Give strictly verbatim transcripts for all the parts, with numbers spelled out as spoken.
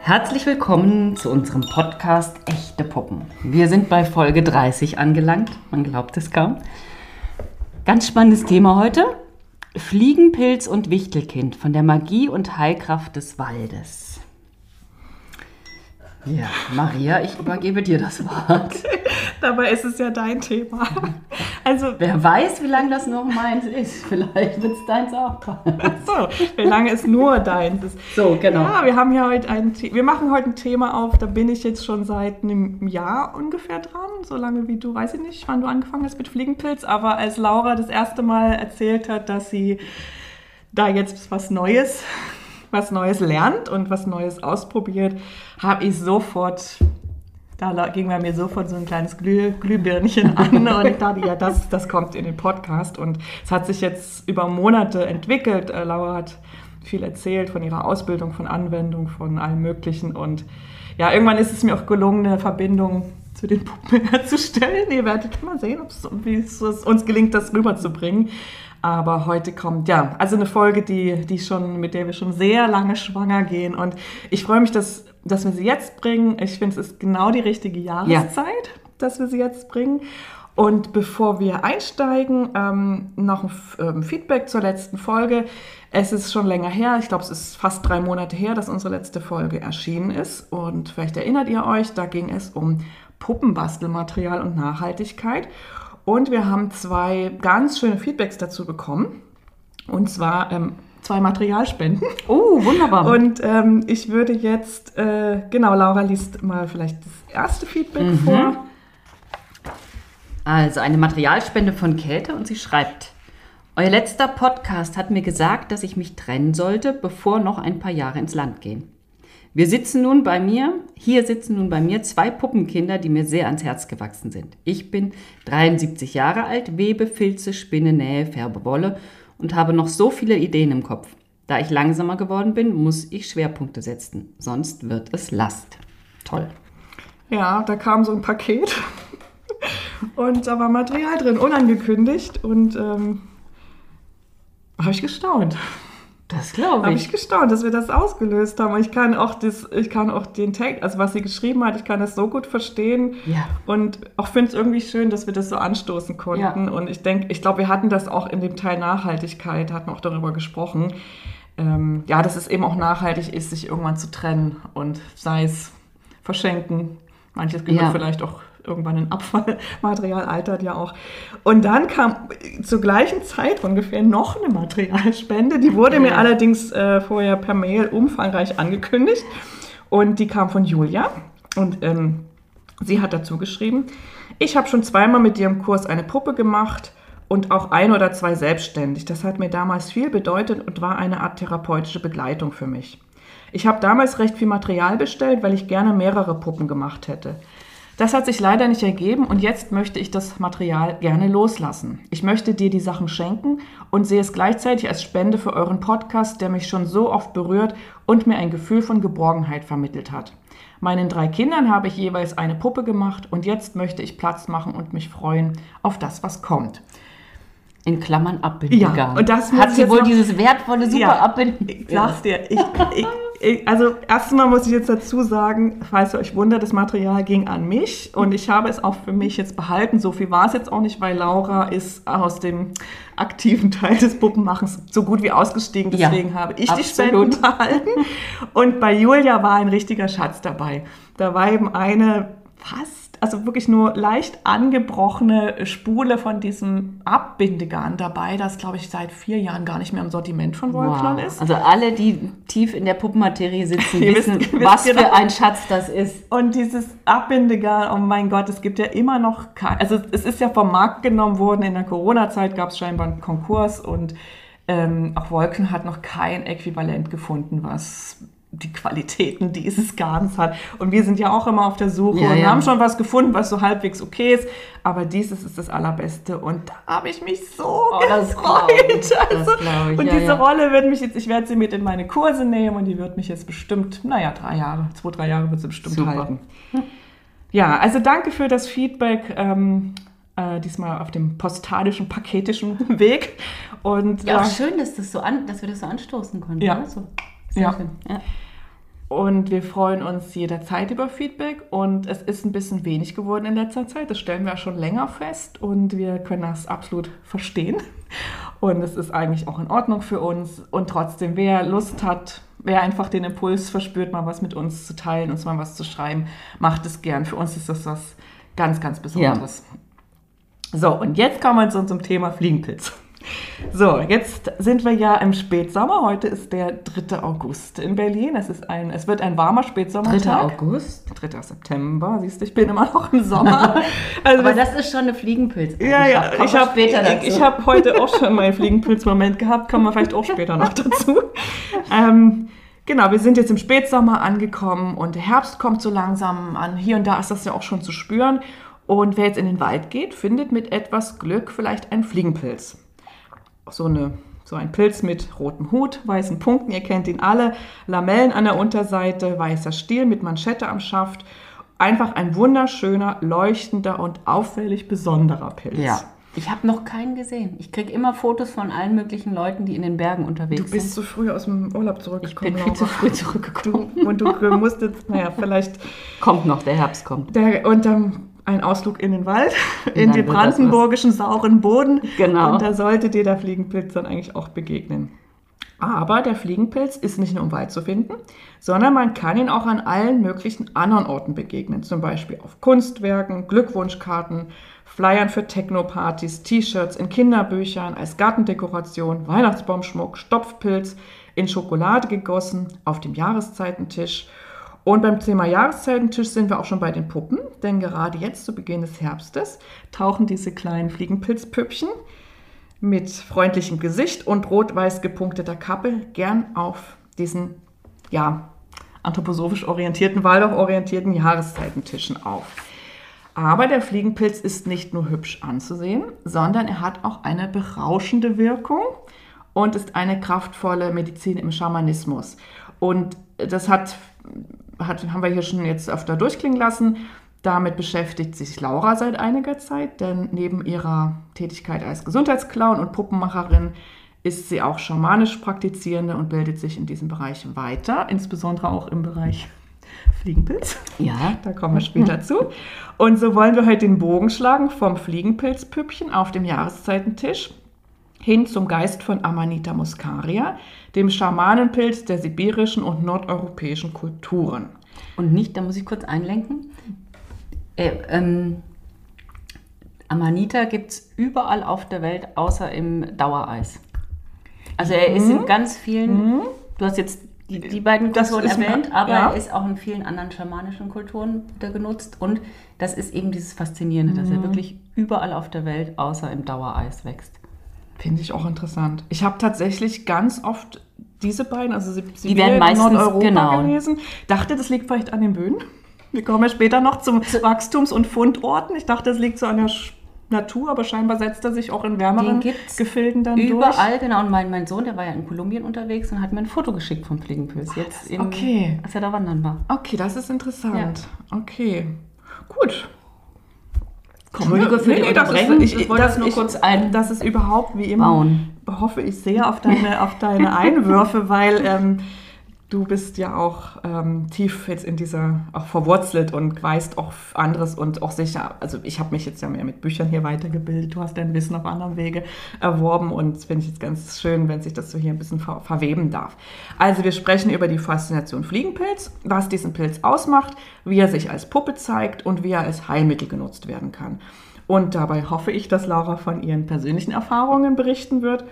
Herzlich willkommen zu unserem Podcast Echte Puppen. Wir sind bei Folge dreißig angelangt, man glaubt es kaum. Ganz spannendes Thema heute: Fliegenpilz und Wichtelkind von der Magie und Heilkraft des Waldes. Ja, Maria, ich übergebe dir das Wort. Okay. Dabei ist es ja dein Thema. Also, wer weiß, wie lange das noch meins ist. Vielleicht wird es deins auch. So, wie lange es nur deins ist. So, genau. Ja, wir haben ja heute ein The- wir machen heute ein Thema auf, da bin ich jetzt schon seit einem Jahr ungefähr dran. So lange wie du, weiß ich nicht, wann du angefangen hast mit Fliegenpilz. Aber als Laura das erste Mal erzählt hat, dass sie da jetzt was Neues was Neues lernt und was Neues ausprobiert, habe ich sofort, da ging bei mir sofort so ein kleines Glüh, Glühbirnchen an und ich dachte, ja, das, das kommt in den Podcast und es hat sich jetzt über Monate entwickelt. Äh, Laura hat viel erzählt von ihrer Ausbildung, von Anwendung, von allem Möglichen und ja, irgendwann ist es mir auch gelungen, eine Verbindung zu den Puppen herzustellen. Ihr werdet mal sehen, wie es uns gelingt, das rüberzubringen. Aber heute kommt, ja, also eine Folge, die, die schon, mit der wir schon sehr lange schwanger gehen. Und ich freue mich, dass, dass wir sie jetzt bringen. Ich finde, es ist genau die richtige Jahreszeit, ja, dass wir sie jetzt bringen. Und bevor wir einsteigen, ähm, noch ein ähm, Feedback zur letzten Folge. Es ist schon länger her, ich glaube, es ist fast drei Monate her, dass unsere letzte Folge erschienen ist. Und vielleicht erinnert ihr euch, da ging es um Puppenbastelmaterial und Nachhaltigkeit. Und wir haben zwei ganz schöne Feedbacks dazu bekommen. Und zwar ähm, zwei Materialspenden. Oh, wunderbar. Und ähm, ich würde jetzt, äh, genau, Laura liest mal vielleicht das erste Feedback mhm. vor. Also eine Materialspende von Käthe und sie schreibt: Euer letzter Podcast hat mir gesagt, dass ich mich trennen sollte, bevor noch ein paar Jahre ins Land gehen. Wir sitzen nun bei mir, hier sitzen nun bei mir zwei Puppenkinder, die mir sehr ans Herz gewachsen sind. Ich bin dreiundsiebzig Jahre alt, webe, filze, spinne, nähe, färbe Wolle und habe noch so viele Ideen im Kopf. Da ich langsamer geworden bin, muss ich Schwerpunkte setzen, sonst wird es Last. Toll. Ja, da kam so ein Paket und da war Material drin, unangekündigt und ähm, habe ich gestaunt. Das glaube ich. Habe ich gestaunt, dass wir das ausgelöst haben. Und ich kann auch das, ich kann auch den Text, also was sie geschrieben hat, ich kann das so gut verstehen. Ja. Und auch finde es irgendwie schön, dass wir das so anstoßen konnten. Ja. Und ich denke, ich glaube, wir hatten das auch in dem Teil Nachhaltigkeit, hatten auch darüber gesprochen. Ähm, ja, dass es eben auch nachhaltig ist, sich irgendwann zu trennen und sei es verschenken. Manches gehört ja vielleicht auch irgendwann in Abfallmaterial, altert ja auch. Und dann kam zur gleichen Zeit ungefähr noch eine Materialspende. Die wurde mir allerdings äh, vorher per Mail umfangreich angekündigt. Und die kam von Julia. Und ähm, sie hat dazu geschrieben: Ich habe schon zweimal mit dir im Kurs eine Puppe gemacht und auch ein oder zwei selbstständig. Das hat mir damals viel bedeutet und war eine Art therapeutische Begleitung für mich. Ich habe damals recht viel Material bestellt, weil ich gerne mehrere Puppen gemacht hätte. Das hat sich leider nicht ergeben und jetzt möchte ich das Material gerne loslassen. Ich möchte dir die Sachen schenken und sehe es gleichzeitig als Spende für euren Podcast, der mich schon so oft berührt und mir ein Gefühl von Geborgenheit vermittelt hat. Meinen drei Kindern habe ich jeweils eine Puppe gemacht und jetzt möchte ich Platz machen und mich freuen auf das, was kommt. In Klammern Abbindegarn. Ja, und das hat sie wohl noch, dieses wertvolle, super ja, Abbinden. Ich sag's dir, ich, ich, ich, also erstmal muss ich jetzt dazu sagen, falls ihr euch wundert, das Material ging an mich und ich habe es auch für mich jetzt behalten. So viel war es jetzt auch nicht, weil Laura ist aus dem aktiven Teil des Puppenmachens so gut wie ausgestiegen. Deswegen ja, habe ich absolut die Spenden behalten. Und bei Julia war ein richtiger Schatz dabei. Da war eben eine fast, also wirklich nur leicht angebrochene Spule von diesem Abbindegarn dabei, das, glaube ich, seit vier Jahren gar nicht mehr im Sortiment von Wollknall wow. ist. Also alle, die tief in der Puppenmaterie sitzen, wissen, wisst, was wisst für genau. ein Schatz das ist. Und dieses Abbindegarn, oh mein Gott, es gibt ja immer noch kein, also es ist ja vom Markt genommen worden, in der Corona-Zeit gab es scheinbar einen Konkurs und ähm, auch Wollknall hat noch kein Äquivalent gefunden, was die Qualitäten dieses Garns hat. Und wir sind ja auch immer auf der Suche ja, und ja. haben schon was gefunden, was so halbwegs okay ist. Aber dieses ist das Allerbeste. Und da habe ich mich so oh, gefreut. Das also, das und ja, diese ja. Rolle wird mich jetzt, ich werde sie mit in meine Kurse nehmen und die wird mich jetzt bestimmt, naja, drei Jahre, zwei, drei Jahre wird sie bestimmt Super. halten. Ja, also danke für das Feedback. Ähm, äh, diesmal auf dem postalischen, paketischen Weg. Und, ja, auch äh, schön, dass, das so an, dass wir das so anstoßen konnten. Ja. Ne? So. Sehr ja. schön. Ja. Und wir freuen uns jederzeit über Feedback und es ist ein bisschen wenig geworden in letzter Zeit. Das stellen wir schon länger fest und wir können das absolut verstehen. Und es ist eigentlich auch in Ordnung für uns. Und trotzdem, wer Lust hat, wer einfach den Impuls verspürt, mal was mit uns zu teilen, uns mal was zu schreiben, macht es gern. Für uns ist das was ganz, ganz Besonderes. Ja. So, und jetzt kommen wir zu unserem Thema Fliegenpilz. So, jetzt sind wir ja im Spätsommer. Heute ist der dritte August in Berlin. Es, ist ein, es wird ein warmer Spätsommertag. dritter August? dritter September, siehst du, ich bin immer noch im Sommer. Also aber das ist schon eine Fliegenpilz. Ja, ja, ich habe ich, ich hab heute auch schon meinen Fliegenpilz-Moment gehabt. Kommen wir vielleicht auch später noch dazu. ähm, genau, wir sind jetzt im Spätsommer angekommen und der Herbst kommt so langsam an. Hier und da ist das ja auch schon zu spüren. Und wer jetzt in den Wald geht, findet mit etwas Glück vielleicht einen Fliegenpilz. So, eine, so ein Pilz mit rotem Hut, weißen Punkten, ihr kennt ihn alle, Lamellen an der Unterseite, weißer Stiel mit Manschette am Schaft. Einfach ein wunderschöner, leuchtender und auffällig besonderer Pilz. Ja, ich habe noch keinen gesehen. Ich kriege immer Fotos von allen möglichen Leuten, die in den Bergen unterwegs sind. Du bist sind. zu früh aus dem Urlaub zurückgekommen. Ich bin viel zu früh zurückgekommen. Du, und du musstest, naja, vielleicht... Kommt noch, der Herbst kommt. Der, und dann ein Ausflug in den Wald, in den brandenburgischen sauren Boden. Genau. Und da sollte dir der Fliegenpilz dann eigentlich auch begegnen. Aber der Fliegenpilz ist nicht nur im Wald zu finden, sondern man kann ihn auch an allen möglichen anderen Orten begegnen. Zum Beispiel auf Kunstwerken, Glückwunschkarten, Flyern für Techno-Partys, T-Shirts, in Kinderbüchern, als Gartendekoration, Weihnachtsbaumschmuck, Stopfpilz, in Schokolade gegossen, auf dem Jahreszeitentisch. Und beim Thema Jahreszeitentisch sind wir auch schon bei den Puppen, denn gerade jetzt zu Beginn des Herbstes tauchen diese kleinen Fliegenpilzpüppchen mit freundlichem Gesicht und rot-weiß gepunkteter Kappe gern auf diesen, ja, anthroposophisch orientierten, Waldorf-orientierten Jahreszeitentischen auf. Aber der Fliegenpilz ist nicht nur hübsch anzusehen, sondern er hat auch eine berauschende Wirkung und ist eine kraftvolle Medizin im Schamanismus. Und das hat, hat, haben wir hier schon jetzt öfter durchklingen lassen. Damit beschäftigt sich Laura seit einiger Zeit, denn neben ihrer Tätigkeit als Gesundheitsclown und Puppenmacherin ist sie auch schamanisch praktizierende und bildet sich in diesem Bereich weiter, insbesondere auch im Bereich Fliegenpilz. Ja. Da kommen wir später zu. Und so wollen wir heute den Bogen schlagen vom Fliegenpilzpüppchen auf dem Jahreszeitentisch hin zum Geist von Amanita muscaria, dem Schamanenpilz der sibirischen und nordeuropäischen Kulturen. Und nicht, da muss ich kurz einlenken, äh, ähm, Amanita gibt es überall auf der Welt, außer im Dauereis. Also er ist Mhm. in ganz vielen, mhm. du hast jetzt die, die beiden Das Kulturen ist mir- erwähnt, aber ja. er ist auch in vielen anderen schamanischen Kulturen wieder genutzt. Und das ist eben dieses Faszinierende, dass er wirklich überall auf der Welt, außer im Dauereis wächst. Finde ich auch interessant. Ich habe tatsächlich ganz oft diese beiden, also Sib- Die Sibirien werden und meistens, Nordeuropa genau. gelesen. Dachte, das liegt vielleicht an den Böden. Wir kommen ja später noch zum Wachstums- und Fundorten. Ich dachte, das liegt so an der Sch- Natur, aber scheinbar setzt er sich auch in wärmeren Den gibt's Gefilden dann Überall, genau. Und mein, mein Sohn, der war ja in Kolumbien unterwegs und hat mir ein Foto geschickt vom Fliegenpilz. Jetzt im, okay. als er da wandern war. durch. Okay, das ist interessant. Okay, gut. Entschuldige für die das ist- Unterbrechung. ich, Ich wollte das das nur ich, kurz ein- Das ist überhaupt wie immer. bauen. Hoffe ich sehr auf deine, auf deine Einwürfe, weil ähm, du bist ja auch ähm, tief jetzt in dieser, auch verwurzelt und weißt auch anderes und auch sicher, also ich habe mich jetzt ja mehr mit Büchern hier weitergebildet, du hast dein Wissen auf anderem Wege erworben und das finde ich jetzt ganz schön, wenn sich das so hier ein bisschen ver verweben darf. Also wir sprechen über die Faszination Fliegenpilz, was diesen Pilz ausmacht, wie er sich als Puppe zeigt und wie er als Heilmittel genutzt werden kann. Und dabei hoffe ich, dass Laura von ihren persönlichen Erfahrungen berichten wird.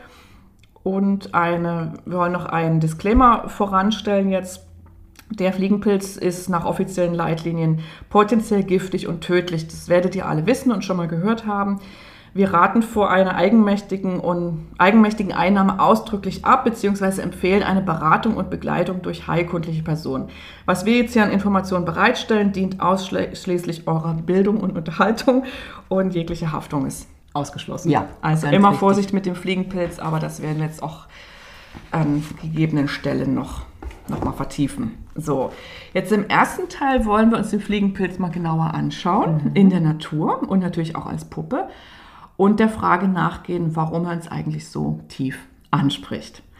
Und eine, wir wollen noch einen Disclaimer voranstellen jetzt. Der Fliegenpilz ist nach offiziellen Leitlinien potenziell giftig und tödlich. Das werdet ihr alle wissen und schon mal gehört haben. Wir raten vor einer eigenmächtigen und eigenmächtigen Einnahme ausdrücklich ab, beziehungsweise empfehlen eine Beratung und Begleitung durch heilkundliche Personen. Was wir jetzt hier an Informationen bereitstellen, dient ausschließlich eurer Bildung und Unterhaltung und jegliche Haftung ist ausgeschlossen. Ja, also ganz immer wichtig. Vorsicht mit dem Fliegenpilz, aber das werden wir jetzt auch an gegebenen Stellen noch, noch mal vertiefen. So, jetzt im ersten Teil wollen wir uns den Fliegenpilz mal genauer anschauen, mhm. in der Natur und natürlich auch als Puppe und der Frage nachgehen, warum er uns eigentlich so tief anspricht.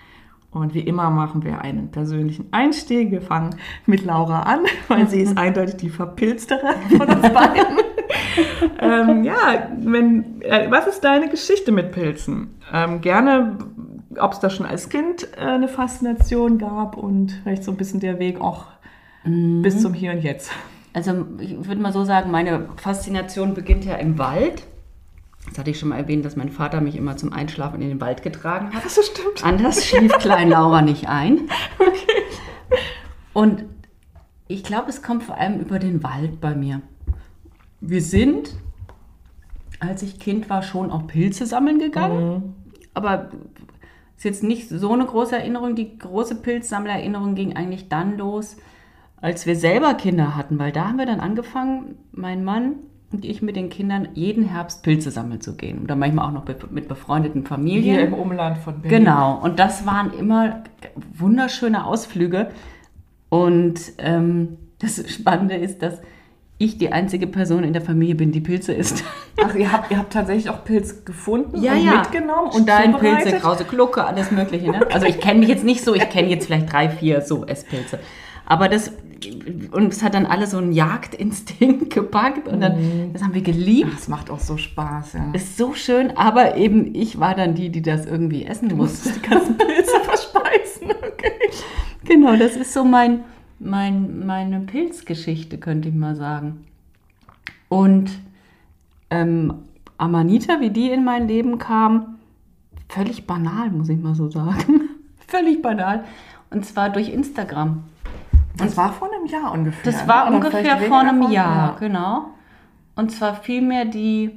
Und wie immer machen wir einen persönlichen Einstieg. Wir fangen mit Laura an, weil sie ist eindeutig die verpilztere von uns beiden. ähm, ja, wenn, äh, was ist deine Geschichte mit Pilzen? Ähm, gerne, ob es da schon als Kind äh, eine Faszination gab und vielleicht so ein bisschen der Weg auch mhm. bis zum Hier und Jetzt. Also ich würde mal so sagen, meine Faszination beginnt ja im Wald. Das hatte ich schon mal erwähnt, dass mein Vater mich immer zum Einschlafen in den Wald getragen hat. Das stimmt. Anders schlief Klein Laura nicht ein. Okay. Und ich glaube, es kommt vor allem über den Wald bei mir. Wir sind, als ich Kind war, schon auch Pilze sammeln gegangen. Mhm. Aber ist jetzt nicht so eine große Erinnerung. Die große Pilzsammlererinnerung ging eigentlich dann los, als wir selber Kinder hatten. Weil da haben wir dann angefangen, mein Mann und ich mit den Kindern jeden Herbst Pilze sammeln zu gehen. Oder manchmal auch noch mit befreundeten Familien. Hier im Umland von Berlin. Genau. Und das waren immer wunderschöne Ausflüge. Und ähm, das Spannende ist, dass ich die einzige Person in der Familie bin, die Pilze isst. Ach, ihr habt, ihr habt tatsächlich auch Pilz gefunden ja, und ja. mitgenommen und Steinpilze, krause Glucke, alles Mögliche. Ne? Also ich kenne mich jetzt nicht so, ich kenne jetzt vielleicht drei, vier so Esspilze. Aber das, und es hat dann alle so einen Jagdinstinkt gepackt und dann, mhm. das haben wir geliebt. Das macht auch so Spaß, ja. Ist so schön, aber eben ich war dann die, die das irgendwie essen musste. Die ganzen Pilze verspeisen, okay. Genau, das ist so mein, mein, meine Pilzgeschichte, könnte ich mal sagen. Und ähm, Amanita, wie die in mein Leben kam, völlig banal, muss ich mal so sagen. Völlig banal. Und zwar durch Instagram. Das war vor einem Jahr ungefähr. Das war ne? ungefähr vor einem Jahr, ja. Genau. Und zwar vielmehr die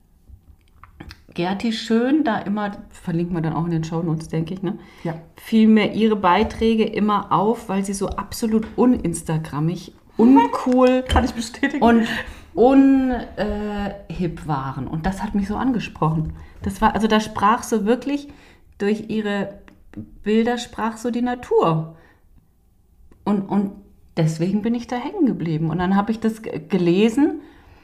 Gerti Schön, da immer, verlinken wir dann auch in den Shownotes, denke ich, ne? Ja. Vielmehr ihre Beiträge immer auf, weil sie so absolut uninstagrammig, uncool kann ich bestätigen. Und unhip äh, waren. Und das hat mich so angesprochen. Das war, also da sprach so wirklich, durch ihre Bilder sprach so die Natur. Und, und deswegen bin ich da hängen geblieben. Und dann habe ich das g- gelesen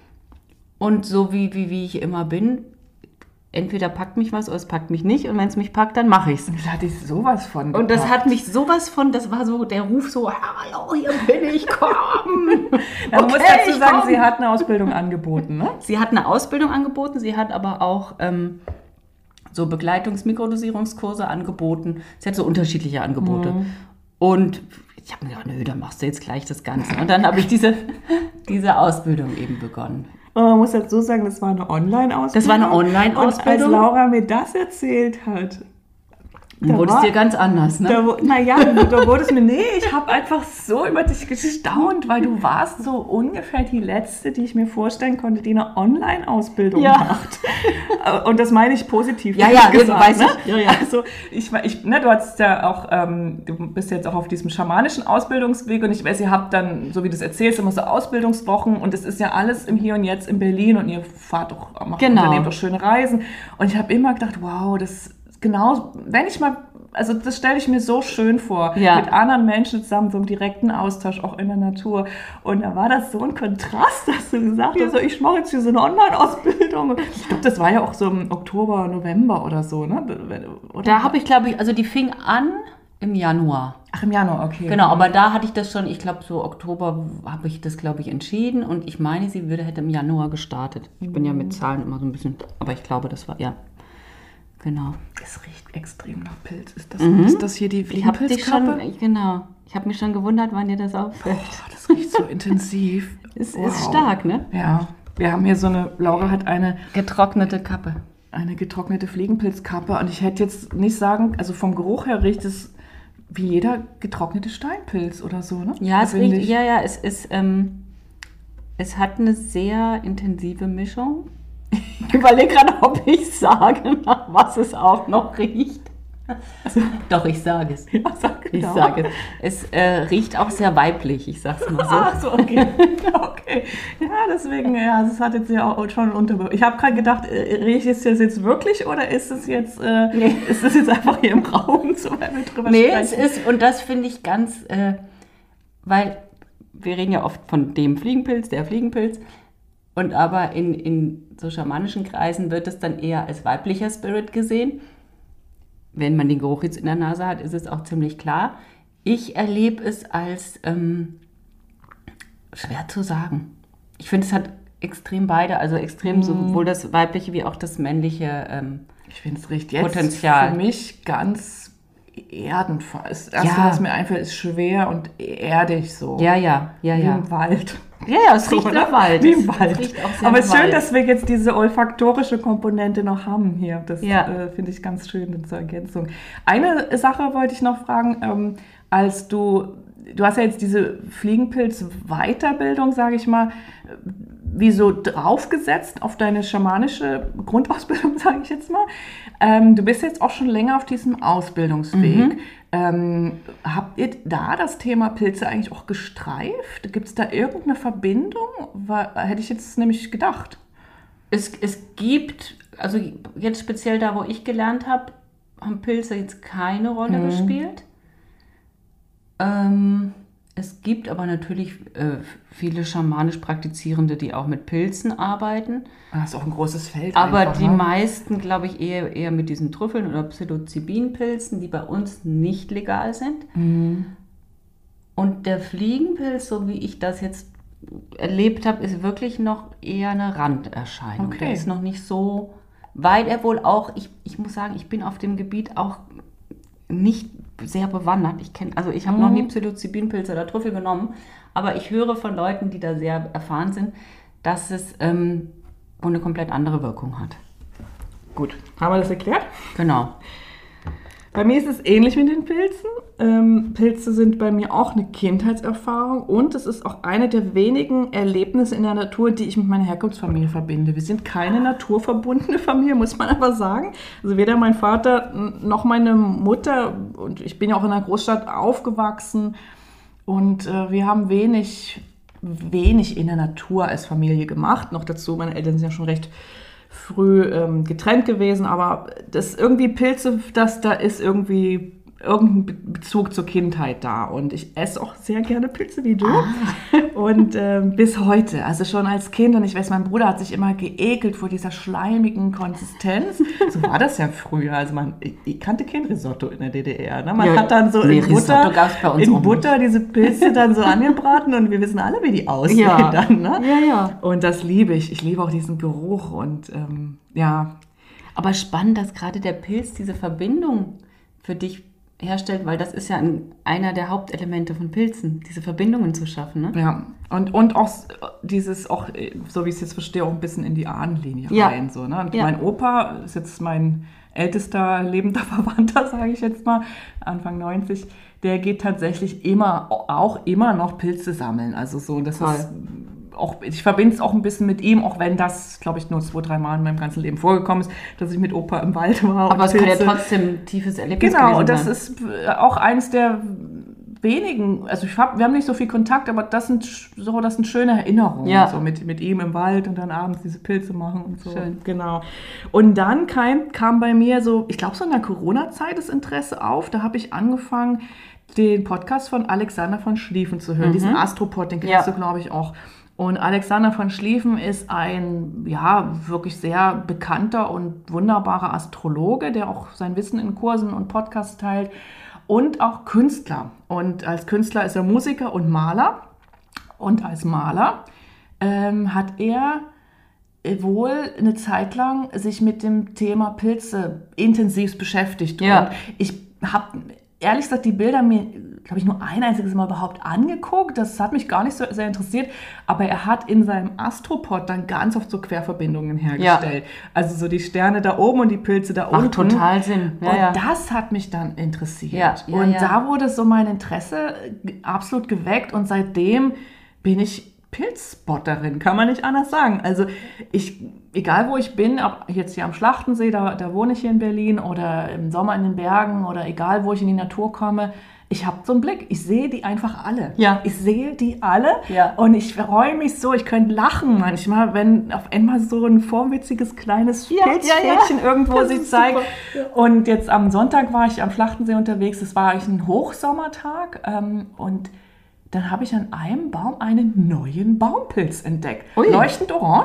und so wie, wie, wie ich immer bin, entweder packt mich was oder es packt mich nicht. Und wenn es mich packt, dann mache ich es. Da hatte ich sowas von gepackt. Und das hat mich sowas von, das war so der Ruf so, hallo, hier bin ich, komm. Man okay, muss dazu sagen, komm. Sie hat eine Ausbildung angeboten, ne? Sie hat eine Ausbildung angeboten, sie hat aber auch ähm, so Begleitungs-Mikrodosierungskurse angeboten. Sie hat so unterschiedliche Angebote. Mhm. Und ich habe mir gedacht, nö, dann machst du jetzt gleich das Ganze. Und dann habe ich diese, diese Ausbildung eben begonnen. Und man muss dazu sagen, das war eine Online-Ausbildung. Das war eine Online-Ausbildung. Und als Laura mir das erzählt hat, dann wurde es dir ganz anders, ne? Naja, da wurde es mir, nee, ich habe einfach so über dich gestaunt, weil du warst so ungefähr die Letzte, die ich mir vorstellen konnte, die eine Online-Ausbildung ja. macht. Und das meine ich positiv. Ja, ja, gesagt, weiß ne? ich. Ja, ja. Also, ich, ich, ne, du hast ja auch, ähm, du bist jetzt auch auf diesem schamanischen Ausbildungsweg und ich weiß, ihr habt dann, so wie du es erzählst, immer so Ausbildungswochen und es ist ja alles im Hier und Jetzt in Berlin und ihr fahrt doch, macht genau. unternehmt doch schöne Reisen. Und ich habe immer gedacht, wow, das genau, wenn ich mal, also das stelle ich mir so schön vor, ja. mit anderen Menschen zusammen, so im direkten Austausch, auch in der Natur. Und da war das so ein Kontrast, dass du gesagt hast, ja. ich mache jetzt hier so eine Online-Ausbildung. Ich glaube, das war ja auch so im Oktober, November oder so, ne? Oder? Da habe ich, glaube ich, also die fing an im Januar. Ach, im Januar, okay. Genau, aber da hatte ich das schon, ich glaube, so Oktober habe ich das, glaube ich, entschieden. Und ich meine, sie würde, hätte im Januar gestartet. Ich bin ja mit Zahlen immer so ein bisschen, aber ich glaube, das war, ja. Genau. Es riecht extrem nach Pilz. Ist das, mhm. ist das hier die Fliegenpilzkappe? Genau. Ich habe mich schon gewundert, wann dir das auffällt. Boah, das riecht so intensiv. Es wow. ist stark, ne? Ja. Wir haben hier so eine, Laura hat eine getrocknete Kappe. Eine getrocknete Fliegenpilzkappe. Und ich hätte jetzt nicht sagen, also vom Geruch her riecht es wie jeder getrocknete Steinpilz oder so, ne? Ja, es riecht, ja, ja, es ist, ähm, es hat eine sehr intensive Mischung. Ich überlege gerade, ob ich sage, nach was es auch noch riecht. Also, doch, ich sage es. Ja, sag ich sage es. Es äh, riecht auch sehr weiblich, ich sag's mal so. Ach so, okay. okay. Ja, deswegen, ja, das hat jetzt ja auch schon unter. Ich habe gerade gedacht, äh, rieche ich es jetzt wirklich oder ist es jetzt, äh, nee. ist es jetzt einfach hier im Raum, so, weil wir drüber nee, sprechen? Es ist, und das finde ich ganz, äh, weil wir reden ja oft von dem Fliegenpilz, der Fliegenpilz. Und aber in, in so schamanischen Kreisen wird es dann eher als weiblicher Spirit gesehen. wenn man den Geruch jetzt in der Nase hat, ist es auch ziemlich klar. Ich erlebe es als ähm, schwer zu sagen. Ich finde, es hat extrem beide, also extrem mm. sowohl das weibliche wie auch das männliche ähm, ich finde es richtig Potenzial. Für mich ganz erdend. Das erste, ja. was mir einfällt, ist schwer und erdig so. Ja, ja, ja, wie ja. im Wald. Ja, ja, es riecht nach Wald. Wie im Wald. Es riecht auch sehr Aber es ist schön, Wald. dass wir jetzt diese olfaktorische Komponente noch haben hier. Das ja. äh, finde ich ganz schön zur Ergänzung. Eine Sache wollte ich noch fragen, ähm, als du, du hast ja jetzt diese Fliegenpilz-Weiterbildung, sage ich mal, wie so draufgesetzt auf deine schamanische Grundausbildung, sage ich jetzt mal. Ähm, du bist jetzt auch schon länger auf diesem Ausbildungsweg. Mhm. Ähm, habt ihr da das Thema Pilze eigentlich auch gestreift? Gibt es da irgendeine Verbindung? War, hätte ich jetzt nämlich gedacht. Es, es gibt, also jetzt speziell da, wo ich gelernt habe, haben Pilze jetzt keine Rolle mhm. gespielt. Ähm, es gibt aber natürlich äh, viele schamanisch Praktizierende, die auch mit Pilzen arbeiten. Das ist auch ein großes Feld. Aber einfach, die ne? meisten, glaube ich, eher, eher mit diesen Trüffeln oder Psilocybin-Pilzen, die bei uns nicht legal sind. Mhm. Und der Fliegenpilz, so wie ich das jetzt erlebt habe, ist wirklich noch eher eine Randerscheinung. Okay. Der ist noch nicht so, weil er wohl auch, ich, ich muss sagen, ich bin auf dem Gebiet auch nicht sehr bewandert. Ich kenne, also ich habe mhm. noch nie Psilocybinpilze oder Trüffel genommen, aber ich höre von Leuten, die da sehr erfahren sind, dass es ähm, eine komplett andere Wirkung hat. Gut, haben wir das erklärt? Genau. Bei mir ist es ähnlich mit den Pilzen. Ähm, Pilze sind bei mir auch eine Kindheitserfahrung und es ist auch eine der wenigen Erlebnisse in der Natur, die ich mit meiner Herkunftsfamilie verbinde. Wir sind keine naturverbundene Familie, muss man aber sagen. Also weder mein Vater noch meine Mutter, und ich bin ja auch in einer Großstadt aufgewachsen und äh, wir haben wenig, wenig in der Natur als Familie gemacht. Noch dazu, meine Eltern sind ja schon recht früh ähm, getrennt gewesen, aber das irgendwie Pilze, das da ist irgendwie irgendein Bezug zur Kindheit da und ich esse auch sehr gerne Pilze wie du ah. und ähm, bis heute, also schon als Kind und ich weiß, mein Bruder hat sich immer geekelt vor dieser schleimigen Konsistenz, so war das ja früher, also man, ich, ich kannte kein Risotto in der D D R, ne? Man ja, hat dann so nee, in Butter, in Butter diese Pilze dann so angebraten und wir wissen alle, wie die aussehen ja. dann, ne? Ja, ja. Und das liebe ich, ich liebe auch diesen Geruch und ähm, ja. Aber spannend, dass gerade der Pilz diese Verbindung für dich herstellt, weil das ist ja ein, einer der Hauptelemente von Pilzen, diese Verbindungen zu schaffen. Ne? Ja, und, und auch dieses, auch, so wie ich es jetzt verstehe, auch ein bisschen in die Ahnenlinie ja. rein. So, ne? Und ja. mein Opa ist jetzt mein ältester lebender Verwandter, sage ich jetzt mal, Anfang neunzig, der geht tatsächlich immer, auch immer noch Pilze sammeln. Also so, das Toll. ist auch, ich verbinde es auch ein bisschen mit ihm, auch wenn das, glaube ich, nur zwei, drei Mal in meinem ganzen Leben vorgekommen ist, dass ich mit Opa im Wald war. Aber es kann ja trotzdem ein tiefes Erlebnis genau, gewesen und das sein. ist auch eins der wenigen, also ich hab, wir haben nicht so viel Kontakt, aber das sind so, das sind schöne Erinnerungen, ja. so mit, mit ihm im Wald und dann abends diese Pilze machen und so. Schön. Genau. Und dann kam, kam bei mir so, ich glaube so in der Corona-Zeit das Interesse auf, da habe ich angefangen, den Podcast von Alexander von Schlieffen zu hören, mhm. diesen Astropod, den kennst ja. du, glaube ich, auch. Und Alexander von Schlieffen ist ein, ja, wirklich sehr bekannter und wunderbarer Astrologe, der auch sein Wissen in Kursen und Podcasts teilt und auch Künstler. Und als Künstler ist er Musiker und Maler. Und als Maler ähm, hat er wohl eine Zeit lang sich mit dem Thema Pilze intensiv beschäftigt. Ja. Und ich habe ehrlich gesagt die Bilder mir, glaube ich, nur ein einziges Mal überhaupt angeguckt. Das hat mich gar nicht so sehr interessiert. Aber er hat in seinem Astropod dann ganz oft so Querverbindungen hergestellt. Ja. Also so die Sterne da oben und die Pilze da Macht unten. Macht total Sinn. Ja, und ja. das hat mich dann interessiert. Ja, ja, und ja. da wurde so mein Interesse absolut geweckt. Und seitdem bin ich Pilzspotterin, kann man nicht anders sagen. Also ich, egal wo ich bin, ob jetzt hier am Schlachtensee, da, da wohne ich hier in Berlin, oder im Sommer in den Bergen, oder egal wo ich in die Natur komme, ich habe so einen Blick. Ich sehe die einfach alle. Ja. Ich sehe die alle ja. und ich freue mich so. Ich könnte lachen manchmal, wenn auf einmal so ein vorwitziges kleines ja, Pilzfädchen ja, ja. irgendwo das sich zeigt. Ja. Und jetzt am Sonntag war ich am Schlachtensee unterwegs. Es war eigentlich ein Hochsommertag ähm, und dann habe ich an einem Baum einen neuen Baumpilz entdeckt. Ui. Leuchtend orange.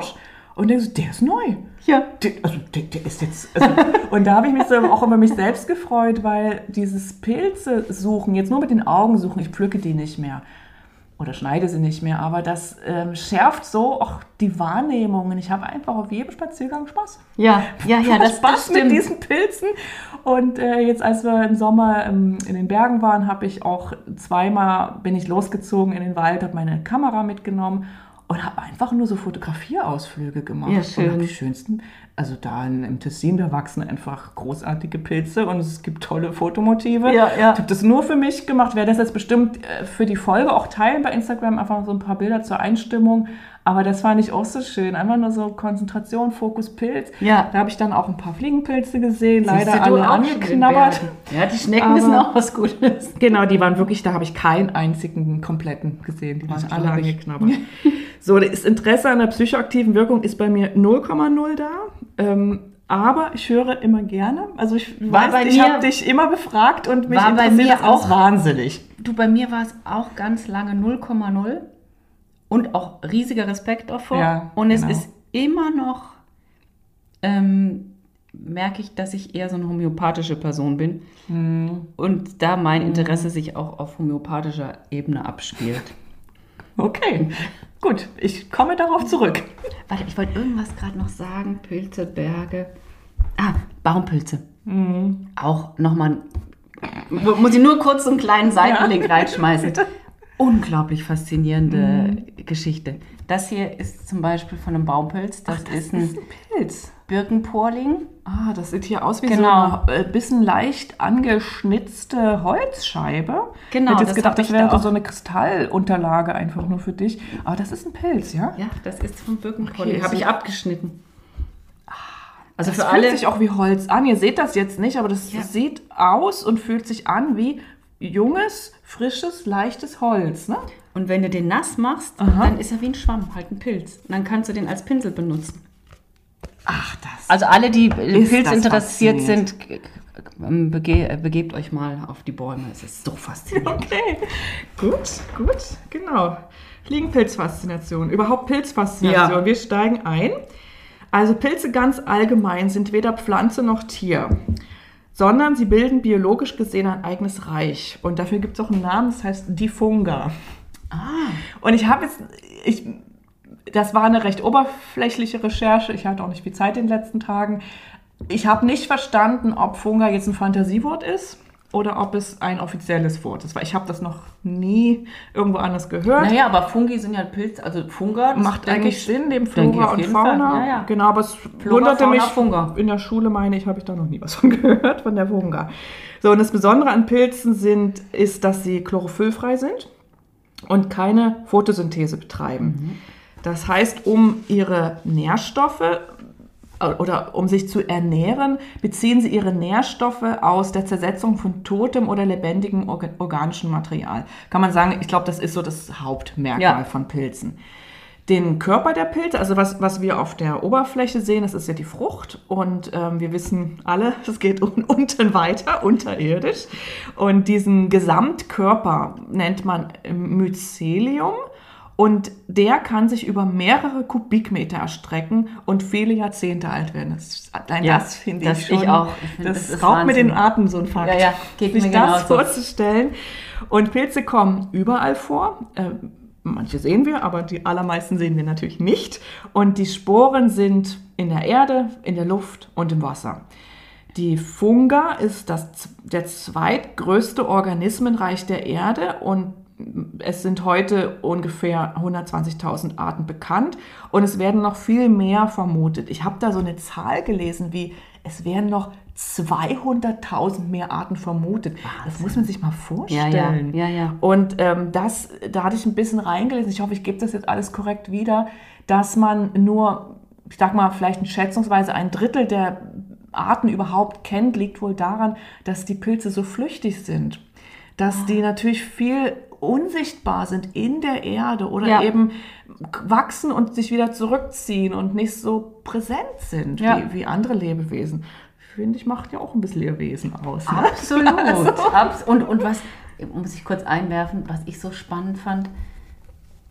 Und denkst du, der ist neu. Ja. Der, also der, der ist jetzt... Also, und da habe ich mich so auch über mich selbst gefreut, weil dieses Pilze suchen, jetzt nur mit den Augen suchen, ich pflücke die nicht mehr. Oder schneide sie nicht mehr, aber das ähm, schärft so auch die Wahrnehmungen. Ich habe einfach auf jedem Spaziergang Spaß. Ja, ja, ja, das, Spaß das stimmt. mit diesen Pilzen. Und äh, jetzt, als wir im Sommer ähm, in den Bergen waren, habe ich auch zweimal, bin ich losgezogen in den Wald, habe meine Kamera mitgenommen und habe einfach nur so Fotografierausflüge gemacht. Ja, schön. Und habe die schönsten, also da in, im Tessin, da wachsen einfach großartige Pilze und es gibt tolle Fotomotive. Ja, ja. Ich habe das nur für mich gemacht, werde das jetzt bestimmt äh, für die Folge auch teilen bei Instagram, einfach so ein paar Bilder zur Einstimmung. Aber das fand ich auch so schön, einfach nur so Konzentration, Fokus, Pilz. Ja. Da habe ich dann auch ein paar Fliegenpilze gesehen, Siehst leider du, alle auch schon in angeknabbert. Bergen. Ja, die Schnecken Aber- wissen auch was Gutes. Genau, die waren wirklich, da habe ich keinen einzigen kompletten gesehen. Die Das waren alle glaub ich. angeknabbert. So, das Interesse an der psychoaktiven Wirkung ist bei mir null Komma null da. Ähm, aber ich höre immer gerne. Also ich War weiß, bei ich mir- habe dich immer befragt und mich War bei interessiert mir das alles auch- wahnsinnig. Du, bei mir war es auch ganz lange null Komma null und auch riesiger Respekt davor. Ja, und es genau. ist immer noch, ähm, merke ich, dass ich eher so eine homöopathische Person bin. Hm. Und da mein Interesse sich auch auf homöopathischer Ebene abspielt. Okay, gut, ich komme darauf zurück. Warte, ich wollte irgendwas gerade noch sagen. Pilze, Berge. Ah, Baumpilze. Mhm. Auch nochmal, muss ich nur kurz so einen kleinen Seitenblick reinschmeißen. Unglaublich faszinierende Geschichte. Das hier ist zum Beispiel von einem Baumpilz. Das, ist ein Pilz. Birkenporling. Ah, das sieht hier aus wie Genau. so eine äh, bisschen leicht angeschnitzte Holzscheibe. Genau, Ich hätte das jetzt gedacht, hab das ich wäre da auch. so eine Kristallunterlage einfach nur für dich. Aber das ist ein Pilz, ja? Ja, das ist vom Birkenporling. Okay, Habe ich so- abgeschnitten. Also Das für fühlt alle. sich auch wie Holz an. Ihr seht das jetzt nicht, aber das Ja. sieht aus und fühlt sich an wie junges, frisches, leichtes Holz. Ne? Und wenn du den nass machst, Aha. dann ist er wie ein Schwamm, halt ein Pilz. Und dann kannst du den als Pinsel benutzen. Ach, das. Also alle, die Ist Pilz das interessiert faszinierend. sind, g- g- bege begebt euch mal auf die Bäume. Es ist so faszinierend. Okay, gut, gut, genau. Fliegenpilzfaszination, überhaupt Pilzfaszination. Ja. Wir steigen ein. Also Pilze ganz allgemein sind weder Pflanze noch Tier, sondern sie bilden biologisch gesehen ein eigenes Reich. Und dafür gibt es auch einen Namen, das heißt Difunga. Ah, Und ich habe jetzt, ich, das war eine recht oberflächliche Recherche, ich hatte auch nicht viel Zeit in den letzten Tagen. Ich habe nicht verstanden, ob Funga jetzt ein Fantasiewort ist oder ob es ein offizielles Wort ist, weil ich habe das noch nie irgendwo anders gehört. naja, aber Fungi sind ja Pilz, also Funga. das Macht denke eigentlich ich- Sinn, neben denke ich Flora auf und jeden Fauna. Fall. Ja, ja. Genau, aber es Flora, wunderte Fauna, mich. Funga. In der Schule, meine ich, habe ich da noch nie was von gehört, von der Funga. So, und das Besondere an Pilzen sind, ist, dass sie chlorophyllfrei sind und keine Photosynthese betreiben. Das heißt, um ihre Nährstoffe äh, oder um sich zu ernähren, beziehen sie ihre Nährstoffe aus der Zersetzung von totem oder lebendigem orga- organischem Material. Kann man sagen, ich glaube, das ist so das Hauptmerkmal Ja. von Pilzen. Den Körper der Pilze, also was, was wir auf der Oberfläche sehen, das ist ja die Frucht. Und ähm, wir wissen alle, es geht un unten weiter, unterirdisch. Und diesen Gesamtkörper nennt man Mycelium. Und der kann sich über mehrere Kubikmeter erstrecken und viele Jahrzehnte alt werden. Das, allein Ja, das finde das ich schon. ich auch. Ich find, das das ist raubt mir Wahnsinn. den Atem, so ein Fakt. Ja, ja, geht sich mir das genauso. vorzustellen. Und Pilze kommen überall vor. Äh, manche sehen wir, aber die allermeisten sehen wir natürlich nicht. Und die Sporen sind in der Erde, in der Luft und im Wasser. Die Funga ist das, der zweitgrößte Organismenreich der Erde und es sind heute ungefähr hundertzwanzigtausend Arten bekannt und es werden noch viel mehr vermutet. Ich habe da so eine Zahl gelesen, wie es werden noch zweihunderttausend mehr Arten vermutet. Das muss man sich mal vorstellen. Ja, ja, ja, ja. Und ähm, das, da hatte ich ein bisschen reingelesen. Ich hoffe, ich gebe das jetzt alles korrekt wieder, dass man nur, ich sag mal, vielleicht schätzungsweise ein Drittel der Arten überhaupt kennt, liegt wohl daran, dass die Pilze so flüchtig sind. Dass die natürlich viel unsichtbar sind in der Erde oder Ja. eben wachsen und sich wieder zurückziehen und nicht so präsent sind Ja. wie, wie andere Lebewesen. Finde ich, macht ja auch ein bisschen ihr Wesen aus. Ne? Absolut. Abs und, und was, muss ich kurz einwerfen, was ich so spannend fand,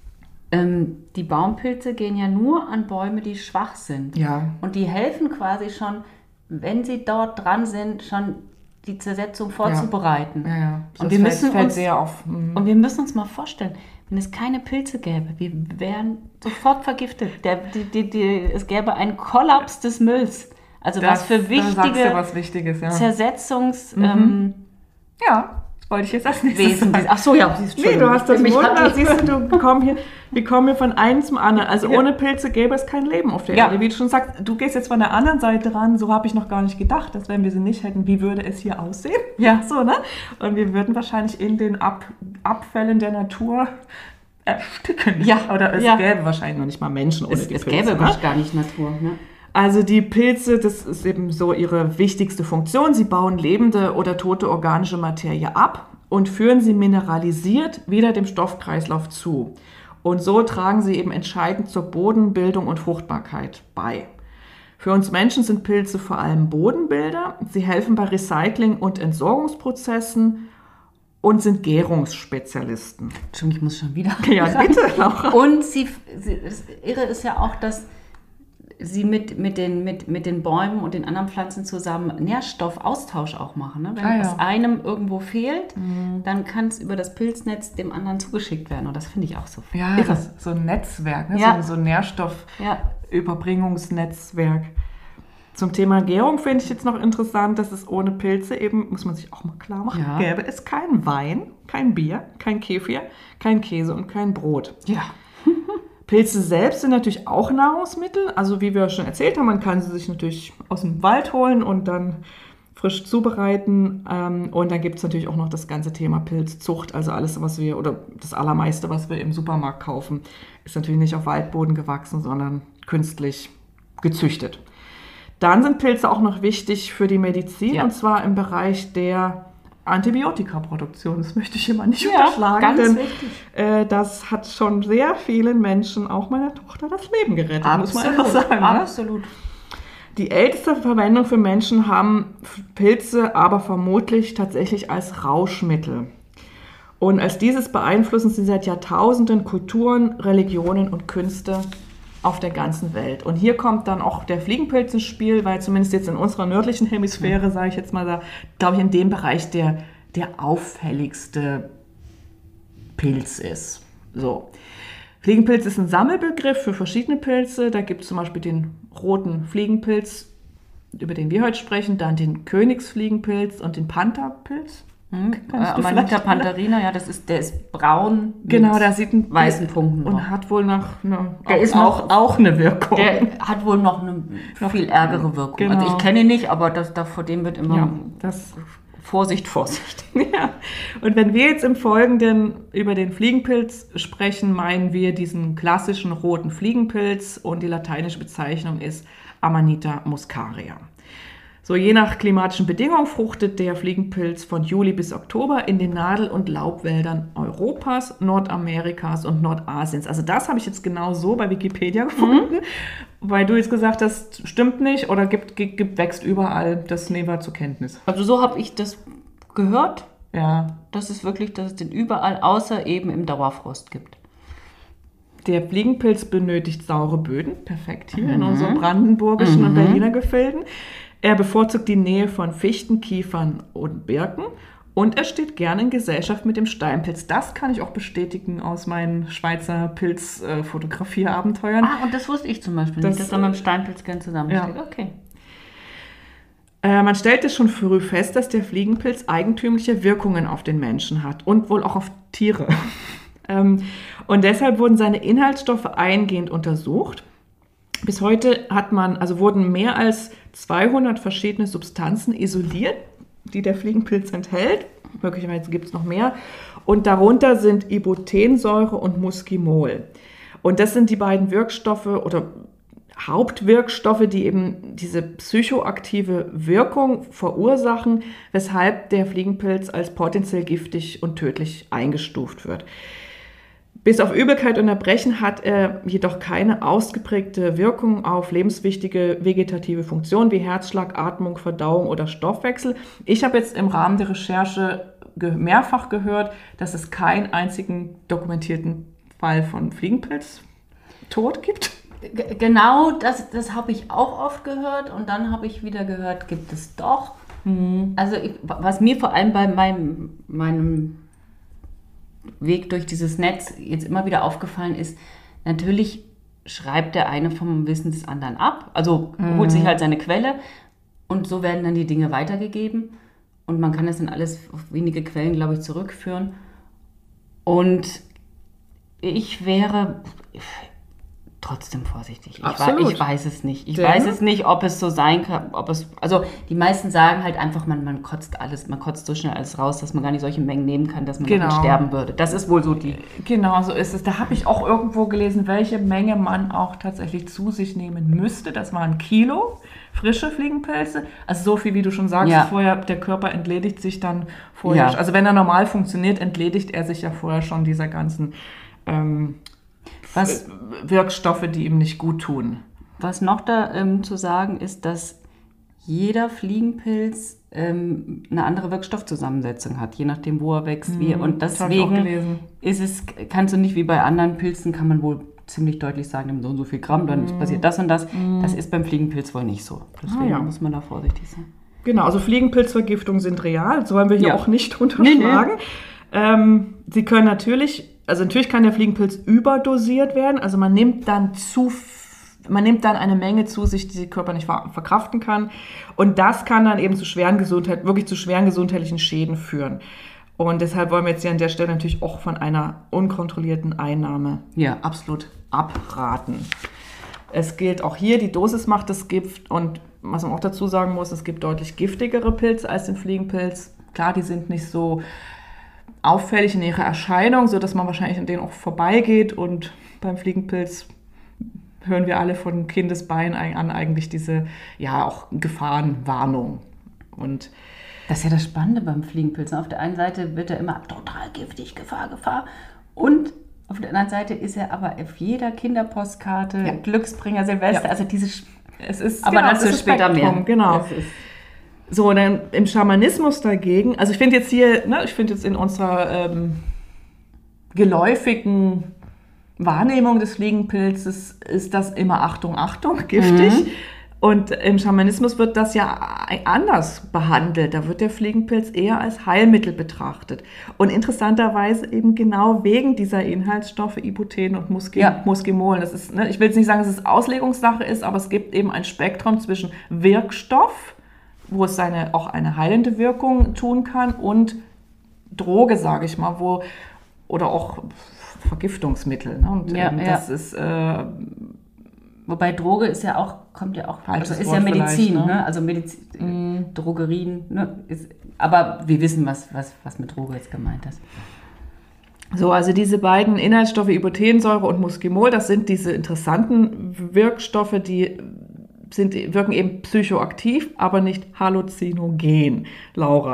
ähm, die Baumpilze gehen ja nur an Bäume, die schwach sind. Ja. Und die helfen quasi schon, wenn sie dort dran sind, schon die Zersetzung vorzubereiten. Ja, ja. Das Und wir, fällt, müssen fällt uns, sehr auf. Mhm. und wir müssen uns mal vorstellen, wenn es keine Pilze gäbe, wir wären sofort vergiftet. Der, die, die, die, es gäbe einen Kollaps des Mülls. Also Das- was für da sagst du wichtige was Wichtiges, ja. Zersetzungs... Mhm. Ähm, Ja, das wollte ich jetzt als nächstes Wesen. sagen. Ach so, ja. Nee, du hast das Mich hat Wunder, die- siehst du, du komm hier, wir kommen hier von einem zum anderen. Also Ja. ohne Pilze gäbe es kein Leben auf der Ja. Erde. Wie du schon sagst, du gehst jetzt von der anderen Seite ran, so habe ich noch gar nicht gedacht, dass wenn wir sie nicht hätten, wie würde es hier aussehen? Ja. So, ne? Und wir würden wahrscheinlich in den Ab Abfällen der Natur ersticken. Ja. Oder es Ja. gäbe wahrscheinlich noch nicht mal Menschen ohne Es, die es Pilze. gäbe ne? gar nicht Natur. Ne? Also die Pilze, das ist eben so ihre wichtigste Funktion. Sie bauen lebende oder tote organische Materie ab und führen sie mineralisiert wieder dem Stoffkreislauf zu. Und so tragen sie eben entscheidend zur Bodenbildung und Fruchtbarkeit bei. Für uns Menschen sind Pilze vor allem Bodenbilder. Sie helfen bei Recycling- und Entsorgungsprozessen und sind Gärungsspezialisten. Entschuldigung, ich muss schon wieder. Ja, bitte, Laura. Und sie, sie, das Irre ist ja auch, dass sie mit, mit, den, mit, mit den Bäumen und den anderen Pflanzen zusammen Nährstoffaustausch auch machen. Ne? Wenn Ah, ja. es einem irgendwo fehlt, dann kann es über das Pilznetz dem anderen zugeschickt werden. Und das finde ich auch so Ja, irre. das ist so ein Netzwerk, ne? Ja. so, so ein Nährstoff. Ja. Überbringungsnetzwerk. Zum Thema Gärung finde ich jetzt noch interessant, dass es ohne Pilze eben, muss man sich auch mal klar machen, Ja. gäbe es keinen Wein, kein Bier, kein Kefir, kein Käse und kein Brot. Ja. Pilze selbst sind natürlich auch Nahrungsmittel. Also wie wir schon erzählt haben, man kann sie sich natürlich aus dem Wald holen und dann frisch zubereiten. Ähm, Und dann gibt es natürlich auch noch das ganze Thema Pilzzucht. Also alles, was wir, oder das Allermeiste, was wir im Supermarkt kaufen, ist natürlich nicht auf Waldboden gewachsen, sondern künstlich gezüchtet. Dann sind Pilze auch noch wichtig für die Medizin, Ja. und zwar im Bereich der Antibiotikaproduktion. Das möchte ich immer nicht Ja, unterschlagen, ganz denn wichtig. äh, das hat schon sehr vielen Menschen, auch meiner Tochter, das Leben gerettet, muss man einfach sagen. Ne? Absolut. Die älteste Verwendung für Menschen haben Pilze aber vermutlich tatsächlich als Rauschmittel. Und als dieses beeinflussen sie seit Jahrtausenden Kulturen, Religionen und Künste auf der ganzen Welt. Und hier kommt dann auch der Fliegenpilz ins Spiel, weil zumindest jetzt in unserer nördlichen Hemisphäre, sage ich jetzt mal, da glaube ich in dem Bereich der, der auffälligste Pilz ist. So. Fliegenpilz ist ein Sammelbegriff für verschiedene Pilze. Da gibt es zum Beispiel den roten Fliegenpilz, über den wir heute sprechen, dann den Königsfliegenpilz und den Pantherpilz. Hm? Kennst du Amanita vielleicht, pantherina, ja, das ist, der ist braun mit Genau, der sieht einen weißen Punkten drauf. und hat wohl noch eine, Der auch, ist auch, noch- auch eine Wirkung. Der hat wohl noch eine viel ärgere Wirkung. Genau. Also ich kenne ihn nicht, aber das, da, vor dem wird immer ja, das Vorsicht, Vorsicht. Ja, und wenn wir jetzt im Folgenden über den Fliegenpilz sprechen, meinen wir diesen klassischen roten Fliegenpilz und die lateinische Bezeichnung ist Amanita muscaria. So, je nach klimatischen Bedingungen fruchtet der Fliegenpilz von Juli bis Oktober in den Nadel- und Laubwäldern Europas, Nordamerikas und Nordasiens. Also das habe ich jetzt genau so bei Wikipedia gefunden, weil du jetzt gesagt hast, stimmt nicht oder gibt, gibt, wächst überall. Das nehmen wir zur Kenntnis. Also so habe ich das gehört, Ja, dass es wirklich, dass es den überall außer eben im Dauerfrost gibt. der Fliegenpilz benötigt saure Böden, perfekt hier in unseren brandenburgischen und Berliner Gefilden. Er bevorzugt die Nähe von Fichten, Kiefern und Birken und er steht gerne in Gesellschaft mit dem Steinpilz. Das kann ich auch bestätigen aus meinen Schweizer Pilz-Fotografie-Abenteuern. Ah, und das wusste ich zum Beispiel Das, nicht, dass er mit dem Steinpilz gern zusammensteht. ja. Okay. Äh, man stellte schon früh fest, dass der Fliegenpilz eigentümliche Wirkungen auf den Menschen hat und wohl auch auf Tiere. ähm, und deshalb wurden seine Inhaltsstoffe eingehend untersucht. Bis heute hat man, also wurden mehr als zweihundert verschiedene Substanzen isoliert, die der Fliegenpilz enthält. Möglicherweise gibt es noch mehr. Und darunter sind Ibotensäure und Muskimol. Und das sind die beiden Wirkstoffe oder Hauptwirkstoffe, die eben diese psychoaktive Wirkung verursachen, weshalb der Fliegenpilz als potenziell giftig und tödlich eingestuft wird. Bis auf Übelkeit und Erbrechen hat er jedoch keine ausgeprägte Wirkung auf lebenswichtige vegetative Funktionen wie Herzschlag, Atmung, Verdauung oder Stoffwechsel. Ich habe jetzt im Rahmen der Recherche ge- mehrfach gehört, dass es keinen einzigen dokumentierten Fall von Fliegenpilz tot gibt? G- genau, das, das habe ich auch oft gehört und dann habe ich wieder gehört, gibt es doch. Mhm. Also ich, was mir vor allem bei meinem, meinem Weg durch dieses Netz jetzt immer wieder aufgefallen ist, natürlich schreibt der eine vom Wissen des anderen ab, also mhm. holt sich halt seine Quelle und so werden dann die Dinge weitergegeben und man kann das dann alles auf wenige Quellen, glaube ich, zurückführen. Und ich wäre trotzdem vorsichtig. Ich, Absolut. ich weiß es nicht. Ich Denn? weiß es nicht, ob es so sein kann, ob es, also die meisten sagen halt einfach, man, man kotzt alles, man kotzt so schnell alles raus, dass man gar nicht solche Mengen nehmen kann, dass man Genau. nicht sterben würde. Das ist wohl so die... Genau, so ist es. Da habe ich auch irgendwo gelesen, welche Menge man auch tatsächlich zu sich nehmen müsste. Das waren Kilo frische Fliegenpilze. Also so viel, wie du schon sagst, Ja. vorher, der Körper entledigt sich dann vorher. Ja. Also wenn er normal funktioniert, entledigt er sich ja vorher schon dieser ganzen ähm, Was, Wirkstoffe, die ihm nicht gut tun. was noch da ähm, zu sagen ist, dass jeder Fliegenpilz ähm, eine andere Wirkstoffzusammensetzung hat, je nachdem, wo er wächst, wie. Und das habe ich auch deswegen gelesen. ist es, kannst du nicht wie bei anderen Pilzen, kann man wohl ziemlich deutlich sagen, nimm so und so viel Gramm, dann Mm. passiert das und das. Mm. Das ist beim Fliegenpilz wohl nicht so. Deswegen Ah, ja. muss man da vorsichtig sein. Genau, also Fliegenpilzvergiftungen sind real, das wollen wir hier Ja. auch nicht unterschlagen. Nee, Ähm, sie können natürlich, also natürlich kann der Fliegenpilz überdosiert werden, also man nimmt dann zu, man nimmt dann eine Menge zu sich, die der Körper nicht ver- verkraften kann und das kann dann eben zu schweren Gesundheit, wirklich zu schweren gesundheitlichen Schäden führen. Und deshalb wollen wir jetzt hier an der Stelle natürlich auch von einer unkontrollierten Einnahme Ja. absolut abraten. Es gilt auch hier, die Dosis macht das Gift und was man auch dazu sagen muss, es gibt deutlich giftigere Pilze als den Fliegenpilz. Klar, die sind nicht so auffällig in ihrer Erscheinung, sodass man wahrscheinlich an denen auch vorbeigeht und beim Fliegenpilz hören wir alle von Kindesbein an eigentlich diese, ja, auch Gefahrenwarnung. Und Das ist ja das Spannende beim Fliegenpilz. Auf der einen Seite wird er immer total giftig, Gefahr, Gefahr. Und auf der anderen Seite ist er aber auf jeder Kinderpostkarte, Ja. Glücksbringer, Silvester, Ja. also diese... Sch- es ist, aber genau, dazu das ist später Spektrum, mehr. Genau. Das ist, So, dann im Schamanismus dagegen, also ich finde jetzt hier, ne, ich finde jetzt in unserer ähm, geläufigen Wahrnehmung des Fliegenpilzes ist das immer Achtung, Achtung, giftig. Mhm. Und im Schamanismus wird das ja anders behandelt. Da wird der Fliegenpilz eher als Heilmittel betrachtet. Und interessanterweise eben genau wegen dieser Inhaltsstoffe Iboten und Musci- Ja. Muscimol. Das ist, ne, ich will jetzt nicht sagen, dass es Auslegungssache ist, aber es gibt eben ein Spektrum zwischen Wirkstoff, wo es seine, auch eine heilende Wirkung tun kann, und Droge, sage ich mal, wo, oder auch Vergiftungsmittel. Ne? Und Ja, ähm, ja. das ist... Äh, wobei Droge ist ja auch, kommt ja auch, Falsches also ist Wort ja Medizin, vielleicht, ne? ne? Also Medizin, Drogerien, ne? Ist, aber wir wissen, was, was, was mit Droge jetzt gemeint ist. So, also diese beiden Inhaltsstoffe, Ibotensäure und Muscimol, das sind diese interessanten Wirkstoffe, die sind, wirken eben psychoaktiv, aber nicht halluzinogen, Laura.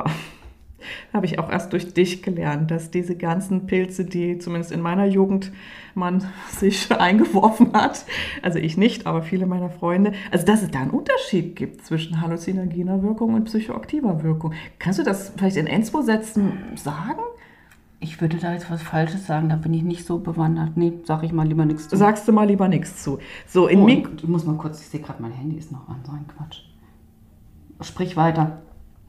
Da habe ich auch erst durch dich gelernt, dass diese ganzen Pilze, die zumindest in meiner Jugend man sich eingeworfen hat, also ich nicht, aber viele meiner Freunde, also dass es da einen Unterschied gibt zwischen halluzinogener Wirkung und psychoaktiver Wirkung. Kannst du das vielleicht in ein, zwei Sätzen sagen? Ich würde da jetzt was Falsches sagen, da bin ich nicht so bewandert. Nee, sag ich mal lieber nichts zu. Sagst du mal lieber nichts zu. So, in Oh, Mik- ich muss mal kurz, ich sehe gerade, mein Handy ist noch an, so ein Quatsch. Sprich weiter.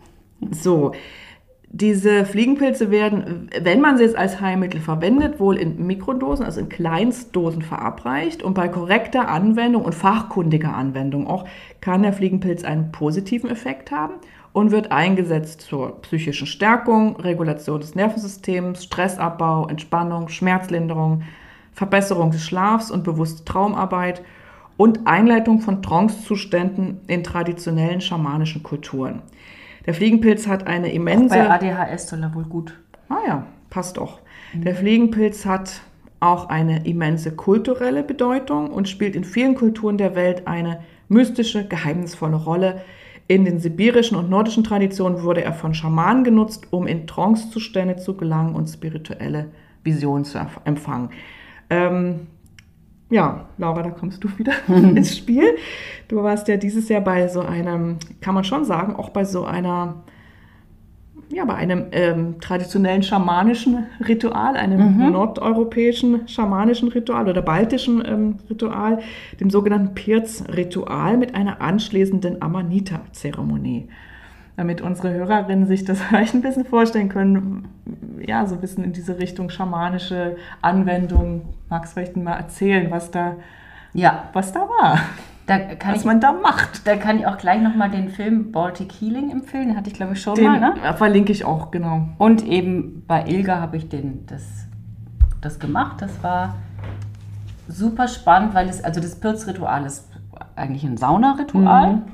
So, diese Fliegenpilze werden, wenn man sie jetzt als Heilmittel verwendet, wohl in Mikrodosen, also in Kleinstdosen verabreicht. Und bei korrekter Anwendung und fachkundiger Anwendung auch kann der Fliegenpilz einen positiven Effekt haben und wird eingesetzt zur psychischen Stärkung, Regulation des Nervensystems, Stressabbau, Entspannung, Schmerzlinderung, Verbesserung des Schlafs und bewusste Traumarbeit und Einleitung von Trancezuständen in traditionellen schamanischen Kulturen. Der Fliegenpilz hat eine immense... Bei A D H S soll er wohl gut. Ah ja, passt doch. Der Fliegenpilz hat auch eine immense kulturelle Bedeutung und spielt in vielen Kulturen der Welt eine mystische, geheimnisvolle Rolle. In den sibirischen und nordischen Traditionen wurde er von Schamanen genutzt, um in Trancezustände zu gelangen und spirituelle Visionen zu erf- empfangen. Ähm, ja, Laura, da kommst du wieder ins Spiel. Du warst ja dieses Jahr bei so einem, kann man schon sagen, auch bei so einer ja, bei einem ähm, traditionellen schamanischen Ritual, einem mhm. nordeuropäischen schamanischen Ritual oder baltischen ähm, Ritual, dem sogenannten Pirz-Ritual mit einer anschließenden Amanita-Zeremonie. Damit unsere Hörerinnen sich das vielleicht ein bisschen vorstellen können, ja, so ein bisschen in diese Richtung schamanische Anwendung. Magst du vielleicht mal erzählen, was da, ja. was da war? Da kann was ich, man da macht. Da kann ich auch gleich nochmal den Film Baltic Healing empfehlen. Den hatte ich, glaube ich, schon den mal. Ne? Verlinke ich auch, genau. Und eben bei Ilga habe ich den, das, das gemacht. Das war super spannend, weil es, also das Pirz-Ritual ist eigentlich ein Saunaritual. Mhm.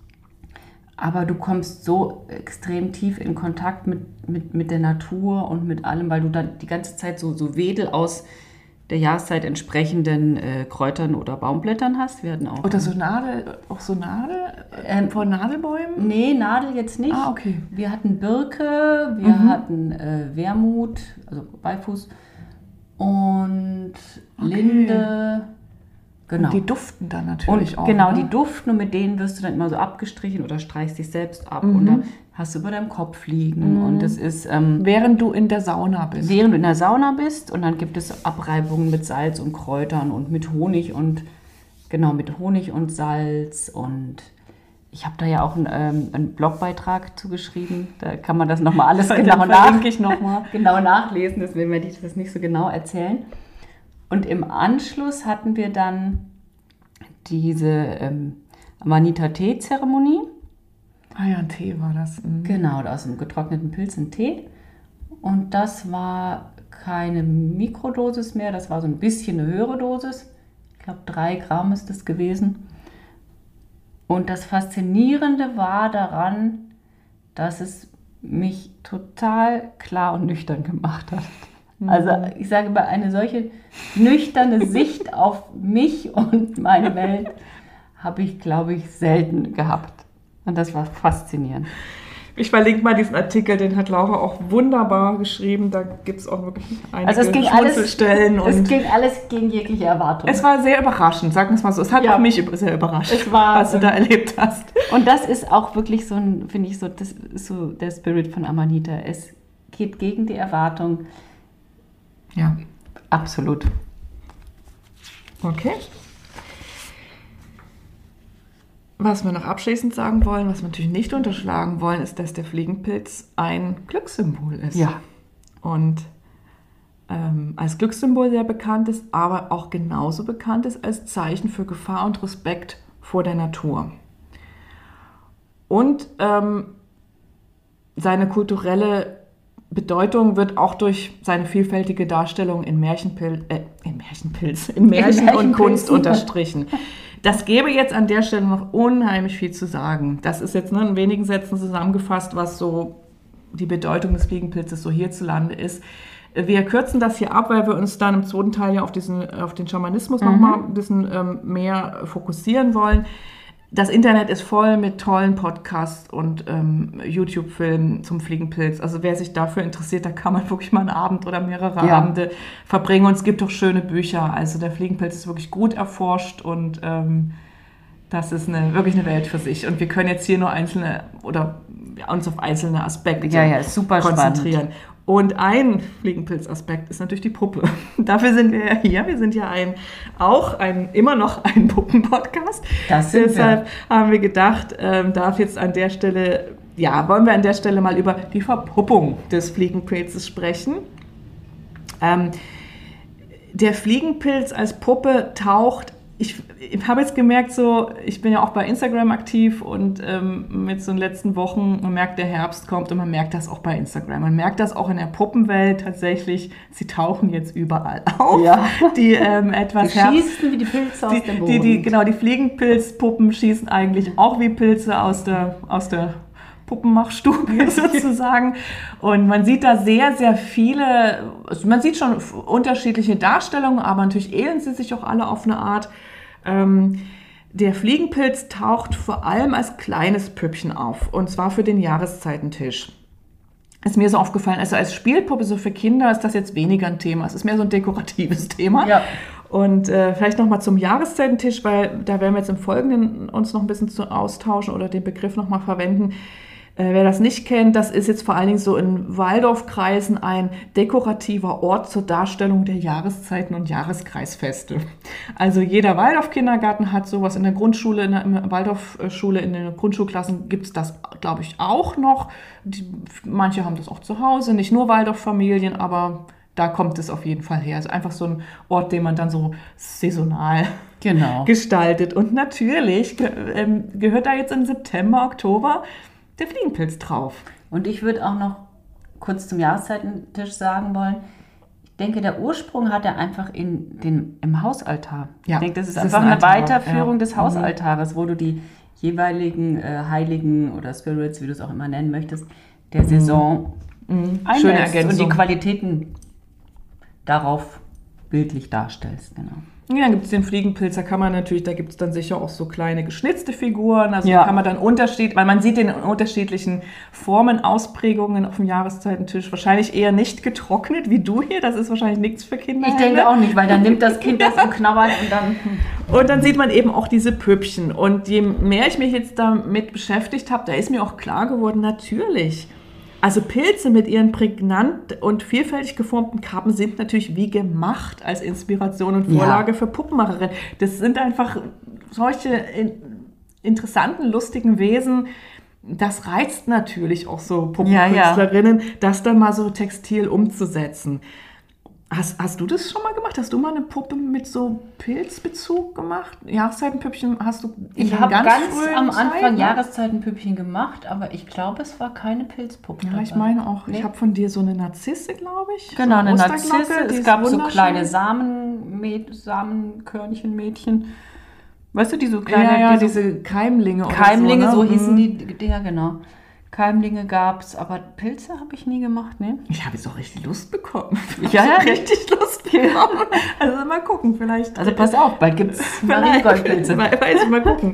Aber du kommst so extrem tief in Kontakt mit, mit, mit der Natur und mit allem, weil du dann die ganze Zeit so, so Wedel aus der Jahreszeit entsprechenden äh, Kräutern oder Baumblättern hast. Wir hatten auch oder so Nadel, auch so Nadel ähm, von Nadelbäumen? Nee, Nadel jetzt nicht. Ah, okay. Wir hatten Birke, wir mhm. hatten äh, Wermut, also Beifuß und okay. Linde. Genau. Und die duften dann natürlich und auch. Genau, ne? die duften und mit denen wirst du dann immer so abgestrichen oder streichst dich selbst ab. Mhm. Und dann hast du über deinem Kopf liegen. Mhm. Und das ist... Ähm, während du in der Sauna bist. Während du in der Sauna bist. Und dann gibt es Abreibungen mit Salz und Kräutern und mit Honig und... Genau, mit Honig und Salz. Und ich habe da ja auch einen, ähm, einen Blogbeitrag zugeschrieben. Da kann man das nochmal alles genau, nach, ich noch mal. genau nachlesen. Deswegen werde ich das nicht so genau erzählen. Und im Anschluss hatten wir dann diese ähm, Amanita-Tee-Zeremonie. Ah ja, ein Tee war das. Mhm. Genau, aus einem getrockneten Pilz ein Tee. Und das war keine Mikrodosis mehr, das war so ein bisschen eine höhere Dosis. Ich glaube, drei Gramm ist das gewesen. Und das Faszinierende war daran, dass es mich total klar und nüchtern gemacht hat. Also ich sage mal, eine solche nüchterne Sicht auf mich und meine Welt habe ich, glaube ich, selten gehabt. Und das war faszinierend. Ich verlinke mal diesen Artikel, den hat Laura auch wunderbar geschrieben. Da gibt es auch wirklich einige also es ging Schmunzelstellen. Alles, es ging alles gegen jegliche Erwartung. Es war sehr überraschend, sagen wir es mal so. Es hat ja. auch mich sehr überrascht, es war, was du da erlebt hast. Und das ist auch wirklich so ein, finde ich, so, das ist so der Spirit von Amanita. Es geht gegen die Erwartung. Ja, absolut. Okay. Was wir noch abschließend sagen wollen, was wir natürlich nicht unterschlagen wollen, ist, dass der Fliegenpilz ein Glückssymbol ist. Ja. Und ähm, als Glückssymbol sehr bekannt ist, aber auch genauso bekannt ist als Zeichen für Gefahr und Respekt vor der Natur. Und ähm, seine kulturelle Bedeutung wird auch durch seine vielfältige Darstellung in Märchenpilz, äh, in Märchenpilz, in Märchen in und Kunst unterstrichen. Das gäbe jetzt an der Stelle noch unheimlich viel zu sagen. Das ist jetzt nur in wenigen Sätzen zusammengefasst, was so die Bedeutung des Fliegenpilzes so hierzulande ist. Wir kürzen das hier ab, weil wir uns dann im zweiten Teil ja auf, diesen, auf den Schamanismus mhm. nochmal ein bisschen ähm, mehr fokussieren wollen. Das Internet ist voll mit tollen Podcasts und ähm, YouTube-Filmen zum Fliegenpilz. Also wer sich dafür interessiert, da kann man wirklich mal einen Abend oder mehrere ja. Abende verbringen. Und es gibt auch schöne Bücher. Also der Fliegenpilz ist wirklich gut erforscht und ähm, das ist eine, wirklich eine Welt für sich. Und wir können jetzt hier nur einzelne oder ja, uns auf einzelne Aspekte ja, ja, super konzentrieren. Spannend. Und ein Fliegenpilz-Aspekt ist natürlich die Puppe. Dafür sind wir ja hier. Wir sind ja ein, auch ein, immer noch ein Puppen-Podcast. Das sind Deshalb wir. haben wir gedacht, ähm, darf jetzt an der Stelle, ja, wollen wir an der Stelle mal über die Verpuppung des Fliegenpilzes sprechen. Ähm, der Fliegenpilz als Puppe taucht, ich, ich habe jetzt gemerkt, so, ich bin ja auch bei Instagram aktiv und ähm, mit so den letzten Wochen, man merkt, der Herbst kommt und man merkt das auch bei Instagram. Man merkt das auch in der Puppenwelt tatsächlich, sie tauchen jetzt überall auf. Ja. Die ähm, etwas die schießen wie die Pilze aus die, dem Boden. Die, die, genau, die Fliegenpilzpuppen schießen eigentlich auch wie Pilze aus der, aus der Puppenmachstube sozusagen. Und man sieht da sehr, sehr viele, also man sieht schon unterschiedliche Darstellungen, aber natürlich ähneln sie sich auch alle auf eine Art. Ähm, der Fliegenpilz taucht vor allem als kleines Püppchen auf, und zwar für den Jahreszeitentisch. Ist mir so aufgefallen, also als Spielpuppe, so für Kinder, ist das jetzt weniger ein Thema. Es ist mehr so ein dekoratives Thema. Ja. Und äh, vielleicht nochmal zum Jahreszeitentisch, weil da werden wir jetzt im Folgenden uns noch ein bisschen zu austauschen oder den Begriff nochmal verwenden. Wer das nicht kennt, das ist jetzt vor allen Dingen so in Waldorfkreisen ein dekorativer Ort zur Darstellung der Jahreszeiten und Jahreskreisfeste. Also jeder Waldorf-Kindergarten hat sowas. In der Grundschule, in der Waldorfschule, in den Grundschulklassen gibt es das, glaube ich, auch noch. Die, manche haben das auch zu Hause, nicht nur Waldorf-Familien, aber da kommt es auf jeden Fall her. Also einfach so ein Ort, den man dann so saisonal genau. gestaltet. Und natürlich ge- ähm, gehört da jetzt im September, Oktober der Fliegenpilz drauf. Und ich würde auch noch kurz zum Jahreszeitentisch sagen wollen, ich denke, der Ursprung hat er einfach in den, im Hausaltar. Ja, ich denke, das ist das einfach ist ein eine Altar, Weiterführung ja. des Hausaltares, wo du die jeweiligen äh, Heiligen oder Spirits, wie du es auch immer nennen möchtest, der Saison mhm. einlädst Schöne Ergänzung. und die Qualitäten darauf bildlich darstellst. Genau. Ja, dann gibt es den Fliegenpilz, da kann man natürlich, da gibt es dann sicher auch so kleine geschnitzte Figuren, also ja. da kann man dann Unterschied, weil man sieht den in unterschiedlichen Formen, Ausprägungen auf dem Jahreszeitentisch, wahrscheinlich eher nicht getrocknet, wie du hier, das ist wahrscheinlich nichts für Kinder. Ich denke auch nicht, weil dann nimmt das Kind das und knabbert und dann... Und dann sieht man eben auch diese Püppchen und je mehr ich mich jetzt damit beschäftigt habe, da ist mir auch klar geworden, natürlich, also Pilze mit ihren prägnant und vielfältig geformten Kappen sind natürlich wie gemacht als Inspiration und Vorlage ja. für Puppenmacherinnen. Das sind einfach solche in, interessanten, lustigen Wesen. Das reizt natürlich auch so Puppenkünstlerinnen, ja, ja. das dann mal so textil umzusetzen. Hast, hast du das schon mal gemacht? Hast du mal eine Puppe mit so Pilzbezug gemacht? Jahreszeitenpüppchen hast du Ich habe ganz, ganz am Anfang Zeit, ne? Jahreszeitenpüppchen gemacht, aber ich glaube, es war keine Pilzpuppe. Ja, dabei. Ich meine auch, nee. ich habe von dir so eine Narzisse, glaube ich. Genau, so eine Narzisse. Es gab so kleine Samen, Samenkörnchenmädchen. Weißt du, die so kleine... Ja, ja, die diese so Keimlinge. Keimlinge, oder so, ne? so hießen die, ja genau. Keimlinge gab es, aber Pilze habe ich nie gemacht, ne? Ich habe jetzt auch richtig Lust bekommen. Ich ja, habe richtig Lust bekommen. Also mal gucken, vielleicht. Also pass auf, bald gibt es Mariengoldpilze. Weiß ich, mal gucken.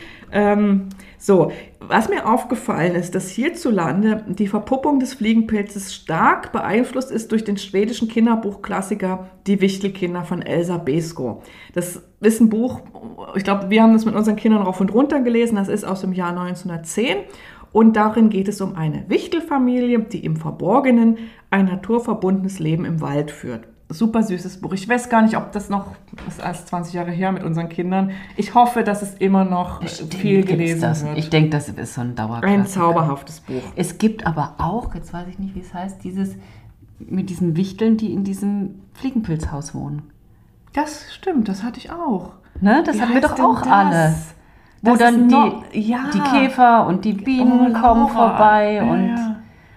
ähm, so, was mir aufgefallen ist, dass hierzulande die Verpuppung des Fliegenpilzes stark beeinflusst ist durch den schwedischen Kinderbuchklassiker Die Wichtelkinder von Elsa Beskow. Das ist ein Buch, ich glaube, wir haben das mit unseren Kindern rauf und runter gelesen, das ist aus dem Jahr neunzehnhundertzehn. Und darin geht es um eine Wichtelfamilie, die im Verborgenen ein naturverbundenes Leben im Wald führt. Super süßes Buch. Ich weiß gar nicht, ob das noch, das ist erst zwanzig Jahre her mit unseren Kindern. Ich hoffe, dass es immer noch Bestimmt viel gelesen das. wird. Ich denke, das ist so ein Dauerklassiker. Ein zauberhaftes Buch. Es gibt aber auch, jetzt weiß ich nicht, wie es heißt, dieses mit diesen Wichteln, die in diesem Fliegenpilzhaus wohnen. Das stimmt, das hatte ich auch. Ne? Das wie hatten wir doch auch das? alle. Wo das dann die, noch, ja. die Käfer und die Bienen oh, kommen vorbei. Ja, und ja.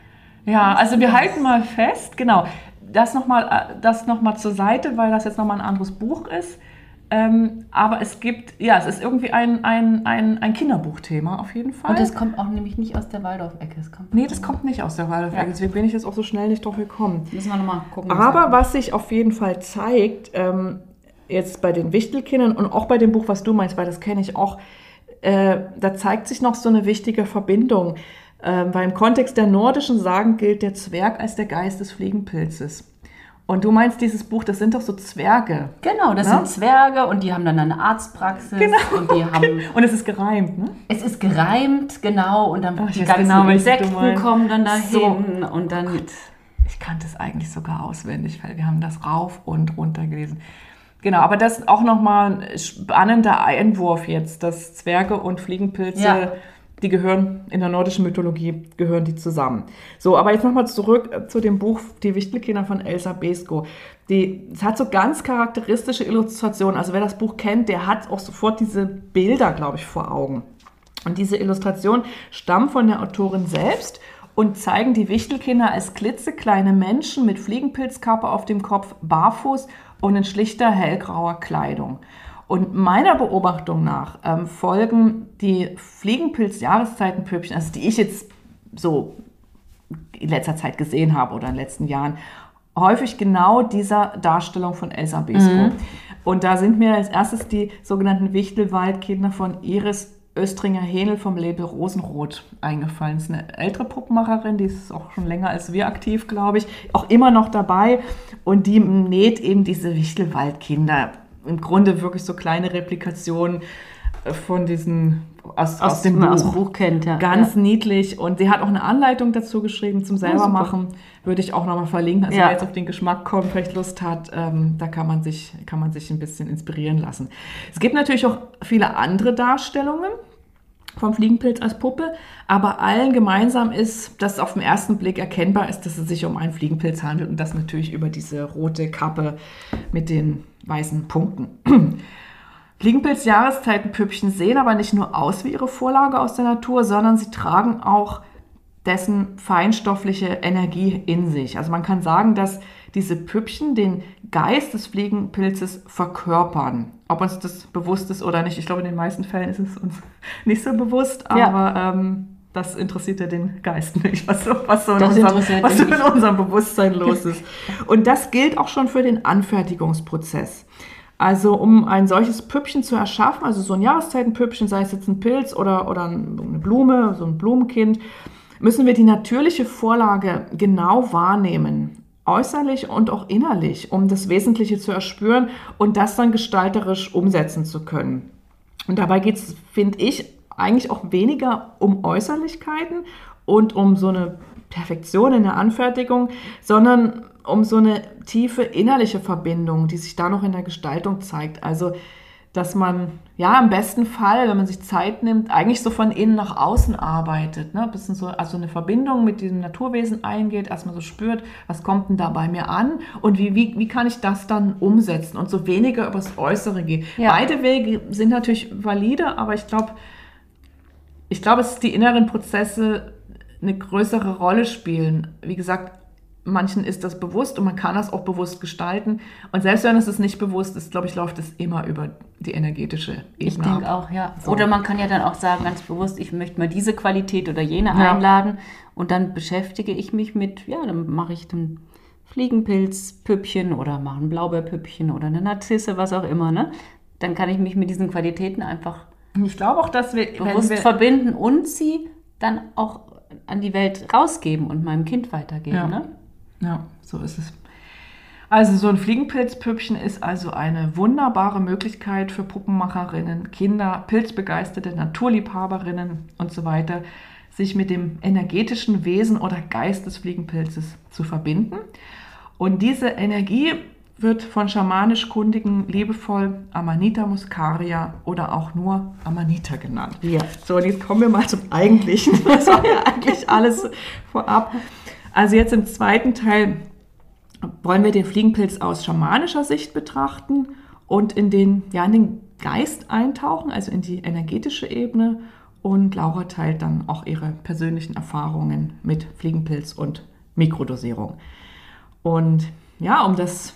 ja, also wir halten mal fest, genau, das nochmal das noch mal zur Seite, weil das jetzt nochmal ein anderes Buch ist. Ähm, aber es gibt, ja, es ist irgendwie ein, ein, ein, ein Kinderbuchthema auf jeden Fall. Und das kommt auch nämlich nicht aus der Waldorf-Ecke. Es kommt nee, das kommt nicht aus der Waldorf-Ecke, ja. Deswegen bin ich jetzt auch so schnell nicht drauf gekommen. Müssen wir nochmal gucken. Aber was sich auf jeden Fall zeigt, ähm, jetzt bei den Wichtelkindern und auch bei dem Buch, was du meinst, weil das kenne ich auch, Äh, da zeigt sich noch so eine wichtige Verbindung, äh, weil im Kontext der nordischen Sagen gilt der Zwerg als der Geist des Fliegenpilzes. Und du meinst dieses Buch, das sind doch so Zwerge. Genau, das ja? sind Zwerge und die haben dann eine Arztpraxis. Genau. Und, die haben, und es ist gereimt, ne? Es ist gereimt, genau. Und dann Ach, die ganzen genau, Insekten kommen dann dahin. So. Und dann Gott, ich kannte es eigentlich sogar auswendig, weil wir haben das rauf und runter gelesen. Genau, aber das ist auch nochmal ein spannender Einwurf jetzt, dass Zwerge und Fliegenpilze, ja. die gehören, in der nordischen Mythologie gehören die zusammen. So, aber jetzt nochmal zurück zu dem Buch Die Wichtelkinder von Elsa Beskow. Die, es hat so ganz charakteristische Illustrationen, also wer das Buch kennt, der hat auch sofort diese Bilder, glaube ich, vor Augen. Und diese Illustrationen stammen von der Autorin selbst und zeigen die Wichtelkinder als klitzekleine Menschen mit Fliegenpilzkappe auf dem Kopf, barfuß und in schlichter hellgrauer Kleidung. Und meiner Beobachtung nach ähm, folgen die Fliegenpilz-Jahreszeitenpüppchen, also die ich jetzt so in letzter Zeit gesehen habe oder in den letzten Jahren, häufig genau dieser Darstellung von Elsa Beskow. Mhm. Und da sind mir als erstes die sogenannten Wichtelwaldkinder von Iris Östringer-Hähnel vom Label Rosenrot eingefallen. Das ist eine ältere Puppenmacherin, die ist auch schon länger als wir aktiv, glaube ich, auch immer noch dabei. Und die näht eben diese Wichtelwaldkinder. Im Grunde wirklich so kleine Replikationen von diesen, aus, aus, aus dem Buch. Aus dem Buch kennt, ja. Ganz ja. niedlich. Und sie hat auch eine Anleitung dazu geschrieben zum selber Oh, machen. Würde ich auch nochmal verlinken. Also ja. wer jetzt auf den Geschmack kommt, vielleicht Lust hat, ähm, da kann man, sich, kann man sich ein bisschen inspirieren lassen. Es gibt natürlich auch viele andere Darstellungen vom Fliegenpilz als Puppe, aber allen gemeinsam ist, dass auf den ersten Blick erkennbar ist, dass es sich um einen Fliegenpilz handelt und das natürlich über diese rote Kappe mit den weißen Punkten. Fliegenpilz-Jahreszeitenpüppchen sehen aber nicht nur aus wie ihre Vorlage aus der Natur, sondern sie tragen auch dessen feinstoffliche Energie in sich. Also man kann sagen, dass diese Püppchen den Geist des Fliegenpilzes verkörpern. Ob uns das bewusst ist oder nicht, ich glaube, in den meisten Fällen ist es uns nicht so bewusst, aber ja. ähm, das interessiert ja den Geist nicht, was so, was so, in, unserem, was so in unserem Bewusstsein los ist. Und das gilt auch schon für den Anfertigungsprozess. Also um ein solches Püppchen zu erschaffen, also so ein Jahreszeitenpüppchen, sei es jetzt ein Pilz oder, oder eine Blume, so ein Blumenkind, müssen wir die natürliche Vorlage genau wahrnehmen, äußerlich und auch innerlich, um das Wesentliche zu erspüren und das dann gestalterisch umsetzen zu können. Und dabei geht es, finde ich, eigentlich auch weniger um Äußerlichkeiten und um so eine Perfektion in der Anfertigung, sondern um so eine tiefe innerliche Verbindung, die sich da noch in der Gestaltung zeigt. Also, dass man, ja, im besten Fall, wenn man sich Zeit nimmt, eigentlich so von innen nach außen arbeitet, ne? Ein bisschen so, also eine Verbindung mit diesem Naturwesen eingeht, erstmal so spürt, was kommt denn da bei mir an und wie, wie, wie kann ich das dann umsetzen und so weniger übers Äußere geht. Ja. Beide Wege sind natürlich valide, aber ich glaube, ich glaube, dass die inneren Prozesse eine größere Rolle spielen. Wie gesagt, manchen ist das bewusst und man kann das auch bewusst gestalten. Und selbst wenn es nicht bewusst ist, glaube ich, läuft es immer über die energetische Ebene. Ich denke auch, ja. So. Oder man kann ja dann auch sagen, ganz bewusst, ich möchte mal diese Qualität oder jene ja. einladen und dann beschäftige ich mich mit, ja, dann mache ich ein Fliegenpilzpüppchen oder mache ein Blaubeerpüppchen oder eine Narzisse, was auch immer, ne? Dann kann ich mich mit diesen Qualitäten einfach ich glaube auch, dass wir bewusst wir verbinden und sie dann auch an die Welt rausgeben und meinem Kind weitergeben, ja. ne? Ja, so ist es. Also so ein Fliegenpilzpüppchen ist also eine wunderbare Möglichkeit für Puppenmacherinnen, Kinder, pilzbegeisterte Naturliebhaberinnen und so weiter, sich mit dem energetischen Wesen oder Geist des Fliegenpilzes zu verbinden. Und diese Energie wird von schamanisch Kundigen liebevoll Amanita muscaria oder auch nur Amanita genannt. Ja. So, und jetzt kommen wir mal zum Eigentlichen. Das war ja eigentlich alles vorab. Also jetzt im zweiten Teil wollen wir den Fliegenpilz aus schamanischer Sicht betrachten und in den, ja, in den Geist eintauchen, also in die energetische Ebene. Und Laura teilt dann auch ihre persönlichen Erfahrungen mit Fliegenpilz und Mikrodosierung. Und ja, um das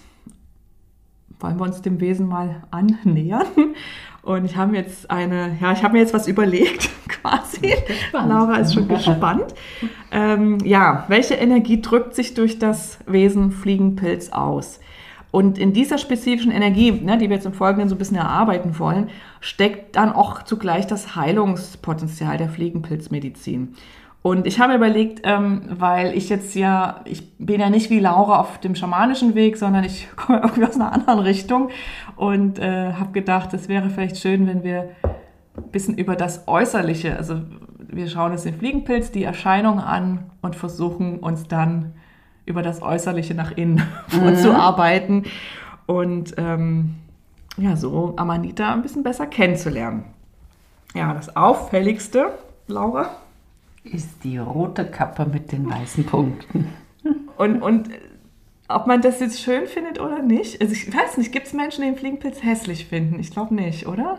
wollen wir uns dem Wesen mal annähern. Und ich habe jetzt eine, ja, ich habe mir jetzt was überlegt, quasi. Laura ist schon gespannt. Ähm, ja, welche Energie drückt sich durch das Wesen Fliegenpilz aus? Und in dieser spezifischen Energie, ne, die wir jetzt im Folgenden so ein bisschen erarbeiten wollen, steckt dann auch zugleich das Heilungspotenzial der Fliegenpilzmedizin. Und ich habe mir überlegt, ähm, weil ich jetzt ja, ich bin ja nicht wie Laura auf dem schamanischen Weg, sondern ich komme irgendwie aus einer anderen Richtung und äh, habe gedacht, es wäre vielleicht schön, wenn wir ein bisschen über das Äußerliche, also wir schauen uns den Fliegenpilz, die Erscheinung an und versuchen uns dann über das Äußerliche nach innen vorzuarbeiten und ähm, ja, so Amanita ein bisschen besser kennenzulernen. Ja, das Auffälligste, Laura, ist die rote Kappe mit den weißen Punkten. Und, und ob man das jetzt schön findet oder nicht, also ich weiß nicht, gibt es Menschen, die den Fliegenpilz hässlich finden? Ich glaube nicht, oder?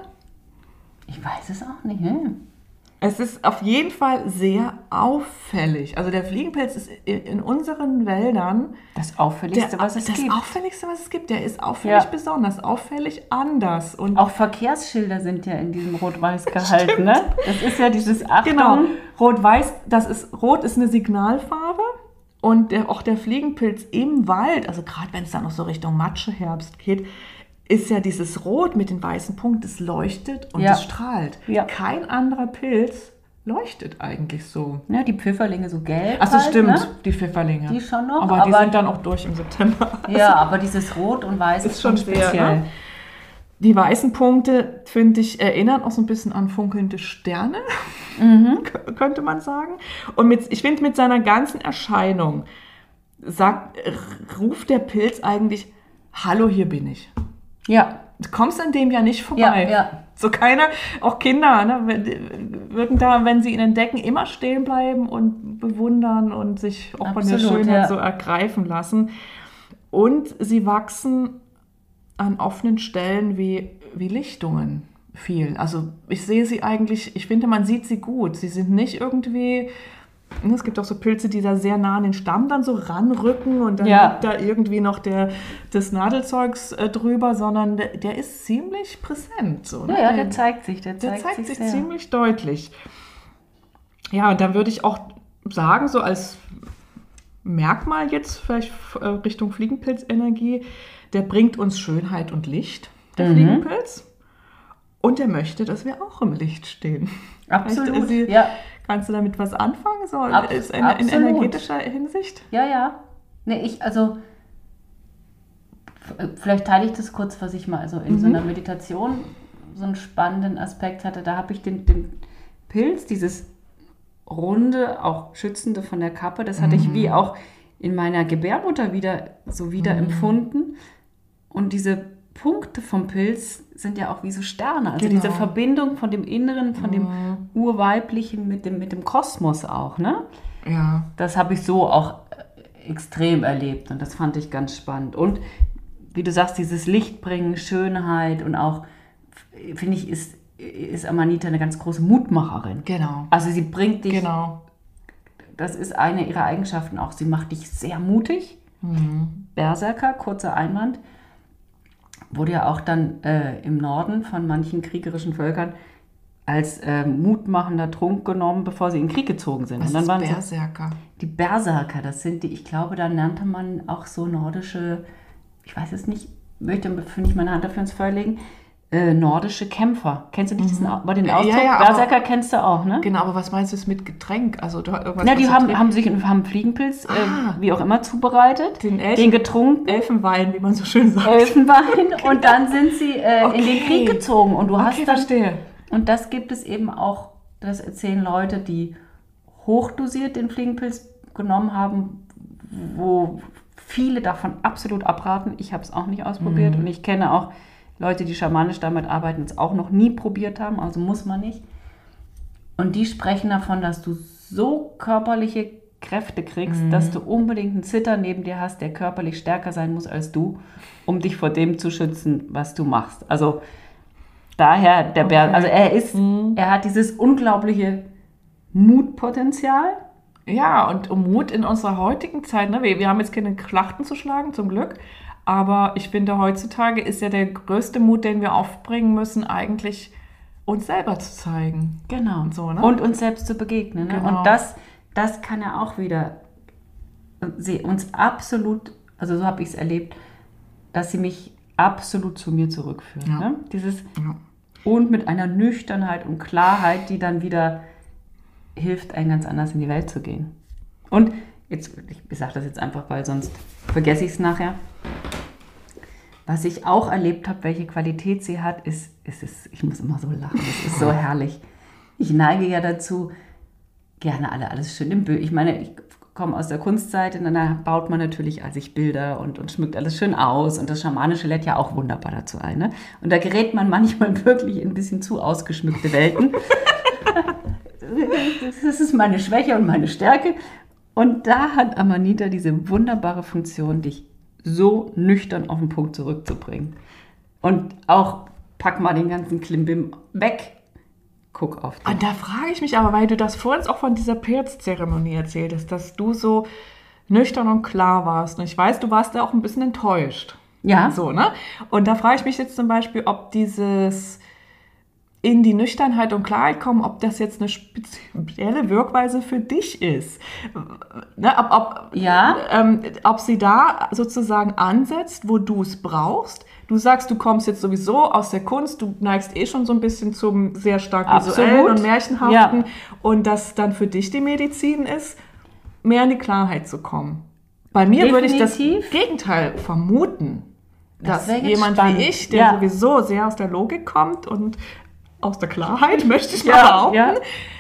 Ich weiß es auch nicht, ne? Es ist auf jeden Fall sehr auffällig. Also der Fliegenpilz ist in unseren Wäldern das Auffälligste, der, was es das gibt. Das Auffälligste, was es gibt. Der ist auffällig ja. besonders, auffällig anders. Und auch Verkehrsschilder sind ja in diesem Rot-Weiß gehalten, ne? Das ist ja dieses Achtung. Genau, Rot-Weiß, das ist, Rot ist eine Signalfarbe. Und der, auch der Fliegenpilz im Wald, also gerade wenn es dann noch so Richtung Matscheherbst geht, ist ja dieses Rot mit den weißen Punkten, das leuchtet und ja. das strahlt. Ja. Kein anderer Pilz leuchtet eigentlich so. Ja, die Pfifferlinge so gelb. Achso, halt, stimmt, ne? Die Pfifferlinge. Die schon noch. Aber, aber die sind dann auch durch im September. Ja, aber dieses Rot und Weiß ist, ist schon speziell. Sehr, ne? Die weißen Punkte, finde ich, erinnern auch so ein bisschen an funkelnde Sterne, Mhm. k- könnte man sagen. Und mit, ich finde, mit seiner ganzen Erscheinung sagt, r- ruft der Pilz eigentlich, hallo, hier bin ich. Ja, Du kommst an dem ja nicht ja, vorbei. ja. So keiner, auch Kinder, ne, wenn- würden da, wenn sie ihn entdecken, immer stehen bleiben und bewundern und sich auch von der Absolut, Schönheit ja. so ergreifen lassen. Und sie wachsen an offenen Stellen wie, wie Lichtungen viel. Also ich sehe sie eigentlich, ich finde, man sieht sie gut. Sie sind nicht irgendwie, ne, es gibt auch so Pilze, die da sehr nah an den Stamm dann so ranrücken und dann Ja. liegt da irgendwie noch der, des Nadelzeugs äh, drüber, sondern der, der ist ziemlich präsent. So, ne? Ja, ja, der zeigt sich, der Der zeigt, zeigt sich sehr. ziemlich deutlich. Ja, und dann würde ich auch sagen, so als Merkmal jetzt vielleicht äh, Richtung Fliegenpilzenergie, der bringt uns Schönheit und Licht, der Mhm. Fliegenpilz. Und der möchte, dass wir auch im Licht stehen. Absolut, Weißt du, Sie- ja. Kannst du damit was anfangen, so Ab- ist in, in absolut. energetischer Hinsicht? Ja, ja. Nee, ich, also, f- vielleicht teile ich das kurz, was ich mal also in so einer Meditation so einen spannenden Aspekt hatte. Da habe ich den, den Pilz, dieses runde, auch schützende von der Kappe, das hatte ich wie auch in meiner Gebärmutter wieder so wieder empfunden. Und diese Punkte vom Pilz sind ja auch wie so Sterne. Also Genau. diese Verbindung von dem Inneren, von dem Urweiblichen mit dem, mit dem Kosmos auch, ne? Ja. Das habe ich so auch äh, extrem erlebt und das fand ich ganz spannend. Und wie du sagst, dieses Lichtbringen, Schönheit und auch, f- finde ich, ist, ist Amanita eine ganz große Mutmacherin. Genau. Also sie bringt dich, Genau. das ist eine ihrer Eigenschaften auch, sie macht dich sehr mutig. Berserker, kurzer Einwand, wurde ja auch dann äh, im Norden von manchen kriegerischen Völkern als äh, mutmachender Trunk genommen, bevor sie in den Krieg gezogen sind. Was und dann ist waren sie, Berserker? die Berserker, das sind die, ich glaube, da nannte man auch so nordische, ich weiß es nicht, möchte für nicht meine Hand dafür ins Feuer legen, äh, nordische Kämpfer. Kennst du nicht diesen, Au- den Ja, Ausdruck? ja, aber- Berserker kennst du auch, ne? Genau, aber was meinst du jetzt mit Getränk? Also du, irgendwas Na, die haben, konzentriert- haben sich haben Fliegenpilz, Ah. äh, wie auch immer, zubereitet, Den Elch- den getrunken, Elfenwein, wie man so schön sagt. Elfenwein, und dann sind sie äh, in den Okay. Krieg gezogen. Und du hast Okay, dann, verstehe. und das gibt es eben auch, das erzählen Leute, die hochdosiert den Fliegenpilz genommen haben, wo viele davon absolut abraten. Ich habe es auch nicht ausprobiert und ich kenne auch Leute, die schamanisch damit arbeiten, es auch noch nie probiert haben, also muss man nicht. Und die sprechen davon, dass du so körperliche Kräfte kriegst, dass du unbedingt einen Zitter neben dir hast, der körperlich stärker sein muss als du, um dich vor dem zu schützen, was du machst. Also daher der Bär, Okay. also er ist, er hat dieses unglaubliche Mutpotenzial. Ja, und um Mut in unserer heutigen Zeit, ne? wir, wir haben jetzt keine Schlachten zu schlagen, zum Glück, aber ich finde, heutzutage ist ja der größte Mut, den wir aufbringen müssen, eigentlich uns selber zu zeigen. Genau. Und so, ne? Und uns selbst zu begegnen. Ne? Genau. Und das, das kann er auch wieder sie uns absolut, also so habe ich es erlebt, dass sie mich absolut zu mir zurückführen. Ja. Ne? Dieses Ja. und mit einer Nüchternheit und Klarheit, die dann wieder hilft, ein ganz anders in die Welt zu gehen. Und jetzt, ich sage das jetzt einfach, weil sonst vergesse ich es nachher. Was ich auch erlebt habe, welche Qualität sie hat, ist, ist es, ich muss immer so lachen, es ist so herrlich. Ich neige ja dazu, gerne alle alles schön im Bild. Ich meine, ich komme aus der Kunstseite und dann baut man natürlich also sich Bilder und, und schmückt alles schön aus und das Schamanische lädt ja auch wunderbar dazu ein. Ne? Und da gerät man manchmal wirklich in ein bisschen zu ausgeschmückte Welten. Das ist meine Schwäche und meine Stärke. Und da hat Amanita diese wunderbare Funktion, dich so nüchtern auf den Punkt zurückzubringen. Und auch, pack mal den ganzen Klimbim weg, guck auf dich. Und da frage ich mich aber, weil du das vorhin auch von dieser Pilzzeremonie erzählt hast, dass du so nüchtern und klar warst. Und ich weiß, du warst da auch ein bisschen enttäuscht. Ja. So, ne? Und da frage ich mich jetzt zum Beispiel, ob dieses in die Nüchternheit und Klarheit kommen, ob das jetzt eine spezielle Wirkweise für dich ist. Ne, ob, ob, Ja. ähm, ob sie da sozusagen ansetzt, wo du es brauchst. Du sagst, du kommst jetzt sowieso aus der Kunst, du neigst eh schon so ein bisschen zum sehr stark visuellen Absolut. und märchenhaften. Ja. Und dass dann für dich die Medizin ist, mehr in die Klarheit zu kommen. Bei mir würde ich das Definitiv. Gegenteil vermuten. dass wär jetzt jemand spannend. wie ich, der Ja. sowieso sehr aus der Logik kommt und aus der Klarheit, möchte ich mal Ja, behaupten, ja.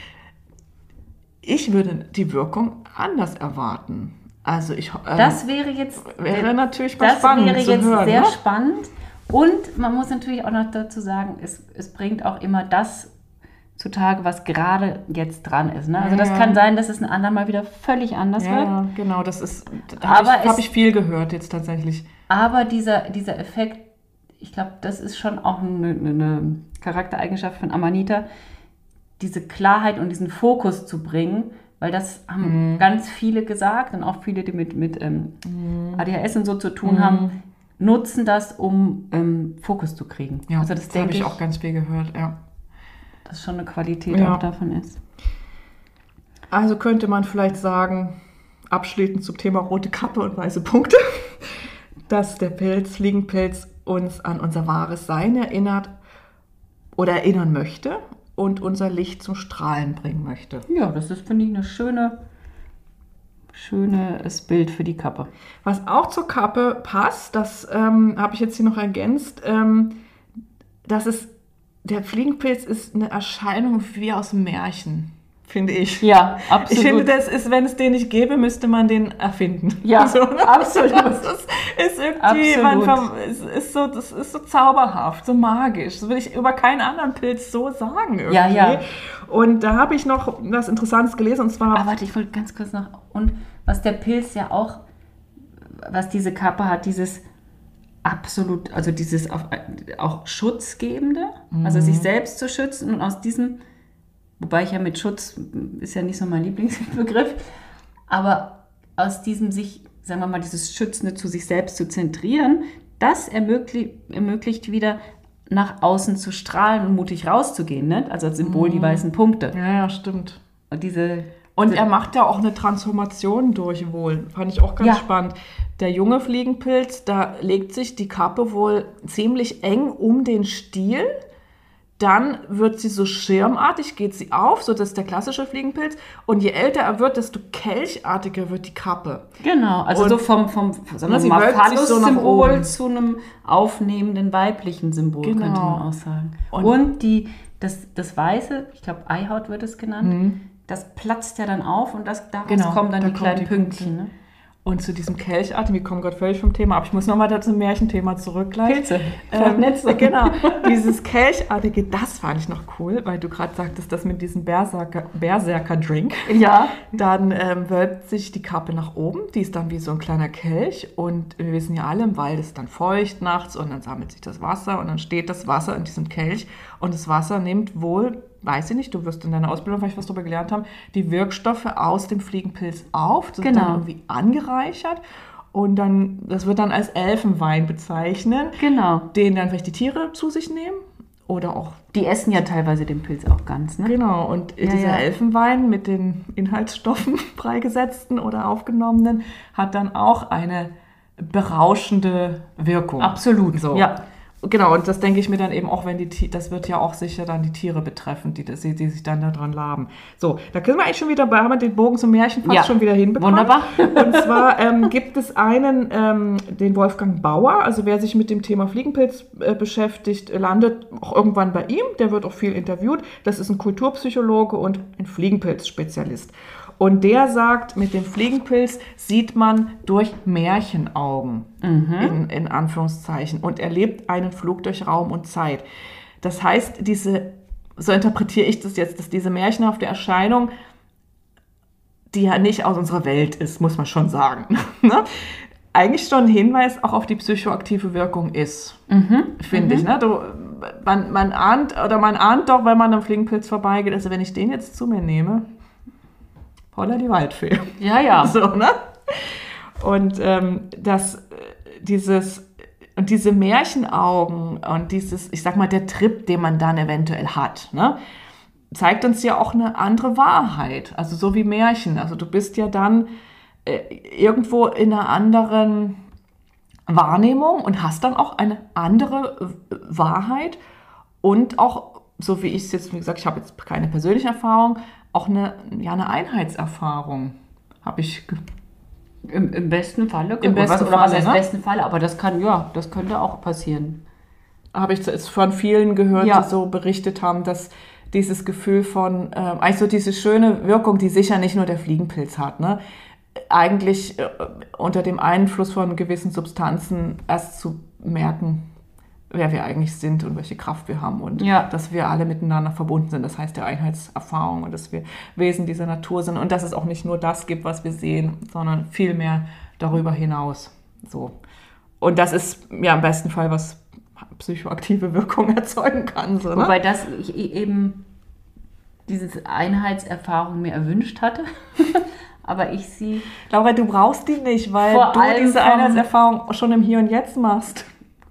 ich würde die Wirkung anders erwarten. Also ich ähm, Das wäre jetzt wäre natürlich mal das spannend wäre zu jetzt hören. sehr Ne? spannend. Und man muss natürlich auch noch dazu sagen, es, es bringt auch immer das zutage, was gerade jetzt dran ist. Ne? Also das Ja. kann sein, dass es ein andermal wieder völlig anders Ja, wird. ja, genau, das ist, da Aber habe ich, es- hab ich viel gehört jetzt tatsächlich. Aber dieser, dieser Effekt, ich glaube, das ist schon auch eine, eine Charaktereigenschaft von Amanita, diese Klarheit und diesen Fokus zu bringen, weil das haben Mhm. ganz viele gesagt und auch viele, die mit, mit ähm, A D H S und so zu tun Mhm. haben, nutzen das, um ähm, Fokus zu kriegen. Ja, also das, das habe denke ich ich, auch ganz viel gehört, ja. dass schon eine Qualität Ja. auch davon ist. Also könnte man vielleicht sagen, abschließend zum Thema rote Kappe und weiße Punkte, dass der Pilz, Fliegenpilz uns an unser wahres Sein erinnert oder erinnern möchte und unser Licht zum Strahlen bringen möchte. Ja, das ist, finde ich, eine schöne, schönes Bild für die Kappe. Was auch zur Kappe passt, das ähm, habe ich jetzt hier noch ergänzt, ähm, dass es, der Fliegenpilz ist eine Erscheinung wie aus dem Märchen, finde ich. Ja, absolut. Ich finde, das ist, wenn es den nicht gäbe, müsste man den erfinden. Ja, so, ne? absolut. Das ist, ist irgendwie, man, Absolut. verm- es ist so, das ist so zauberhaft, so magisch. Das will ich über keinen anderen Pilz so sagen irgendwie. Ja, ja. Und da habe ich noch was Interessantes gelesen, und zwar... Aber warte, ich wollte ganz kurz noch. Und was der Pilz ja auch, was diese Kappe hat, dieses absolut, also dieses auf, auch Schutzgebende, also sich selbst zu schützen und aus diesem, wobei ich ja mit Schutz, ist ja nicht so mein Lieblingsbegriff, aber aus diesem sich, sagen wir mal, dieses Schützende zu sich selbst zu zentrieren, das ermöglicht, ermöglicht wieder nach außen zu strahlen und mutig rauszugehen, ne? Also als Symbol die weißen Punkte. Ja, ja, stimmt. Und diese Und er macht ja auch eine Transformation durch wohl. Fand ich auch ganz Ja. spannend. Der junge Fliegenpilz, da legt sich die Kappe wohl ziemlich eng um den Stiel. Dann wird sie so schirmartig, geht sie auf, so das ist der klassische Fliegenpilz. Und je älter er wird, desto kelchartiger wird die Kappe. Genau, also Und- so vom, vom sagen wir sie mal, wölbt sich so nach Phallus-Symbol oben. zu einem aufnehmenden weiblichen Symbol, Genau. könnte man auch sagen. Und- Und, die, das, das Weiße, ich glaube Eihaut wird es genannt, Mhm. das platzt ja dann auf und das, daraus Genau, kommen dann da die kommen kleinen die Pünktchen. Ne? Und zu diesem Kelchartigen, wir kommen gerade völlig vom Thema ab. Ich muss nochmal zum Märchenthema zurück gleich. Pilze, Ähm, Netze. genau, dieses Kelchartige, das fand ich noch cool, weil du gerade sagtest, das mit diesem Berserker, Berserker-Drink. Ja. Dann ähm, wölbt sich die Kappe nach oben, die ist dann wie so ein kleiner Kelch und wir wissen ja alle, im Wald ist dann feucht nachts und dann sammelt sich das Wasser und dann steht das Wasser in diesem Kelch und das Wasser nimmt wohl, weiß ich nicht, du wirst in deiner Ausbildung vielleicht was darüber gelernt haben, die Wirkstoffe aus dem Fliegenpilz auf, das wird Genau. dann irgendwie angereichert und dann, das wird dann als Elfenwein bezeichnen, Genau. den dann vielleicht die Tiere zu sich nehmen oder auch Die essen ja teilweise den Pilz auch ganz, ne? Genau, und Ja, dieser ja. Elfenwein mit den Inhaltsstoffen freigesetzten oder aufgenommenen hat dann auch eine berauschende Wirkung. Absolut. So. Ja. Genau, und das denke ich mir dann eben auch, wenn die Ti- das wird ja auch sicher dann die Tiere betreffen, die, die, die sich dann daran laben. So, da können wir eigentlich schon wieder bei, haben wir den Bogen zum Märchen fast Ja. schon wieder hinbekommen. Wunderbar. Und zwar ähm, gibt es einen, ähm, den Wolfgang Bauer, also wer sich mit dem Thema Fliegenpilz äh, beschäftigt, landet auch irgendwann bei ihm. Der wird auch viel interviewt. Das ist ein Kulturpsychologe und ein Fliegenpilz-Spezialist. Und der sagt, mit dem Fliegenpilz sieht man durch Märchenaugen, in, in Anführungszeichen, und erlebt einen Flug durch Raum und Zeit. Das heißt, diese, so interpretiere ich das jetzt, dass diese märchenhafte Erscheinung, die ja nicht aus unserer Welt ist, muss man schon sagen, ne? Eigentlich schon ein Hinweis auch auf die psychoaktive Wirkung ist, finde ich. Ne? Du, man, man ahnt, oder man ahnt doch, wenn man am Fliegenpilz vorbeigeht, also wenn ich den jetzt zu mir nehme, holla die Waldfee. Ja, ja. So, ne? Und ähm, das, äh, dieses, und diese Märchenaugen und dieses, ich sag mal, der Trip, den man dann eventuell hat, ne? Zeigt uns ja auch eine andere Wahrheit. Also so wie Märchen. Also du bist ja dann äh, irgendwo in einer anderen Wahrnehmung und hast dann auch eine andere äh, Wahrheit und auch, so wie ich es jetzt, wie gesagt, ich habe jetzt keine persönliche Erfahrung, auch eine, ja, eine Einheitserfahrung habe ich ge- Im, Im besten Falle. Im besten was, oder was Falle, heißt ne? besten Falle? Aber das kann, ja, das könnte auch passieren. Habe ich jetzt von vielen gehört, Ja. die so berichtet haben, dass dieses Gefühl von, ähm, also diese schöne Wirkung, die sicher nicht nur der Fliegenpilz hat, ne? Eigentlich äh, unter dem Einfluss von gewissen Substanzen erst zu merken, wer wir eigentlich sind und welche Kraft wir haben und Ja. dass wir alle miteinander verbunden sind. Das heißt der Einheitserfahrung und dass wir Wesen dieser Natur sind und dass es auch nicht nur das gibt, was wir sehen, sondern viel mehr darüber hinaus. So. Und das ist ja im besten Fall, was psychoaktive Wirkung erzeugen kann. So, ne? Wobei das ich eben diese Einheitserfahrung mir erwünscht hatte. Aber ich sie... Laura, du brauchst die nicht, weil Vor du allem diese vom- Einheitserfahrung schon im Hier und Jetzt machst.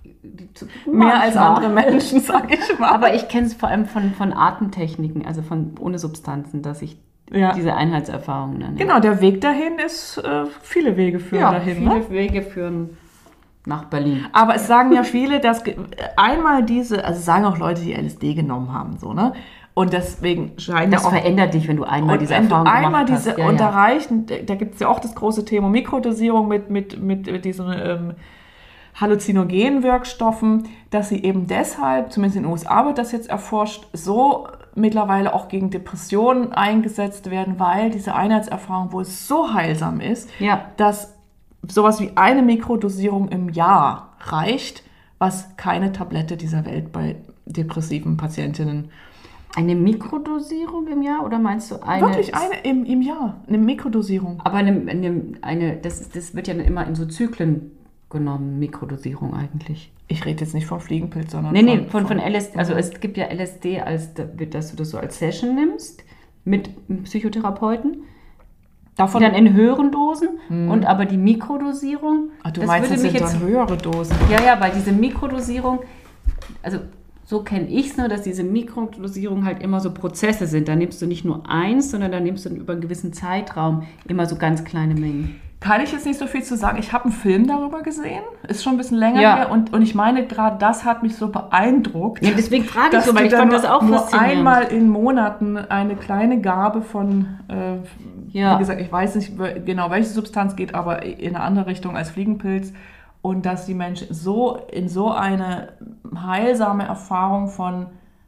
Mehr als Manchmal. andere Menschen, sag ich mal. Aber ich kenne es vor allem von, von Atemtechniken, also von ohne Substanzen, dass ich Ja. diese Einheitserfahrung nenne. Genau, der Weg dahin ist, äh, viele Wege führen Ja, dahin. viele Ne? Wege führen nach Berlin. Aber es sagen ja viele, dass ge- einmal diese, also sagen auch Leute, die L S D genommen haben, so, ne? Und deswegen scheinen Das ja auch... verändert dich, wenn du einmal Und diese wenn du Erfahrung einmal gemacht diese hast. Ja, und ja. erreichen, da, da gibt es ja auch das große Thema Mikrodosierung mit, mit, mit, mit diesen ähm, halluzinogenen Wirkstoffen, dass sie eben deshalb, zumindest in den U S A wird das jetzt erforscht, so mittlerweile auch gegen Depressionen eingesetzt werden, weil diese Einheitserfahrung wohl so heilsam ist, Ja. dass sowas wie eine Mikrodosierung im Jahr reicht, was keine Tablette dieser Welt bei depressiven Patientinnen. Eine Mikrodosierung im Jahr oder meinst du eine? Wirklich eine im, im Jahr, eine Mikrodosierung. Aber eine, eine, eine das, ist, das wird ja dann immer in so Zyklen genommen, Mikrodosierung eigentlich. Ich rede jetzt nicht vom Fliegenpilz, sondern Nee, nee, von, von L S D. Also Mhm. es gibt ja L S D, als, dass du das so als Session nimmst mit einem Psychotherapeuten. davon. Die dann in höheren Dosen und aber die Mikrodosierung. Ach, du das meinst, würde das mich sind jetzt dann höhere Dosen. Ja, ja, weil diese Mikrodosierung, also so kenne ich es nur, dass diese Mikrodosierung halt immer so Prozesse sind. Da nimmst du nicht nur eins, sondern da nimmst du über einen gewissen Zeitraum immer so ganz kleine Mengen. Kann ich jetzt nicht so viel zu sagen. Ich habe einen Film darüber gesehen, ist schon ein bisschen länger Ja. her und, und ich meine, gerade das hat mich so beeindruckt. Ja, deswegen frage ich dass so, weil du ich dann fand nur, das auch nur faszinierend. einmal in Monaten eine kleine Gabe von, äh, Ja. wie gesagt, ich weiß nicht genau, welche Substanz geht, aber in eine andere Richtung als Fliegenpilz. Und dass die Menschen so in so eine heilsame Erfahrung von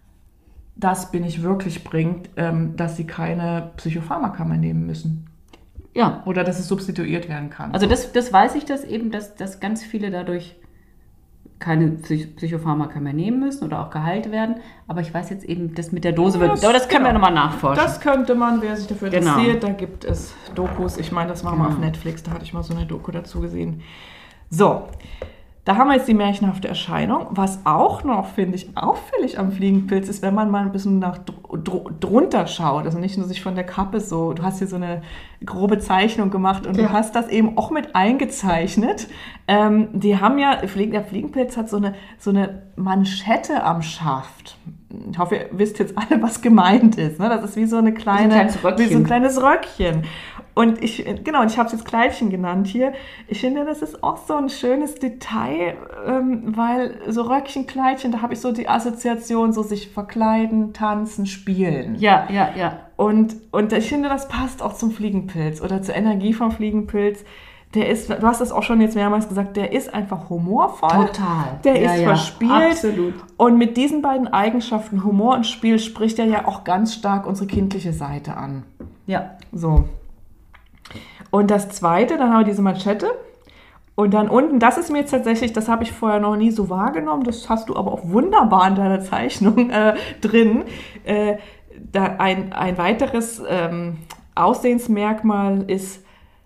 das bin ich wirklich bringt, ähm, dass sie keine Psychopharmaka mehr nehmen müssen. Ja, Oder dass es substituiert werden kann. also das, das weiß ich, dass eben, dass, dass ganz viele dadurch keine Psych- Psychopharmaka mehr nehmen müssen oder auch geheilt werden. Aber ich weiß jetzt eben, das mit der Dose wird. Das- Aber das können wir genau. nochmal nachforschen. Das könnte man, wer sich dafür Genau. interessiert, da gibt es Dokus. Ich meine, das war mal Genau. auf Netflix, da hatte ich mal so eine Doku dazu gesehen. So, da haben wir jetzt die märchenhafte Erscheinung. Was auch noch, finde ich, auffällig am Fliegenpilz ist, wenn man mal ein bisschen nach dr dr drunter schaut, also nicht nur sich von der Kappe so, du hast hier so eine grobe Zeichnung gemacht und Ja. du hast das eben auch mit eingezeichnet. Ähm, die haben ja, Fliegen- der Fliegenpilz hat so eine, so eine Manschette am Schaft. Ich hoffe, ihr wisst jetzt alle, was gemeint ist. Ne? Das ist wie so eine kleine, kleines Röckchen. wie so ein kleines Röckchen. Und ich, genau, und ich habe es jetzt Kleidchen genannt hier. Ich finde, das ist auch so ein schönes Detail, ähm, weil so Röckchen, Kleidchen, da habe ich so die Assoziation, so sich verkleiden, tanzen, spielen. Ja, ja, ja. Und, und ich finde, das passt auch zum Fliegenpilz oder zur Energie vom Fliegenpilz. Der ist, du hast das auch schon jetzt mehrmals gesagt, der ist einfach humorvoll. Total. Der Ja, ist ja, verspielt. absolut. Und mit diesen beiden Eigenschaften, Humor und Spiel, spricht er ja auch ganz stark unsere kindliche Seite an. Ja. So. Und das Zweite, dann haben wir diese Manschette. Und dann unten, das ist mir jetzt tatsächlich, das habe ich vorher noch nie so wahrgenommen, das hast du aber auch wunderbar in deiner Zeichnung äh, drin. Äh, da ein, ein weiteres ähm, Aussehensmerkmal ist,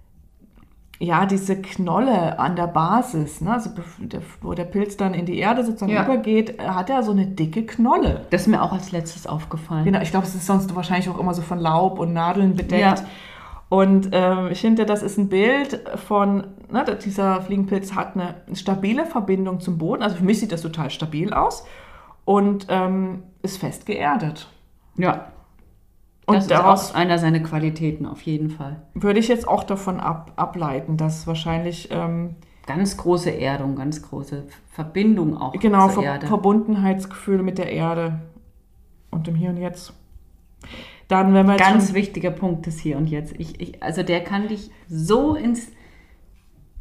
ja, diese Knolle an der Basis, ne? Also der, wo der Pilz dann in die Erde sozusagen Ja. übergeht, hat er so eine dicke Knolle. Das ist mir auch als letztes aufgefallen. Genau, ich glaube, es ist sonst wahrscheinlich auch immer so von Laub und Nadeln bedeckt. Ja. Und ähm, ich finde, das ist ein Bild von, ne, dieser Fliegenpilz hat eine stabile Verbindung zum Boden. Also für mich sieht das total stabil aus und ähm, ist fest geerdet. Ja. Und Das daraus ist auch einer seiner Qualitäten, auf jeden Fall. würde ich jetzt auch davon ab, ableiten, dass wahrscheinlich ähm, Ganz große Erdung, ganz große Verbindung auch genau zur Ver Erde. Verbundenheitsgefühl mit der Erde und dem Hier und Jetzt. Dann, wenn wir jetzt Ganz schon, wichtiger Punkt ist hier und jetzt. Ich, ich, also der kann dich so ins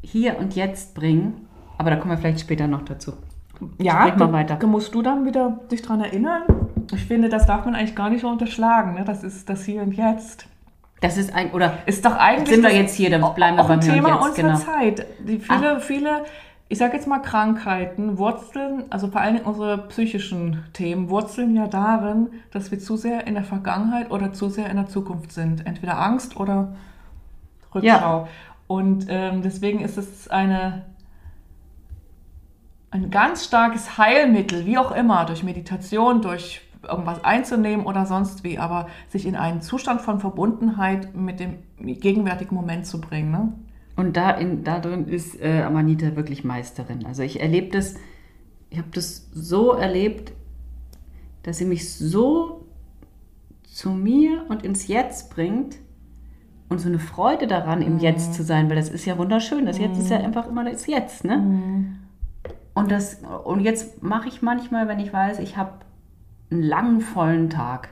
hier und jetzt bringen. Aber da kommen wir vielleicht später noch dazu. Ja, Sprich mal da, weiter. da musst du dann wieder dich dran erinnern. Ich finde, das darf man eigentlich gar nicht so unterschlagen. Ne? Das ist das Hier und Jetzt. Das ist ein, oder Ist doch eigentlich sind wir das jetzt hier, dann bleiben wir auch ein beim Hier und Thema Jetzt. unserer Genau. Zeit. Die viele, viele, ich sage jetzt mal Krankheiten, wurzeln, also vor allem unsere psychischen Themen, wurzeln ja darin, dass wir zu sehr in der Vergangenheit oder zu sehr in der Zukunft sind. Entweder Angst oder Rückschau. Ja. Und ähm, deswegen ist es eine... ein ganz starkes Heilmittel, wie auch immer, durch Meditation, durch irgendwas einzunehmen oder sonst wie, aber sich in einen Zustand von Verbundenheit mit dem gegenwärtigen Moment zu bringen. Ne? Und da, in, da drin ist äh, Amanita wirklich Meisterin. Also ich erlebe das, ich habe das so erlebt, dass sie mich so zu mir und ins Jetzt bringt und so eine Freude daran, im Jetzt zu sein, weil das ist ja wunderschön. Das Jetzt ist ja einfach immer das Jetzt, ne? Mhm. Und, das, und jetzt mache ich manchmal, wenn ich weiß, ich habe einen langen, vollen Tag,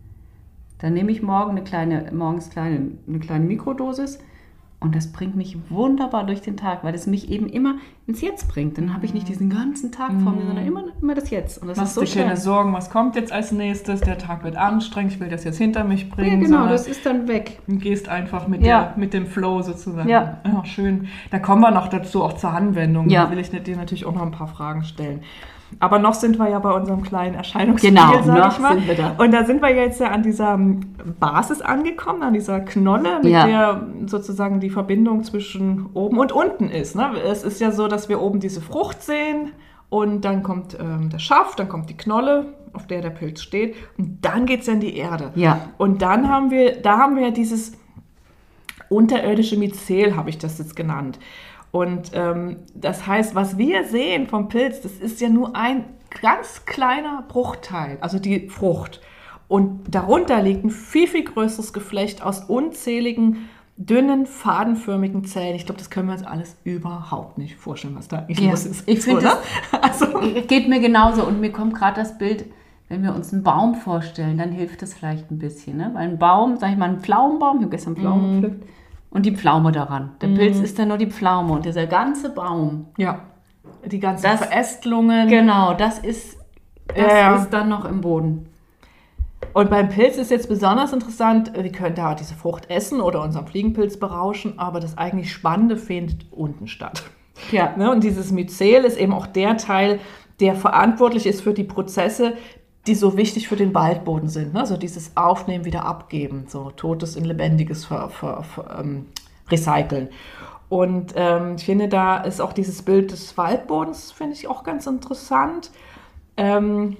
dann nehme ich morgen eine kleine, morgens kleine, eine kleine Mikrodosis und das bringt mich wunderbar durch den Tag, weil es mich eben immer ins Jetzt bringt. Dann habe ich nicht diesen ganzen Tag vor mir, sondern immer, immer das Jetzt. Und das Machst ist so dir schön. keine Sorgen, was kommt jetzt als nächstes, der Tag wird anstrengend, ich will das jetzt hinter mich Ja, bringen. genau, sondern das ist dann weg. du gehst einfach mit, Ja. der, mit dem Flow sozusagen. Ja. Ja, schön. Da kommen wir noch dazu, auch zur Anwendung. Ja. Da will ich dir natürlich auch noch ein paar Fragen stellen. Aber noch sind wir ja bei unserem kleinen Erscheinungsbild, Genau, sag noch ich mal. sind wir da. Und da sind wir jetzt ja an dieser Basis angekommen, an dieser Knolle, mit Ja. der sozusagen die Verbindung zwischen oben und unten ist. Ne? Es ist ja so, dass wir oben diese Frucht sehen und dann kommt ähm, der Schaft, dann kommt die Knolle, auf der der Pilz steht und dann geht es ja in die Erde. Ja. Und dann haben wir, da haben wir ja dieses unterirdische Myzel, habe ich das jetzt genannt. Und ähm, das heißt, was wir sehen vom Pilz, das ist ja nur ein ganz kleiner Bruchteil, also die Frucht. Und darunter liegt ein viel, viel größeres Geflecht aus unzähligen, dünnen, fadenförmigen Zellen. Ich glaube, das können wir uns alles überhaupt nicht vorstellen, was da eigentlich Ja. los ist. Ich finde, Oder? Also, geht mir genauso und mir kommt gerade das Bild, wenn wir uns einen Baum vorstellen, dann hilft das vielleicht ein bisschen, ne? Weil ein Baum, sag ich mal, ein Pflaumenbaum, ich habe gestern Pflaumen Mhm. gepflückt, und die Pflaume daran. Der Pilz ist dann nur die Pflaume und dieser ganze Baum. ja, die ganzen Das- Verästelungen. Genau, das ist, das Ja, ja. ist dann noch im Boden. Und beim Pilz ist jetzt besonders interessant, wir können da diese Frucht essen oder unseren Fliegenpilz berauschen, aber das eigentlich Spannende findet unten statt. Ja. Ne? Und dieses Myzel ist eben auch der Teil, der verantwortlich ist für die Prozesse, die so wichtig für den Waldboden sind. Ne? Also dieses Aufnehmen, wieder abgeben, so Totes in Lebendiges ver, ver, ver, ähm, recyceln. Und ähm, ich finde, da ist auch dieses Bild des Waldbodens, finde ich auch ganz interessant. Ähm,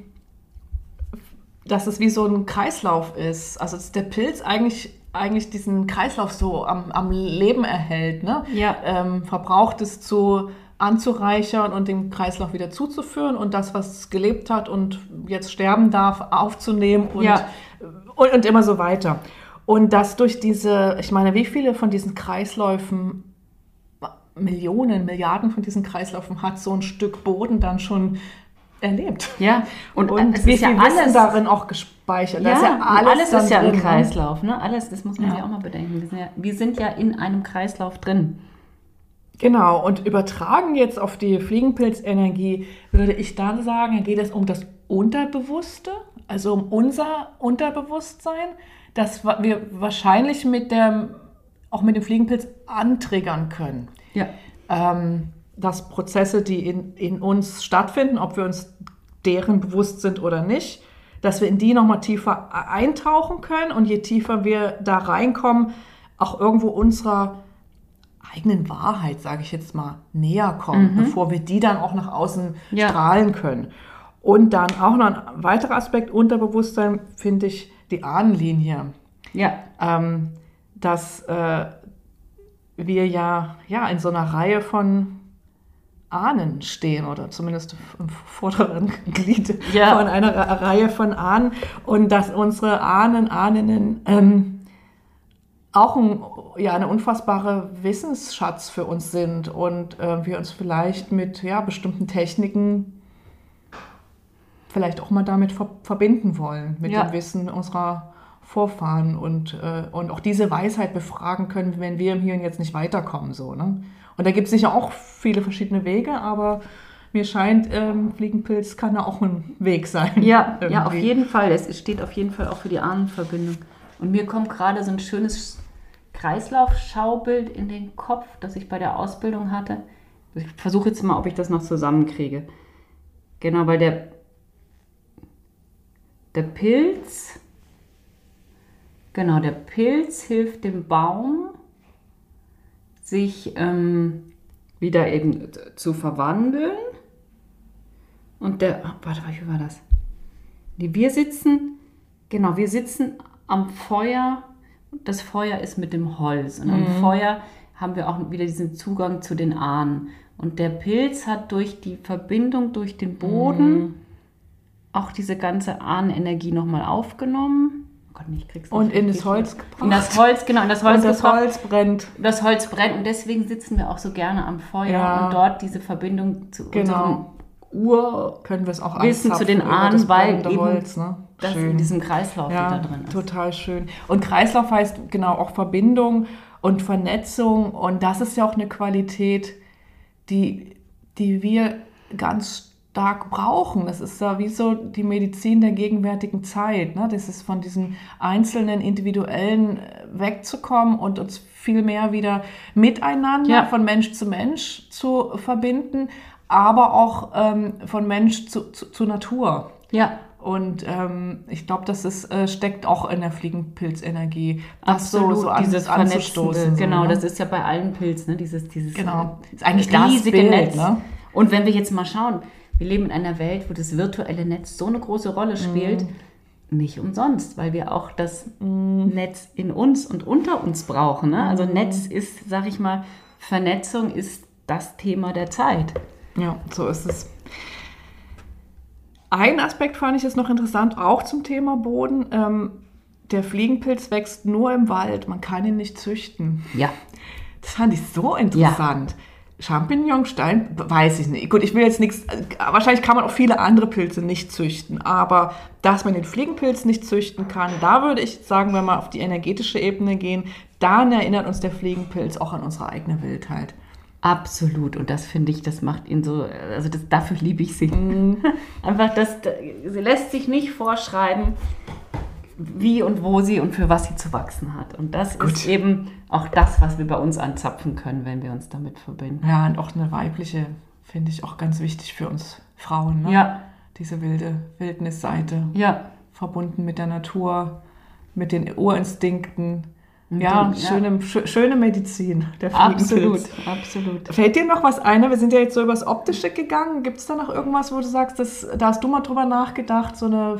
dass es wie so ein Kreislauf ist. Also dass der Pilz eigentlich, eigentlich diesen Kreislauf so am, am Leben erhält. Ne? Ja. Ähm, Verbrauchtes zu anzureichern und den Kreislauf wieder zuzuführen und das, was gelebt hat und jetzt sterben darf, aufzunehmen und, Ja. und, und immer so weiter. Und das durch diese, ich meine, wie viele von diesen Kreisläufen, Millionen, Milliarden von diesen Kreisläufen hat so ein Stück Boden dann schon erlebt. Ja, und, Und es wie ist ja viel alles Wissen darin auch gespeichert. Da Ja, ist ja alles, alles dann ist ja drin, ein ne? Kreislauf, ne? Alles, das muss man Ja. ja auch mal bedenken. Wir sind ja, wir sind ja in einem Kreislauf drin. Genau, und übertragen jetzt auf die Fliegenpilzenergie, würde ich dann sagen, da geht es um das Unterbewusste, also um unser Unterbewusstsein, das wir wahrscheinlich mit dem, auch mit dem Fliegenpilz antriggern können. Ja. Ähm, dass Prozesse, die in, in uns stattfinden, ob wir uns deren bewusst sind oder nicht, dass wir in die nochmal tiefer eintauchen können und je tiefer wir da reinkommen, auch irgendwo unserer eigenen Wahrheit, sage ich jetzt mal, näher kommen, Mhm. bevor wir die dann auch nach außen Ja. strahlen können. Und dann auch noch ein weiterer Aspekt Unterbewusstsein, finde ich, die Ahnenlinie. Ja. Ähm, dass äh, wir ja, ja in so einer Reihe von Ahnen stehen oder zumindest im vorderen Glied Ja. von einer Ra- Reihe von Ahnen und dass unsere Ahnen, Ahnen ähm, auch ein, ja, eine unfassbare Wissensschatz für uns sind und äh, wir uns vielleicht mit ja, bestimmten Techniken vielleicht auch mal damit ver- verbinden wollen, mit Ja. dem Wissen unserer Vorfahren und, äh, und auch diese Weisheit befragen können, wenn wir im Hier und Jetzt nicht weiterkommen. So, ne? Und da gibt es sicher auch viele verschiedene Wege, aber mir scheint, ähm, Fliegenpilz kann da auch ein Weg sein. Ja, irgendwie. ja, auf jeden Fall. Es steht auf jeden Fall auch für die Ahnenverbindung. Und mir kommt gerade so ein schönes Kreislaufschaubild in den Kopf, das ich bei der Ausbildung hatte. Ich versuche jetzt mal, ob ich das noch zusammenkriege. Genau, weil der, der Pilz, genau, der Pilz hilft dem Baum, sich ähm, wieder eben zu verwandeln. Und der, oh, warte, wie war das? Nee, wir sitzen, genau, wir sitzen am Feuer. Das Feuer ist mit dem Holz. Und am Mhm. Feuer haben wir auch wieder diesen Zugang zu den Ahnen. Und der Pilz hat durch die Verbindung durch den Boden Mhm. auch diese ganze Ahnenenergie nochmal aufgenommen. Oh Gott, ich krieg's nicht Und in richtig das Holz hin. gebracht. In das Holz, genau, in das Holz Und das gebracht. Holz brennt. Das Holz brennt und deswegen sitzen wir auch so gerne am Feuer Ja. und dort diese Verbindung zu Genau. unserem Ur, Können wir es auch Wissen zu anzapfen den über Ahnen, das weil brennende eben Holz, ne? das Schön. in diesem Kreislauf Ja, wieder drin ist. total schön. Und Kreislauf heißt genau auch Verbindung und Vernetzung. Und das ist ja auch eine Qualität, die, die wir ganz stark brauchen. Das ist ja wie so die Medizin der gegenwärtigen Zeit. Ne? Das ist von diesem einzelnen, individuellen wegzukommen und uns viel mehr wieder miteinander, Ja. von Mensch zu Mensch zu verbinden, aber auch ähm, von Mensch zu, zu, zu Natur. Ja, Und ähm, ich glaube, das ist, äh, steckt auch in der Fliegenpilzenergie. das absolut. So, so an, dieses anzustoßen. Vernetzende, So, genau, ne? das ist ja bei allen Pilzen, ne? dieses, dieses Genau. äh, Ist eigentlich das riesige Bild, Netz. ne? Und wenn wir jetzt mal schauen, wir leben in einer Welt, wo das virtuelle Netz so eine große Rolle spielt, nicht umsonst, weil wir auch das Netz in uns und unter uns brauchen. Ne? Also Netz ist, sag ich mal, Vernetzung ist das Thema der Zeit. Ja, so ist es. Ein Aspekt fand ich jetzt noch interessant, auch zum Thema Boden. Ähm, der Fliegenpilz wächst nur im Wald, man kann ihn nicht züchten. Ja. Das fand ich so interessant. Champignonstein, weiß ich nicht. Gut, ich will jetzt nichts, wahrscheinlich kann man auch viele andere Pilze nicht züchten, aber dass man den Fliegenpilz nicht züchten kann, da würde ich sagen, wenn wir auf die energetische Ebene gehen, dann erinnert uns der Fliegenpilz auch an unsere eigene Wildheit. Absolut. Und das finde ich, das macht ihn so, also das, dafür liebe ich sie. Mhm. Einfach, das, sie lässt sich nicht vorschreiben, wie und wo sie und für was sie zu wachsen hat. Und das Gut. ist eben auch das, was wir bei uns anzapfen können, wenn wir uns damit verbinden. Ja, und auch eine weibliche, finde ich auch ganz wichtig für uns Frauen. Ne? Ja, Diese wilde Wildnisseite, ja. verbunden mit der Natur, mit den Urinstinkten. Mit Ja, dem- ja. schöne, schö- schöne Medizin, der Fliegenpilz. Absolut, absolut. Fällt dir noch was ein? Wir sind ja jetzt so übers Optische gegangen. Gibt es da noch irgendwas, wo du sagst, das, da hast du mal drüber nachgedacht, so, eine,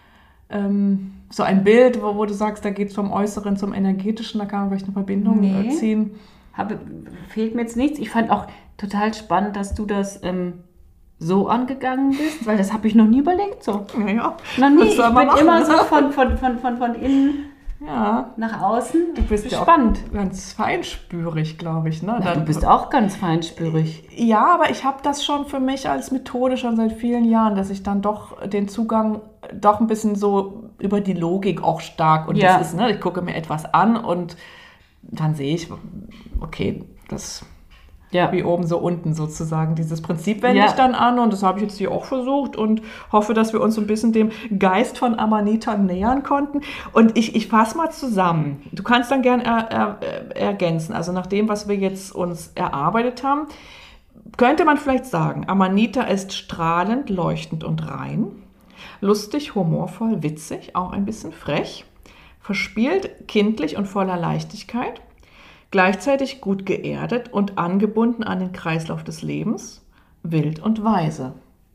ähm, so ein Bild, wo, wo du sagst, da geht es vom Äußeren zum Energetischen, da kann man vielleicht eine Verbindung Nee. äh, ziehen? Habe, fehlt mir jetzt nichts. Ich fand auch total spannend, dass du das ähm, so angegangen bist, weil das habe ich noch nie überlegt so. Naja, Noch nie. was Ich soll bin man machen, immer ne? so von, von, von, von, von innen ja. nach außen. Du bist ja spannend. auch ganz feinspürig, glaube ich. Ne? Na, du Dann- bist auch ganz feinspürig. Ja, aber ich habe das schon für mich als Methode schon seit vielen Jahren, dass ich dann doch den Zugang doch ein bisschen so über die Logik auch stark und Ja. das ist, ne, ich gucke mir etwas an und dann sehe ich, okay, das Ja. wie oben so unten sozusagen. Dieses Prinzip wende Ja. ich dann an und das habe ich jetzt hier auch versucht und hoffe, dass wir uns so ein bisschen dem Geist von Amanita nähern konnten. Und ich, ich fasse mal zusammen. Du kannst dann gern er, er, ergänzen. Also nach dem, was wir jetzt uns erarbeitet haben, könnte man vielleicht sagen, Amanita ist strahlend, leuchtend und rein, lustig, humorvoll, witzig, auch ein bisschen frech, verspielt, kindlich und voller Leichtigkeit, gleichzeitig gut geerdet und angebunden an den Kreislauf des Lebens, wild und weise.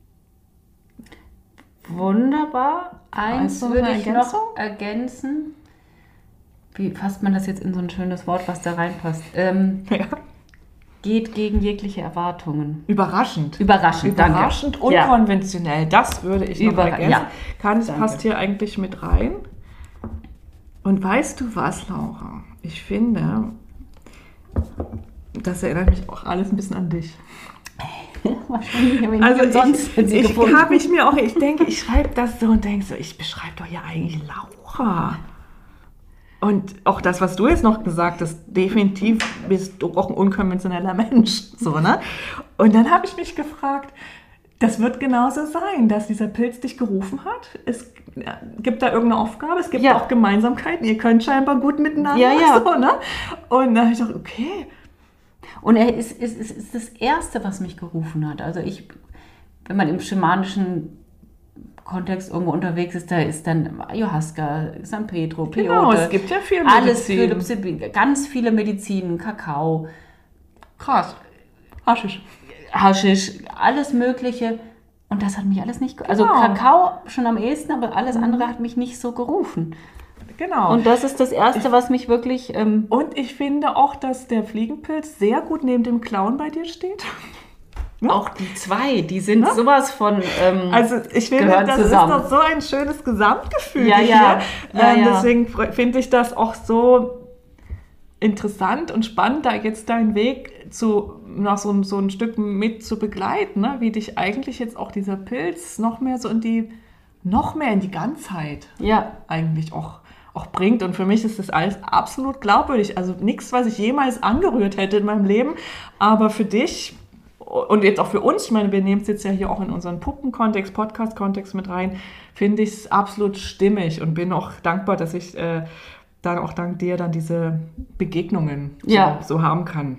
Wunderbar. Eins Also eine würde ich Ergänzung? noch ergänzen. Wie fasst man das jetzt in so ein schönes Wort, was da reinpasst? Ähm, Ja. geht gegen jegliche Erwartungen. Überraschend. Überraschend, Überraschend, danke. Ja. unkonventionell. Das würde ich noch Überra- ergänzen. ja. Kann, es Danke. passt hier eigentlich mit rein. Und weißt du was, Laura? Ich finde, das erinnert mich auch alles ein bisschen an dich. Wahrscheinlich habe ich Also nicht umsonst ich, sie ich gefunden. habe ich mir auch, ich denke, ich schreibe das so und denke so, ich beschreibe doch hier eigentlich Laura. Und auch das, was du jetzt noch gesagt hast, definitiv bist du auch ein unkonventioneller Mensch. So, ne? Und dann habe ich mich gefragt, das wird genauso sein, dass dieser Pilz dich gerufen hat. Es gibt da irgendeine Aufgabe, es gibt ja. auch Gemeinsamkeiten, ihr könnt scheinbar gut miteinander. Ja, ja. So, ne? Und dann habe ich gedacht, okay. Und er ist, ist, ist, ist das Erste, was mich gerufen hat. Also ich, wenn man im schamanischen Kontext irgendwo unterwegs ist, da ist dann Ayahuasca, San Pedro, Peyote. Genau, es gibt ja viel Medizin. Alles, für, ganz viele Medizinen, Kakao. Krass. Haschisch. Haschisch, alles Mögliche. Und das hat mich alles nicht... Ge- also Genau. Kakao schon am ehesten, aber alles andere hat mich nicht so gerufen. Genau. Und das ist das Erste, was mich wirklich... Ähm, Und ich finde auch, dass der Fliegenpilz sehr gut neben dem Clown bei dir steht. Auch die zwei, die sind ja? sowas von ähm, Also ich finde, das zusammen. ist doch so ein schönes Gesamtgefühl ja, hier. Ja. Ja, ähm, ja. Deswegen finde ich das auch so interessant und spannend, da jetzt deinen Weg zu, noch so, so ein Stück mit zu begleiten, ne? Wie dich eigentlich jetzt auch dieser Pilz noch mehr so in die, noch mehr in die Ganzheit ja. eigentlich auch, auch bringt. Und für mich ist das alles absolut glaubwürdig. Also nichts, was ich jemals angerührt hätte in meinem Leben, aber für dich... Und jetzt auch für uns, ich meine, wir nehmen es jetzt ja hier auch in unseren Puppenkontext, Podcast-Kontext mit rein, finde ich es absolut stimmig und bin auch dankbar, dass ich äh, dann auch dank dir dann diese Begegnungen ja. so, so haben kann.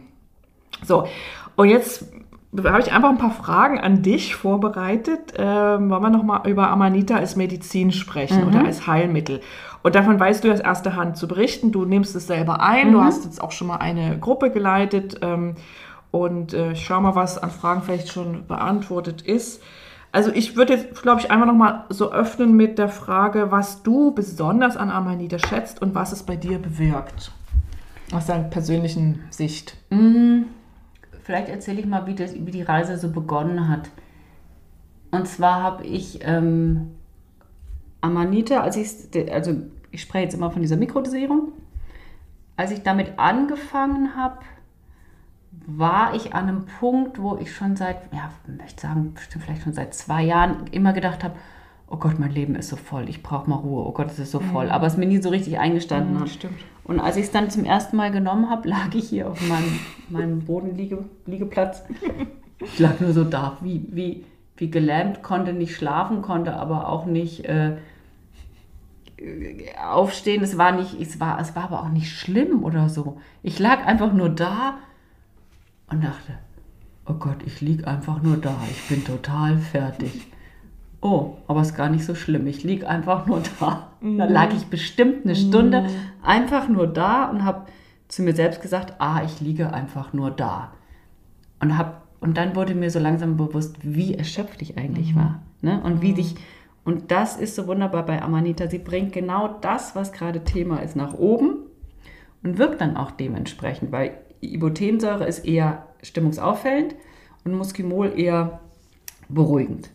So, und jetzt habe ich einfach ein paar Fragen an dich vorbereitet. Ähm, wollen wir nochmal über Amanita als Medizin sprechen mhm. oder als Heilmittel? Und davon weißt du aus erster Hand zu berichten. Du nimmst es selber ein, mhm. du hast jetzt auch schon mal eine Gruppe geleitet, ähm, Und äh, ich schaue mal, was an Fragen vielleicht schon beantwortet ist. Also ich würde jetzt, glaube ich, einfach nochmal so öffnen mit der Frage, was du besonders an Amanita schätzt und was es bei dir bewirkt. Aus deiner persönlichen Sicht. Mhm. Vielleicht erzähle ich mal, wie, das, wie die Reise so begonnen hat. Und zwar habe ich ähm, Amanita, als ich, also ich spreche jetzt immer von dieser Mikrodosierung, als ich damit angefangen habe, war ich an einem Punkt, wo ich schon seit, ja, ich möchte sagen, bestimmt vielleicht schon seit zwei Jahren immer gedacht habe, oh Gott, mein Leben ist so voll, ich brauche mal Ruhe, oh Gott, es ist so voll. Mhm. Aber es mir nie so richtig eingestanden mhm, hat. Stimmt. Und als ich es dann zum ersten Mal genommen habe, lag ich hier auf meinem, meinem Bodenliegeplatz. Ich lag nur so da, wie, wie, wie gelähmt, konnte nicht schlafen, konnte aber auch nicht äh, aufstehen. Es war, nicht, es, war, es war aber auch nicht schlimm oder so. Ich lag einfach nur da und dachte, oh Gott, ich liege einfach nur da, ich bin total fertig. Oh, aber es ist gar nicht so schlimm, ich liege einfach nur da. Mm. Da lag ich bestimmt eine Stunde mm. einfach nur da und habe zu mir selbst gesagt, ah, ich liege einfach nur da. Und, hab, und dann wurde mir so langsam bewusst, wie erschöpft ich eigentlich mm. war. Ne? Und wie dich, und das ist so wunderbar bei Amanita, sie bringt genau das, was gerade Thema ist, nach oben und wirkt dann auch dementsprechend, weil Ibotensäure ist eher stimmungsauffällend und Muskimol eher beruhigend.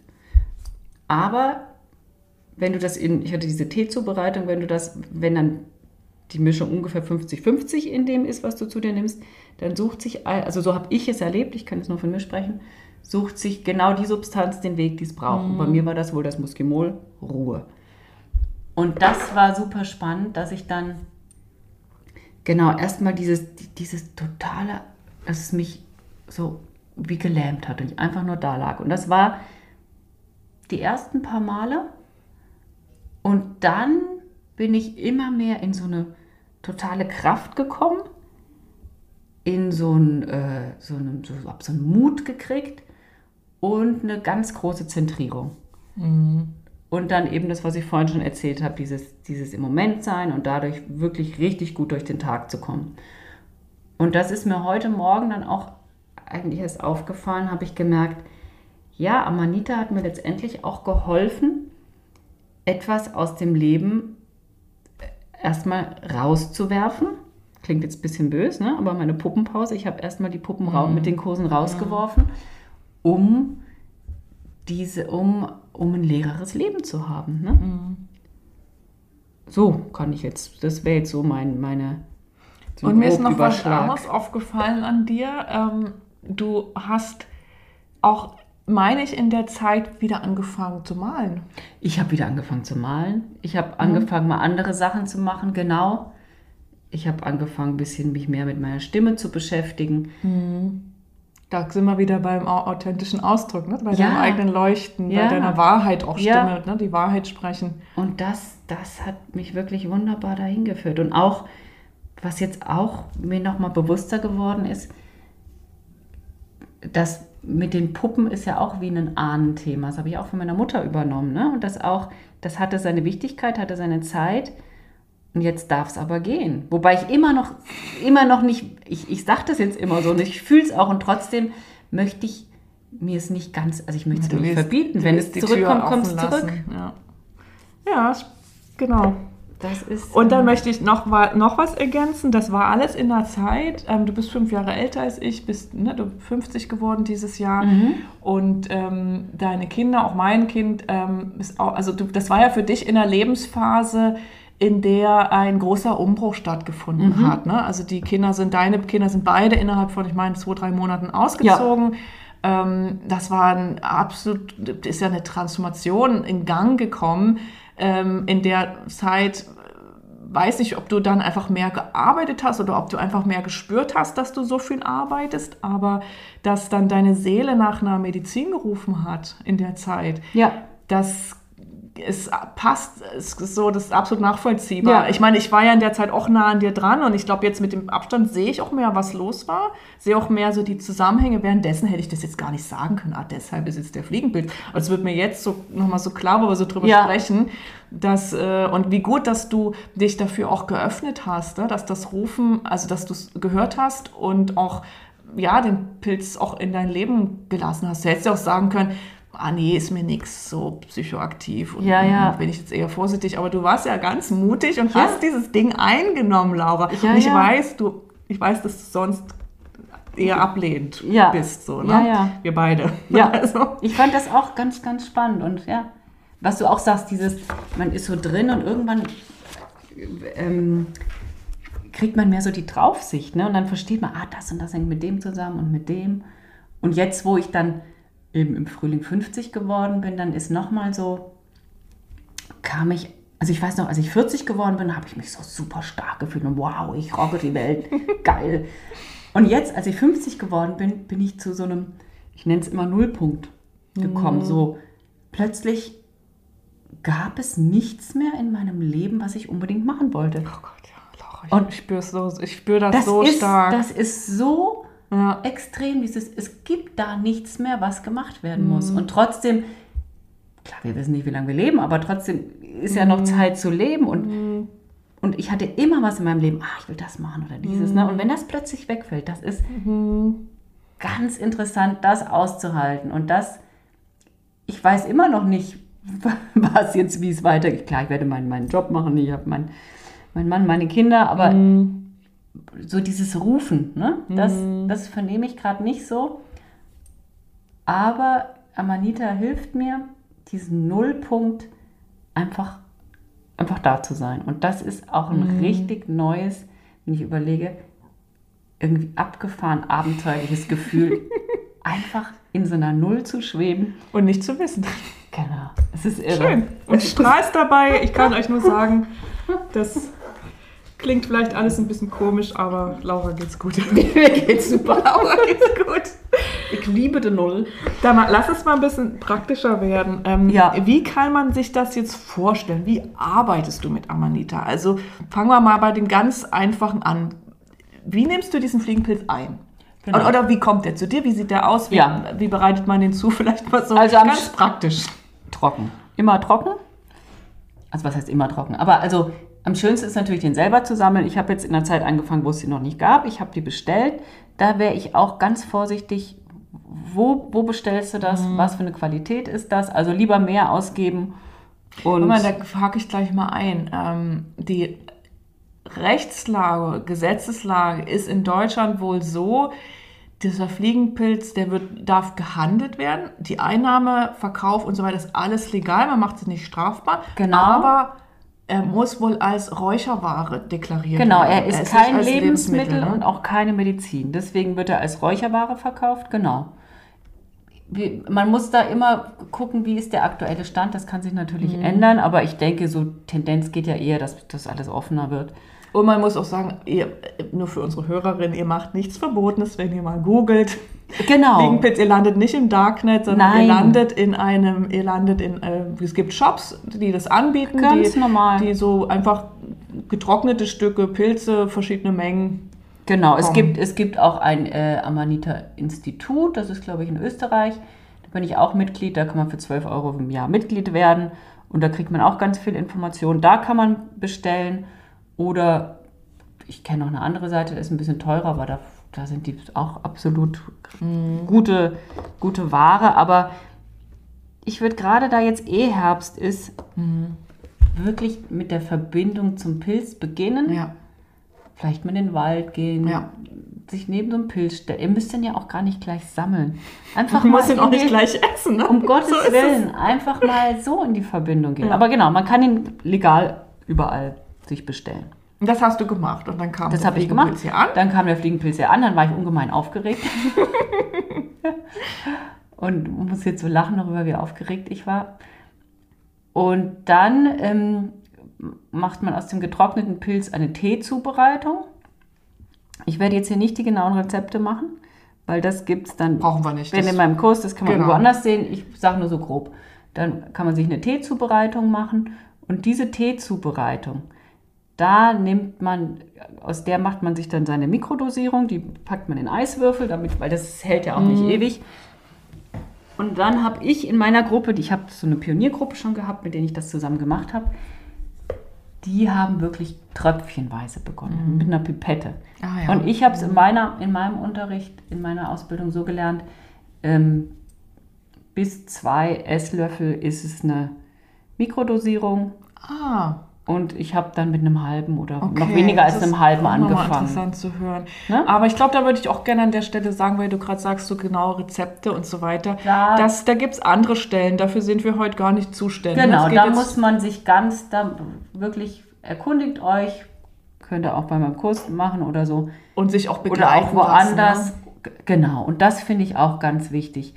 Aber wenn du das in, ich hatte diese Teezubereitung, wenn du das, wenn dann die Mischung ungefähr fünfzig fünfzig in dem ist, was du zu dir nimmst, dann sucht sich, also so habe ich es erlebt, ich kann jetzt nur von mir sprechen, sucht sich genau die Substanz den Weg, die es braucht. Mhm. Und bei mir war das wohl das Muskimol, Ruhe. Und das war super spannend, dass ich dann genau erstmal dieses, dieses totale, dass es mich so wie gelähmt hat und ich einfach nur da lag. Und das war die ersten paar Male und dann bin ich immer mehr in so eine totale Kraft gekommen, in so einen, äh, so einen, so, hab so einen Mut gekriegt und eine ganz große Zentrierung. Mhm. Und dann eben das, was ich vorhin schon erzählt habe, dieses, dieses im Moment sein und dadurch wirklich richtig gut durch den Tag zu kommen. Und das ist mir heute Morgen dann auch eigentlich erst aufgefallen, habe ich gemerkt, ja, Amanita hat mir letztendlich auch geholfen, etwas aus dem Leben erstmal rauszuwerfen. Klingt jetzt ein bisschen böse, ne? Aber meine Puppenpause, ich habe erstmal die Puppen mhm. mit den Kursen rausgeworfen, um, diese, um, um ein leereres Leben zu haben. Ne? Mhm. So kann ich jetzt, das wäre jetzt so mein, meine so Und mir ist noch was anderes aufgefallen an dir. Ähm, du hast auch, meine ich, in der Zeit wieder angefangen zu malen. Ich habe wieder angefangen zu malen. Ich habe mhm. angefangen, mal andere Sachen zu machen, genau. Ich habe angefangen, ein bisschen mich mehr mit meiner Stimme zu beschäftigen. Mhm. Da sind wir wieder beim authentischen Ausdruck, ne? Bei Ja. deinem eigenen Leuchten, Ja. bei deiner Wahrheit auch Ja. Stimme, ne? Die Wahrheit sprechen. Und das, das hat mich wirklich wunderbar dahin geführt. Und auch, was jetzt auch mir nochmal bewusster geworden ist, das mit den Puppen ist ja auch wie ein Ahnenthema. Das habe ich auch von meiner Mutter übernommen. Ne? Und das auch, das hatte seine Wichtigkeit, hatte seine Zeit. Und jetzt darf es aber gehen. Wobei ich immer noch, immer noch nicht, ich, ich sage das jetzt immer so und ich fühle es auch und trotzdem möchte ich mir es nicht ganz, also ich möchte es Du nicht willst- verbieten. du Wenn es willst die zurückkommt, Tür kommt es offen zurück. lassen. Ja, ja genau. Das ist, Und dann ähm, möchte ich noch, wa- noch was ergänzen. Das war alles in der Zeit. Ähm, du bist fünf Jahre älter als ich, bist ne, du bist fünfzig geworden dieses Jahr. Mhm. Und ähm, deine Kinder, auch mein Kind, ähm, ist auch, also du, das war ja für dich in einer Lebensphase, in der ein großer Umbruch stattgefunden Mhm. hat. Ne? Also die Kinder sind, deine Kinder sind beide innerhalb von, ich meine, zwei, drei Monaten ausgezogen. Ähm, das war ein absolut, ist ja eine Transformation in Gang gekommen. Ähm, in der Zeit, äh, weiß nicht, ob du dann einfach mehr gearbeitet hast oder ob du einfach mehr gespürt hast, dass du so viel arbeitest, aber dass dann deine Seele nach einer Medizin gerufen hat in der Zeit, ja. das es passt, es ist so, das ist absolut nachvollziehbar. Ja. Ich meine, ich war ja in der Zeit auch nah an dir dran und ich glaube, jetzt mit dem Abstand sehe ich auch mehr, was los war, sehe auch mehr so die Zusammenhänge. Währenddessen hätte ich das jetzt gar nicht sagen können, ah, deshalb ist jetzt der Fliegenpilz. Also es wird mir jetzt so nochmal so klar, wo wir so drüber Ja. sprechen, dass, äh, und wie gut, dass du dich dafür auch geöffnet hast, ne? Dass das Rufen, also dass du es gehört hast und auch, ja, den Pilz auch in dein Leben gelassen hast. Du hättest ja auch sagen können, ah nee, ist mir nichts so psychoaktiv und Ja, ja. bin ich jetzt eher vorsichtig. Aber du warst ja ganz mutig und Ja. hast dieses Ding eingenommen, Laura. Ja, und ich ja. weiß, du, ich weiß, dass du sonst eher ablehnend Ja. bist. So, ne? Ja, ja. Wir beide. Ja, Also, ich fand das auch ganz, ganz spannend. Und ja, was du auch sagst, dieses, man ist so drin und irgendwann ähm, kriegt man mehr so die Draufsicht. Ne? Und dann versteht man, ah, das und das hängt mit dem zusammen und mit dem. Und jetzt, wo ich dann eben im Frühling fünfzig geworden bin, dann ist nochmal so, kam ich, also ich weiß noch, als ich vierzig geworden bin, habe ich mich so super stark gefühlt und wow, ich rocke die Welt, geil. Und jetzt, als ich fünfzig geworden bin, bin ich zu so einem, ich nenne es immer Nullpunkt gekommen. Mhm. So plötzlich gab es nichts mehr in meinem Leben, was ich unbedingt machen wollte. oh Gott, ja, Laura, ich, Und ich spüre so, ich spüre das, Das, so ist, stark. das ist so ja. extrem, dieses, es gibt da nichts mehr, was gemacht werden Mhm. muss. Und trotzdem, klar, wir wissen nicht, wie lange wir leben, aber trotzdem ist ja noch Zeit zu leben. Und, Mhm. und ich hatte immer was in meinem Leben, ah, ich will das machen oder dieses. Ne? Und wenn das plötzlich wegfällt, das ist Mhm. ganz interessant, das auszuhalten. Und das, ich weiß immer noch nicht, was jetzt, wie es weitergeht. Klar, ich werde meinen, meinen Job machen, ich habe meinen mein Mann, meine Kinder, aber Mhm. so dieses Rufen, ne? das, Mhm. das vernehme ich gerade nicht so. Aber Amanita hilft mir, diesen Nullpunkt einfach, einfach da zu sein. Und das ist auch ein Mhm. richtig neues, wenn ich überlege, irgendwie abgefahren abenteuerliches Gefühl, einfach in so einer Null zu schweben. Und nicht zu wissen. Genau, es ist irre. Schön. Und strahlst dabei. Ich kann euch nur sagen, das klingt vielleicht alles ein bisschen komisch, aber Laura geht's gut. Mir geht's super. Laura geht's gut. Ich liebe die Null. Da mal, lass es mal ein bisschen praktischer werden. Ähm, Ja. Wie kann man sich das jetzt vorstellen? Wie arbeitest du mit Amanita? Also fangen wir mal bei dem ganz Einfachen an. Wie nimmst du diesen Fliegenpilz ein? Genau. Oder, oder wie kommt der zu dir? Wie sieht der aus? Wie, Ja. wie bereitet man den zu? Vielleicht mal so Also am ganz Sch- praktisch. Trocken. Immer trocken. Also was heißt immer trocken? Aber also am schönsten ist natürlich, den selber zu sammeln. Ich habe jetzt in der Zeit angefangen, wo es die noch nicht gab. Ich habe die bestellt. Da wäre ich auch ganz vorsichtig, wo, wo bestellst du das? Was für eine Qualität ist das? Also lieber mehr ausgeben. Und Guck mal, da hake ich gleich mal ein. Ähm, die Rechtslage, Gesetzeslage ist in Deutschland wohl so, dieser Fliegenpilz, der wird, darf gehandelt werden. Die Einnahme, Verkauf und so weiter ist alles legal. Man macht es nicht strafbar. Genau. Aber er muss wohl als Räucherware deklariert genau, werden. er ist nicht kein als Lebensmittel ne? und auch keine Medizin. Deswegen wird er als Räucherware verkauft. Genau. Wie, man muss da immer gucken, wie ist der aktuelle Stand. Das kann sich natürlich ändern, aber ich denke, so Tendenz geht ja eher, dass das alles offener wird. Und man muss auch sagen, ihr, nur für unsere Hörerinnen, ihr macht nichts Verbotenes, wenn ihr mal googelt. Genau. Fliegenpilz, ihr landet nicht im Darknet, sondern Nein. ihr landet in einem, ihr landet in, äh, es gibt Shops, die das anbieten, Ganz die, normal. die so einfach getrocknete Stücke, Pilze, verschiedene Mengen. Genau, es kommen. gibt, es gibt auch ein äh, Amanita-Institut, das ist, glaube ich, in Österreich. Da bin ich auch Mitglied, da kann man für zwölf Euro im Jahr Mitglied werden. Und da kriegt man auch ganz viel Information. Da kann man bestellen. Oder ich kenne noch eine andere Seite, die ist ein bisschen teurer, aber da, da sind die auch absolut Mhm. gute, gute Ware. Aber ich würde gerade, da jetzt eh Herbst ist, wirklich mit der Verbindung zum Pilz beginnen. Ja. Vielleicht mal in den Wald gehen, Ja. sich neben so einem Pilz stellen. Ihr müsst den ja auch gar nicht gleich sammeln. Einfach Man mal muss ihn auch nicht irgendwie- gleich essen, ne? Um Gottes So ist es. Willen, einfach mal so in die Verbindung gehen. Ja. Aber genau, man kann ihn legal überall sich bestellen. Und das hast du gemacht und dann kam Das der habe ich gemacht. Fliegenpilz hier an. Dann kam der Fliegenpilz hier an, dann war ich ungemein aufgeregt. Und muss jetzt so lachen darüber, wie aufgeregt ich war. Und dann ähm, macht man aus dem getrockneten Pilz eine Teezubereitung. Ich werde jetzt hier nicht die genauen Rezepte machen, weil das gibt es dann, Brauchen wir nicht. wenn Das- in meinem Kurs, das kann man Genau. irgendwo anders sehen. Ich sage nur so grob. Dann kann man sich eine Teezubereitung machen. Und diese Teezubereitung, da nimmt man, aus der macht man sich dann seine Mikrodosierung, die packt man in Eiswürfel, damit, weil das hält ja auch nicht ewig. Und dann habe ich in meiner Gruppe, die- ich habe so eine Pioniergruppe schon gehabt, mit denen ich das zusammen gemacht habe, die haben wirklich tröpfchenweise begonnen, mit einer Pipette. Ah, ja. Und ich habe es in, meiner, in meinem Unterricht, in meiner Ausbildung so gelernt, ähm, bis zwei Esslöffel ist es eine Mikrodosierung. Ah, Und ich habe dann mit einem halben oder okay. noch weniger als Das einem ist halben auch nochmal angefangen. interessant zu hören. Ne? Aber ich glaube, da würde ich auch gerne an der Stelle sagen, weil du gerade sagst, so genaue Rezepte und so weiter. Ja. Das, da gibt es andere Stellen, dafür sind wir heute gar nicht zuständig. Genau, Es geht da jetzt- muss man sich ganz, da wirklich erkundigt euch, könnt ihr auch bei meinem Kurs machen oder so. Und sich auch Oder begleiten auch woanders. lassen, ne? G- Genau, und das finde ich auch ganz wichtig.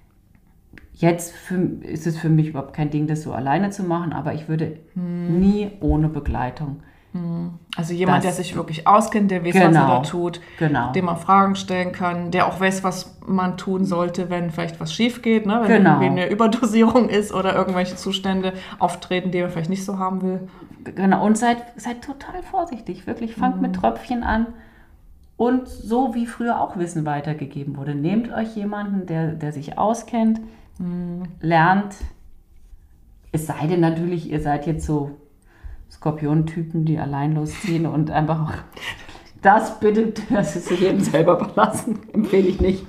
Jetzt für, ist es für mich überhaupt kein Ding, das so alleine zu machen, aber ich würde Hm. nie ohne Begleitung. Also jemand, Das- der sich wirklich auskennt, der weiß, was er Genau, da tut, genau. dem man Fragen stellen kann, der auch weiß, was man tun sollte, wenn vielleicht was schief geht, ne? Wenn Genau. irgendwie eine Überdosierung ist oder irgendwelche Zustände auftreten, die man vielleicht nicht so haben will. Genau, und seid, seid total vorsichtig, wirklich. Fangt mit Tröpfchen an und so wie früher auch Wissen weitergegeben wurde. Nehmt euch jemanden, der, der sich auskennt, lernt. Es sei denn natürlich, ihr seid jetzt so Skorpion-Typen, die allein losziehen und einfach auch das bitte, das ist jedem selber überlassen, empfehle ich nicht.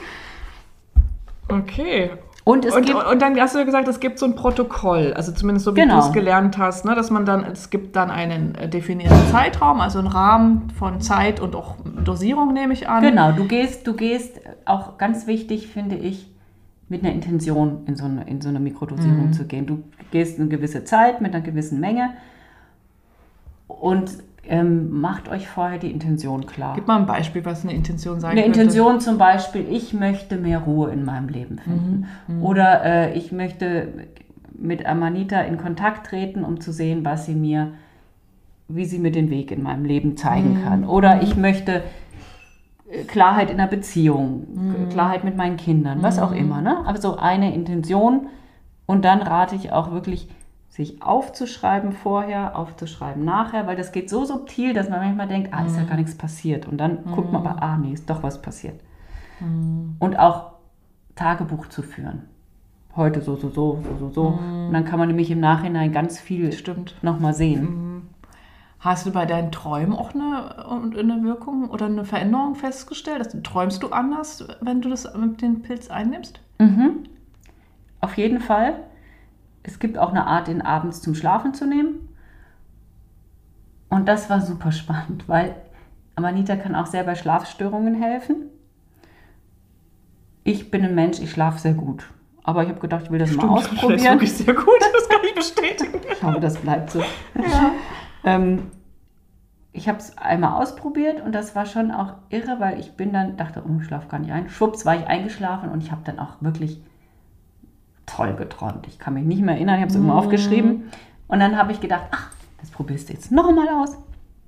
Okay. Und es Und, gibt, und dann hast du ja gesagt, es gibt so ein Protokoll, also zumindest so wie Genau. du es gelernt hast, ne, dass man dann, es gibt dann einen äh, definierten Zeitraum, also einen Rahmen von Zeit und auch Dosierung, nehme ich an. genau, du gehst, du gehst, auch ganz wichtig finde ich, mit einer Intention in so eine, in so eine Mikrodosierung zu gehen. Du gehst eine gewisse Zeit mit einer gewissen Menge und ähm, macht euch vorher die Intention klar. Gib mal ein Beispiel, was eine Intention sein Eine könnte. Intention zum Beispiel, ich möchte mehr Ruhe in meinem Leben finden. Oder äh, ich möchte mit Amanita in Kontakt treten, um zu sehen, was sie mir, wie sie mir den Weg in meinem Leben zeigen kann. Oder ich möchte äh, Klarheit in der Beziehung, Klarheit mit meinen Kindern, was auch immer. Ne? Aber so eine Intention. Und dann rate ich auch wirklich, sich aufzuschreiben vorher, aufzuschreiben nachher, weil das geht so subtil, dass man manchmal denkt, ah, ist ja gar nichts passiert. Und dann guckt man aber, ah, nee, ist doch was passiert. Und auch Tagebuch zu führen. Heute so, so, so, so, so, so. Und dann kann man nämlich im Nachhinein ganz viel Stimmt. nochmal sehen. Hast du bei deinen Träumen auch eine, eine Wirkung oder eine Veränderung festgestellt? Also, träumst du anders, wenn du das mit den Pilz einnimmst? Mhm. Auf jeden Fall. Es gibt auch eine Art, den abends zum Schlafen zu nehmen. Und das war super spannend, weil Amanita kann auch sehr bei Schlafstörungen helfen. Ich bin ein Mensch, ich schlafe sehr gut. Aber ich habe gedacht, ich will das mal Das ist ausprobieren. wirklich sehr gut, das kann ich bestätigen. Ich hoffe, das bleibt so. Ja. Ähm, ich habe es einmal ausprobiert und das war schon auch irre, weil ich bin dann, dachte, oh, ich schlafe gar nicht ein. Schwupps, war ich eingeschlafen und ich habe dann auch wirklich toll geträumt. Ich kann mich nicht mehr erinnern, ich habe es irgendwo aufgeschrieben. Und dann habe ich gedacht, ach, das probierst du jetzt noch mal aus.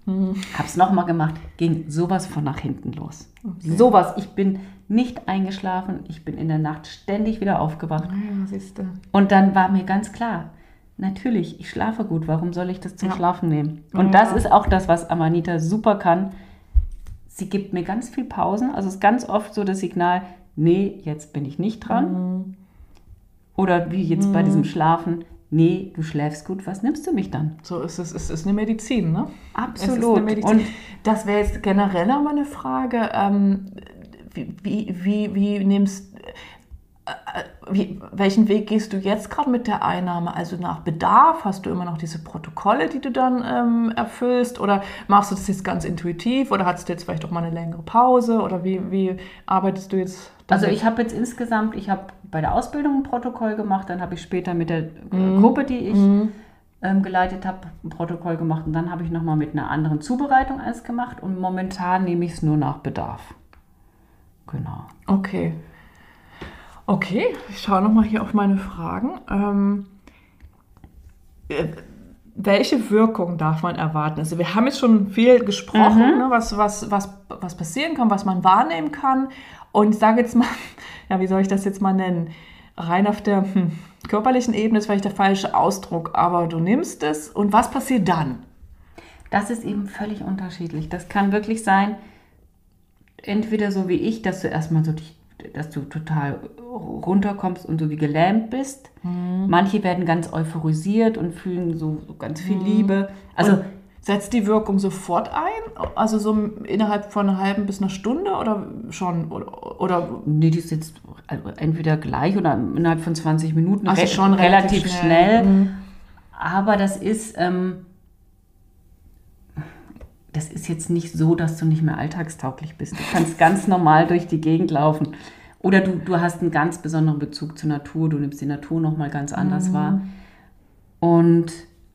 Hm. Hab's nochmal gemacht, ging sowas von nach hinten los. Okay. Sowas, ich bin nicht eingeschlafen, ich bin in der Nacht ständig wieder aufgewacht. Ja, siehst du. Und dann war mir ganz klar, natürlich, ich schlafe gut, warum soll ich das zum ja. Schlafen nehmen? Und ja. das ist auch das, was Amanita super kann. Sie gibt mir ganz viel Pausen, also es ist ganz oft so das Signal, nee, jetzt bin ich nicht dran. Mhm. Oder wie jetzt mhm. bei diesem Schlafen, nee, du schläfst gut, was nimmst du mich dann? So ist es, es ist eine Medizin, ne? Absolut. Es ist eine Medizin. Und das wäre jetzt generell nochmal eine Frage, ähm, wie, wie, wie, wie nimmst Wie, welchen Weg gehst du jetzt gerade mit der Einnahme? Also nach Bedarf? Hast du immer noch diese Protokolle, die du dann ähm, erfüllst? Oder machst du das jetzt ganz intuitiv? Oder hattest du jetzt vielleicht auch mal eine längere Pause? Oder wie, wie arbeitest du jetzt damit? Also ich habe jetzt insgesamt, ich habe bei der Ausbildung ein Protokoll gemacht, dann habe ich später mit der mm. Gruppe, die ich mm. ähm, geleitet habe, ein Protokoll gemacht. Und dann habe ich nochmal mit einer anderen Zubereitung eins gemacht. Und momentan nehme ich es nur nach Bedarf. Genau. Okay. Okay, ich schaue nochmal hier auf meine Fragen. Ähm, äh, welche Wirkung darf man erwarten? Also wir haben jetzt schon viel gesprochen, mhm. ne, was, was, was, was passieren kann, was man wahrnehmen kann. Und ich sage jetzt mal, ja, wie soll ich das jetzt mal nennen? Rein auf der hm, körperlichen Ebene ist vielleicht der falsche Ausdruck, aber du nimmst es und was passiert dann? Das ist eben völlig unterschiedlich. Das kann wirklich sein, entweder so wie ich, dass du erstmal so dich dass du total runterkommst und so wie gelähmt bist. Mhm. Manche werden ganz euphorisiert und fühlen so, so ganz viel mhm. Liebe. Also und setzt die Wirkung sofort ein? Also so innerhalb von einer halben bis einer Stunde oder schon? Oder, oder? Nee, die sitzt also entweder gleich oder innerhalb von zwanzig Minuten. Also re- schon relativ, relativ schnell. schnell. Mhm. Aber das ist... Ähm, das ist jetzt nicht so, dass du nicht mehr alltagstauglich bist. Du kannst ganz normal durch die Gegend laufen. Oder du, du hast einen ganz besonderen Bezug zur Natur. Du nimmst die Natur nochmal ganz anders mhm. wahr. Und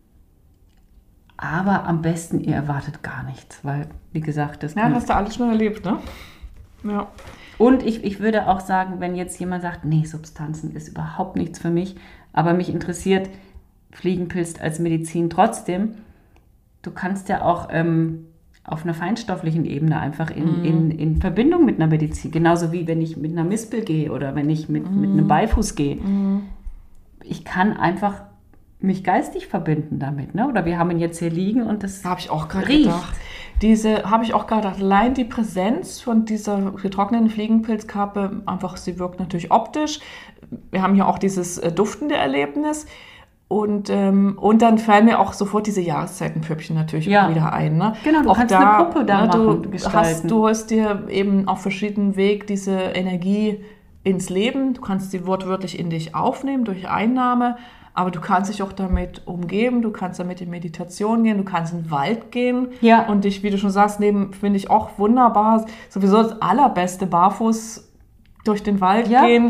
aber am besten, ihr erwartet gar nichts. Weil, wie gesagt, das... Ja, hast du alles schon erlebt, ne? Ja. Und ich, ich würde auch sagen, wenn jetzt jemand sagt, nee, Substanzen ist überhaupt nichts für mich, aber mich interessiert Fliegenpilz als Medizin trotzdem, du kannst ja auch ähm, auf einer feinstofflichen Ebene einfach in, mm. in, in Verbindung mit einer Medizin, genauso wie wenn ich mit einer Mispel gehe oder wenn ich mit, mm. mit einem Beifuß gehe. Mm. Ich kann einfach mich geistig verbinden damit, ne? Oder wir haben ihn jetzt hier liegen und das habe ich auch gerade gedacht. Diese habe ich auch gerade gedacht, allein die Präsenz von dieser getrockneten Fliegenpilzkappe, einfach, sie wirkt natürlich optisch. Wir haben hier auch dieses äh, duftende Erlebnis. Und, ähm, und dann fallen mir auch sofort diese Jahreszeitenpüppchen natürlich ja. wieder ein. Ne? Genau, du auch kannst da, eine Puppe da ne, machen, du gestalten. Hast, du hast dir eben auf verschiedenen Wegen diese Energie ins Leben, du kannst sie wortwörtlich in dich aufnehmen durch Einnahme, aber du kannst dich auch damit umgeben, du kannst damit in Meditation gehen, du kannst in den Wald gehen ja. und dich, wie du schon sagst, neben, finde ich auch wunderbar, sowieso das allerbeste, barfuß durch den Wald ja. gehen.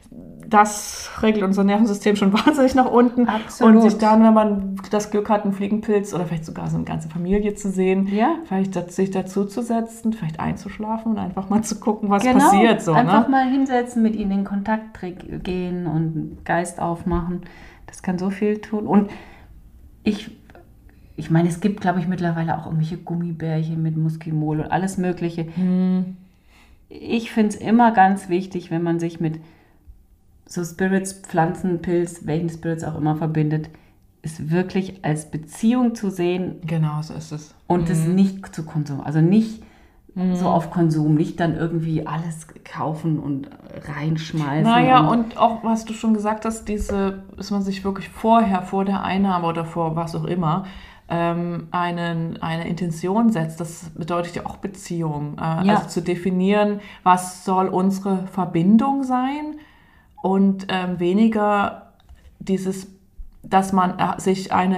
Das regelt unser Nervensystem schon wahnsinnig nach unten. Absolut. Und sich dann, wenn man das Glück hat, einen Fliegenpilz oder vielleicht sogar so eine ganze Familie zu sehen, ja. vielleicht sich dazu zu setzen, vielleicht einzuschlafen und einfach mal zu gucken, was genau. passiert. So, einfach ne? mal hinsetzen, mit ihnen in Kontakt gehen und Geist aufmachen. Das kann so viel tun. Und ich, ich meine, es gibt, glaube ich, mittlerweile auch irgendwelche Gummibärchen mit Muskimol und alles Mögliche. Hm. Ich finde es immer ganz wichtig, wenn man sich mit so Spirits, Pflanzen, Pilz, welchen Spirits auch immer verbindet, ist wirklich als Beziehung zu sehen. Genau, so ist es. Und es mhm. nicht zu Konsum, also nicht mhm. so auf Konsum, nicht dann irgendwie alles kaufen und reinschmeißen. Naja, und, und auch, was du schon gesagt hast, diese, dass man sich wirklich vorher, vor der Einnahme oder vor was auch immer, ähm, einen, eine Intention setzt, das bedeutet ja auch Beziehung. Äh, ja. Also zu definieren, was soll unsere Verbindung sein, und ähm, weniger dieses, dass man äh, sich eine,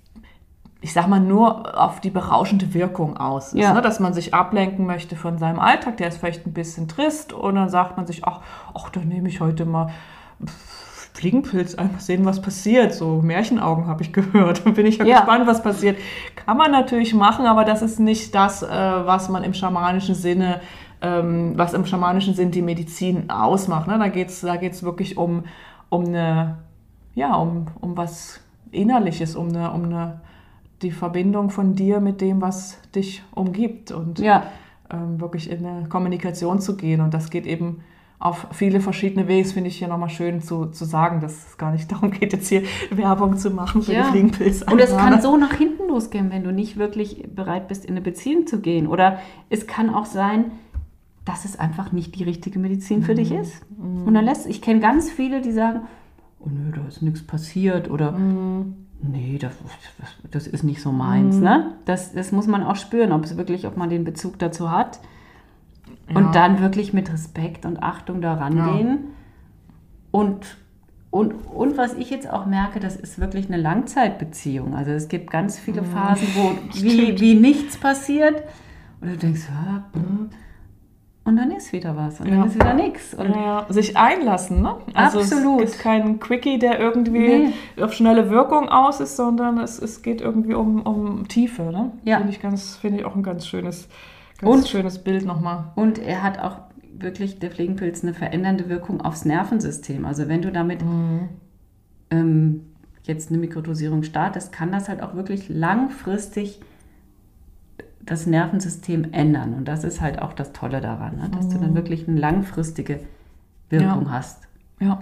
ich sag mal, nur auf die berauschende Wirkung aus ist, ja. ne? Dass man sich ablenken möchte von seinem Alltag, der ist vielleicht ein bisschen trist, und dann sagt man sich, ach, ach dann nehme ich heute mal Fliegenpilz, einfach sehen, was passiert. So Märchenaugen habe ich gehört. Dann bin ich ja, ja gespannt, was passiert. Kann man natürlich machen, aber das ist nicht das, äh, was man im schamanischen Sinne was im schamanischen Sinn die Medizin ausmacht. Ne? Da geht es da geht's wirklich um, um, eine, ja, um, um was Innerliches, um eine, um eine die Verbindung von dir mit dem, was dich umgibt und Ja. ähm, wirklich in eine Kommunikation zu gehen. Und das geht eben auf viele verschiedene Wege. Das finde ich hier nochmal schön zu, zu sagen, dass es gar nicht darum geht, jetzt hier Werbung zu machen für Ja. die Fliegenpilzeinnahme. Und es kann so nach hinten losgehen, wenn du nicht wirklich bereit bist, in eine Beziehung zu gehen. Oder es kann auch sein, dass es einfach nicht die richtige Medizin für Mhm. dich ist. Und dann lässt, ich kenne ganz viele, die sagen, oh nö, da ist nichts passiert oder Mhm. nee, das, das, das ist nicht so meins. Mhm. Ne? Das, das muss man auch spüren, ob es wirklich, ob man den Bezug dazu hat. Ja. Und dann wirklich mit Respekt und Achtung da rangehen. Und, und, und was ich jetzt auch merke, das ist wirklich eine Langzeitbeziehung. Also es gibt ganz viele Phasen, wo wie, wie nichts passiert. Und du denkst, ja, hm. und dann ist wieder was. Und Ja. dann ist wieder nichts. Und Ja, sich einlassen, ne? Also Absolut. Es gibt keinen Quickie, der irgendwie Nee. auf schnelle Wirkung aus ist, sondern es, es geht irgendwie um, um Tiefe, ne? Ja. Finde ich, ganz- finde ich auch ein ganz schönes, ganz Und- schönes Bild nochmal. Und er hat auch wirklich, der Fliegenpilz, eine verändernde Wirkung aufs Nervensystem. Also wenn du damit ähm, jetzt eine Mikrodosierung startest, kann das halt auch wirklich langfristig das Nervensystem ändern. Und das ist halt auch das Tolle daran, ne? Dass du dann wirklich eine langfristige Wirkung Ja. hast. Ja.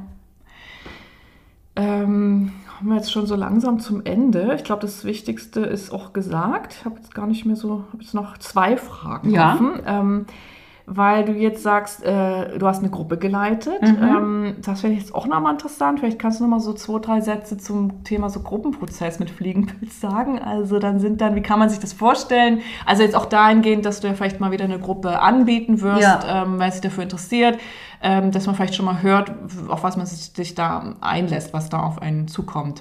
Ähm, kommen wir jetzt schon so langsam zum Ende. Ich glaube, das Wichtigste ist auch gesagt. Ich habe jetzt gar nicht mehr so, habe jetzt noch zwei Fragen Ja. offen. Ähm, weil du jetzt sagst, äh, du hast eine Gruppe geleitet. Mhm. Ähm, das finde ich jetzt auch nochmal interessant. Vielleicht kannst du nochmal so zwei, drei Sätze zum Thema so Gruppenprozess mit Fliegenpilz sagen. Also dann sind dann, wie kann man sich das vorstellen? Also jetzt auch dahingehend, dass du ja vielleicht mal wieder eine Gruppe anbieten wirst, Ja. ähm, weil es dich dafür interessiert, ähm, dass man vielleicht schon mal hört, auf was man sich, sich da einlässt, was da auf einen zukommt.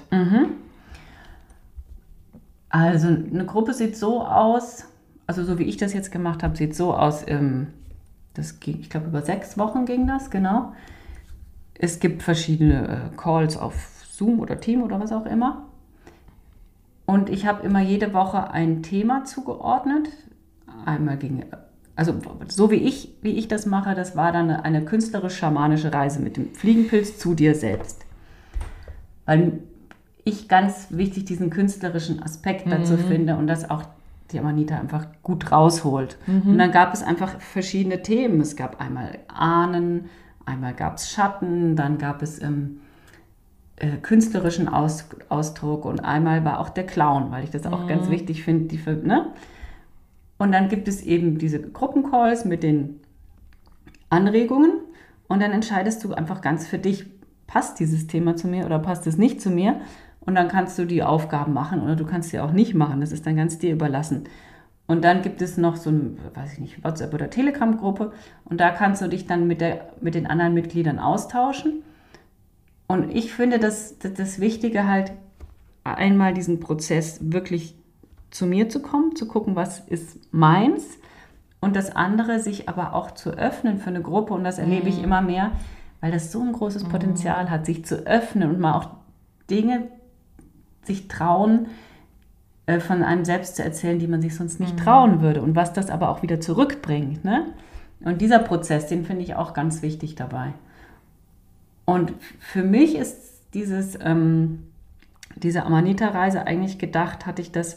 Also eine Gruppe sieht so aus, also so wie ich das jetzt gemacht habe, sieht so aus, ähm, das ging, ich glaube über sechs Wochen ging das, genau. Es gibt verschiedene äh, Calls auf Zoom oder Team oder was auch immer. Und ich habe immer jede Woche ein Thema zugeordnet. Einmal ging, also so wie ich, wie ich das mache, das war dann eine, eine künstlerisch-schamanische Reise mit dem Fliegenpilz zu dir selbst. Weil ich ganz wichtig diesen künstlerischen Aspekt dazu finde und das auch die Amanita einfach gut rausholt. Und dann gab es einfach verschiedene Themen. Es gab einmal Ahnen, einmal gab es Schatten, dann gab es ähm, äh, künstlerischen Aus, Ausdruck und einmal war auch der Clown, weil ich das auch ganz wichtig finde. Die, für- ne? Und dann gibt es eben diese Gruppencalls mit den Anregungen und dann entscheidest du einfach ganz für dich, passt dieses Thema zu mir oder passt es nicht zu mir? Und dann kannst du die Aufgaben machen oder du kannst sie auch nicht machen. Das ist dann ganz dir überlassen. Und dann gibt es noch so eine, weiß ich nicht, WhatsApp- oder Telegram-Gruppe und da kannst du dich dann mit, der, mit den anderen Mitgliedern austauschen. Und ich finde das, das, das Wichtige halt, einmal diesen Prozess wirklich zu mir zu kommen, zu gucken, was ist meins und das andere, sich aber auch zu öffnen für eine Gruppe und das erlebe ich immer mehr, weil das so ein großes Potenzial hat, sich zu öffnen und mal auch Dinge sich trauen, äh, von einem selbst zu erzählen, die man sich sonst nicht trauen würde und was das aber auch wieder zurückbringt. Ne? Und dieser Prozess, den finde ich auch ganz wichtig dabei. Und für mich ist dieses, ähm, diese Amanita-Reise eigentlich gedacht, hatte ich das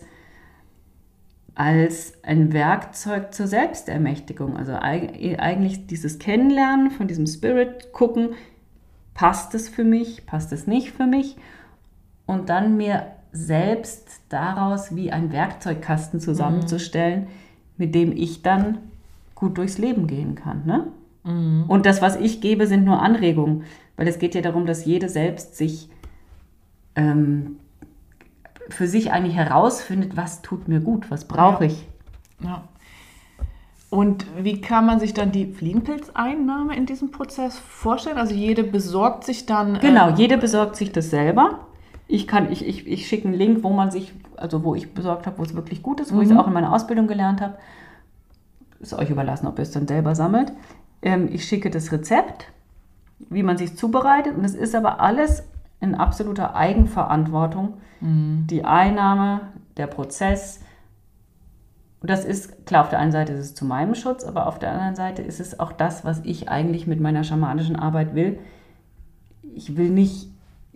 als ein Werkzeug zur Selbstermächtigung. Also eig- eigentlich dieses Kennenlernen von diesem Spirit, gucken, passt es für mich, passt es nicht für mich und dann mir selbst daraus wie ein Werkzeugkasten zusammenzustellen, mit dem ich dann gut durchs Leben gehen kann. Ne? Und das, was ich gebe, sind nur Anregungen, weil es geht ja darum, dass jede selbst sich ähm, für sich eigentlich herausfindet, was tut mir gut, was brauche Ja. ich. Ja. Und wie kann man sich dann die Fliegenpilzeinnahme in diesem Prozess vorstellen? Also jede besorgt sich dann... Genau, ähm, jede besorgt sich das selber. Ich kann, ich, ich, ich schicke einen Link, wo man sich, also wo ich besorgt habe, wo es wirklich gut ist, wo ich es auch in meiner Ausbildung gelernt habe. Ist euch überlassen, ob ihr es dann selber sammelt. Ähm, ich schicke das Rezept, wie man sich zubereitet. Und es ist aber alles in absoluter Eigenverantwortung. Die Einnahme, der Prozess. Und das ist, klar, auf der einen Seite ist es zu meinem Schutz, aber auf der anderen Seite ist es auch das, was ich eigentlich mit meiner schamanischen Arbeit will. Ich will nicht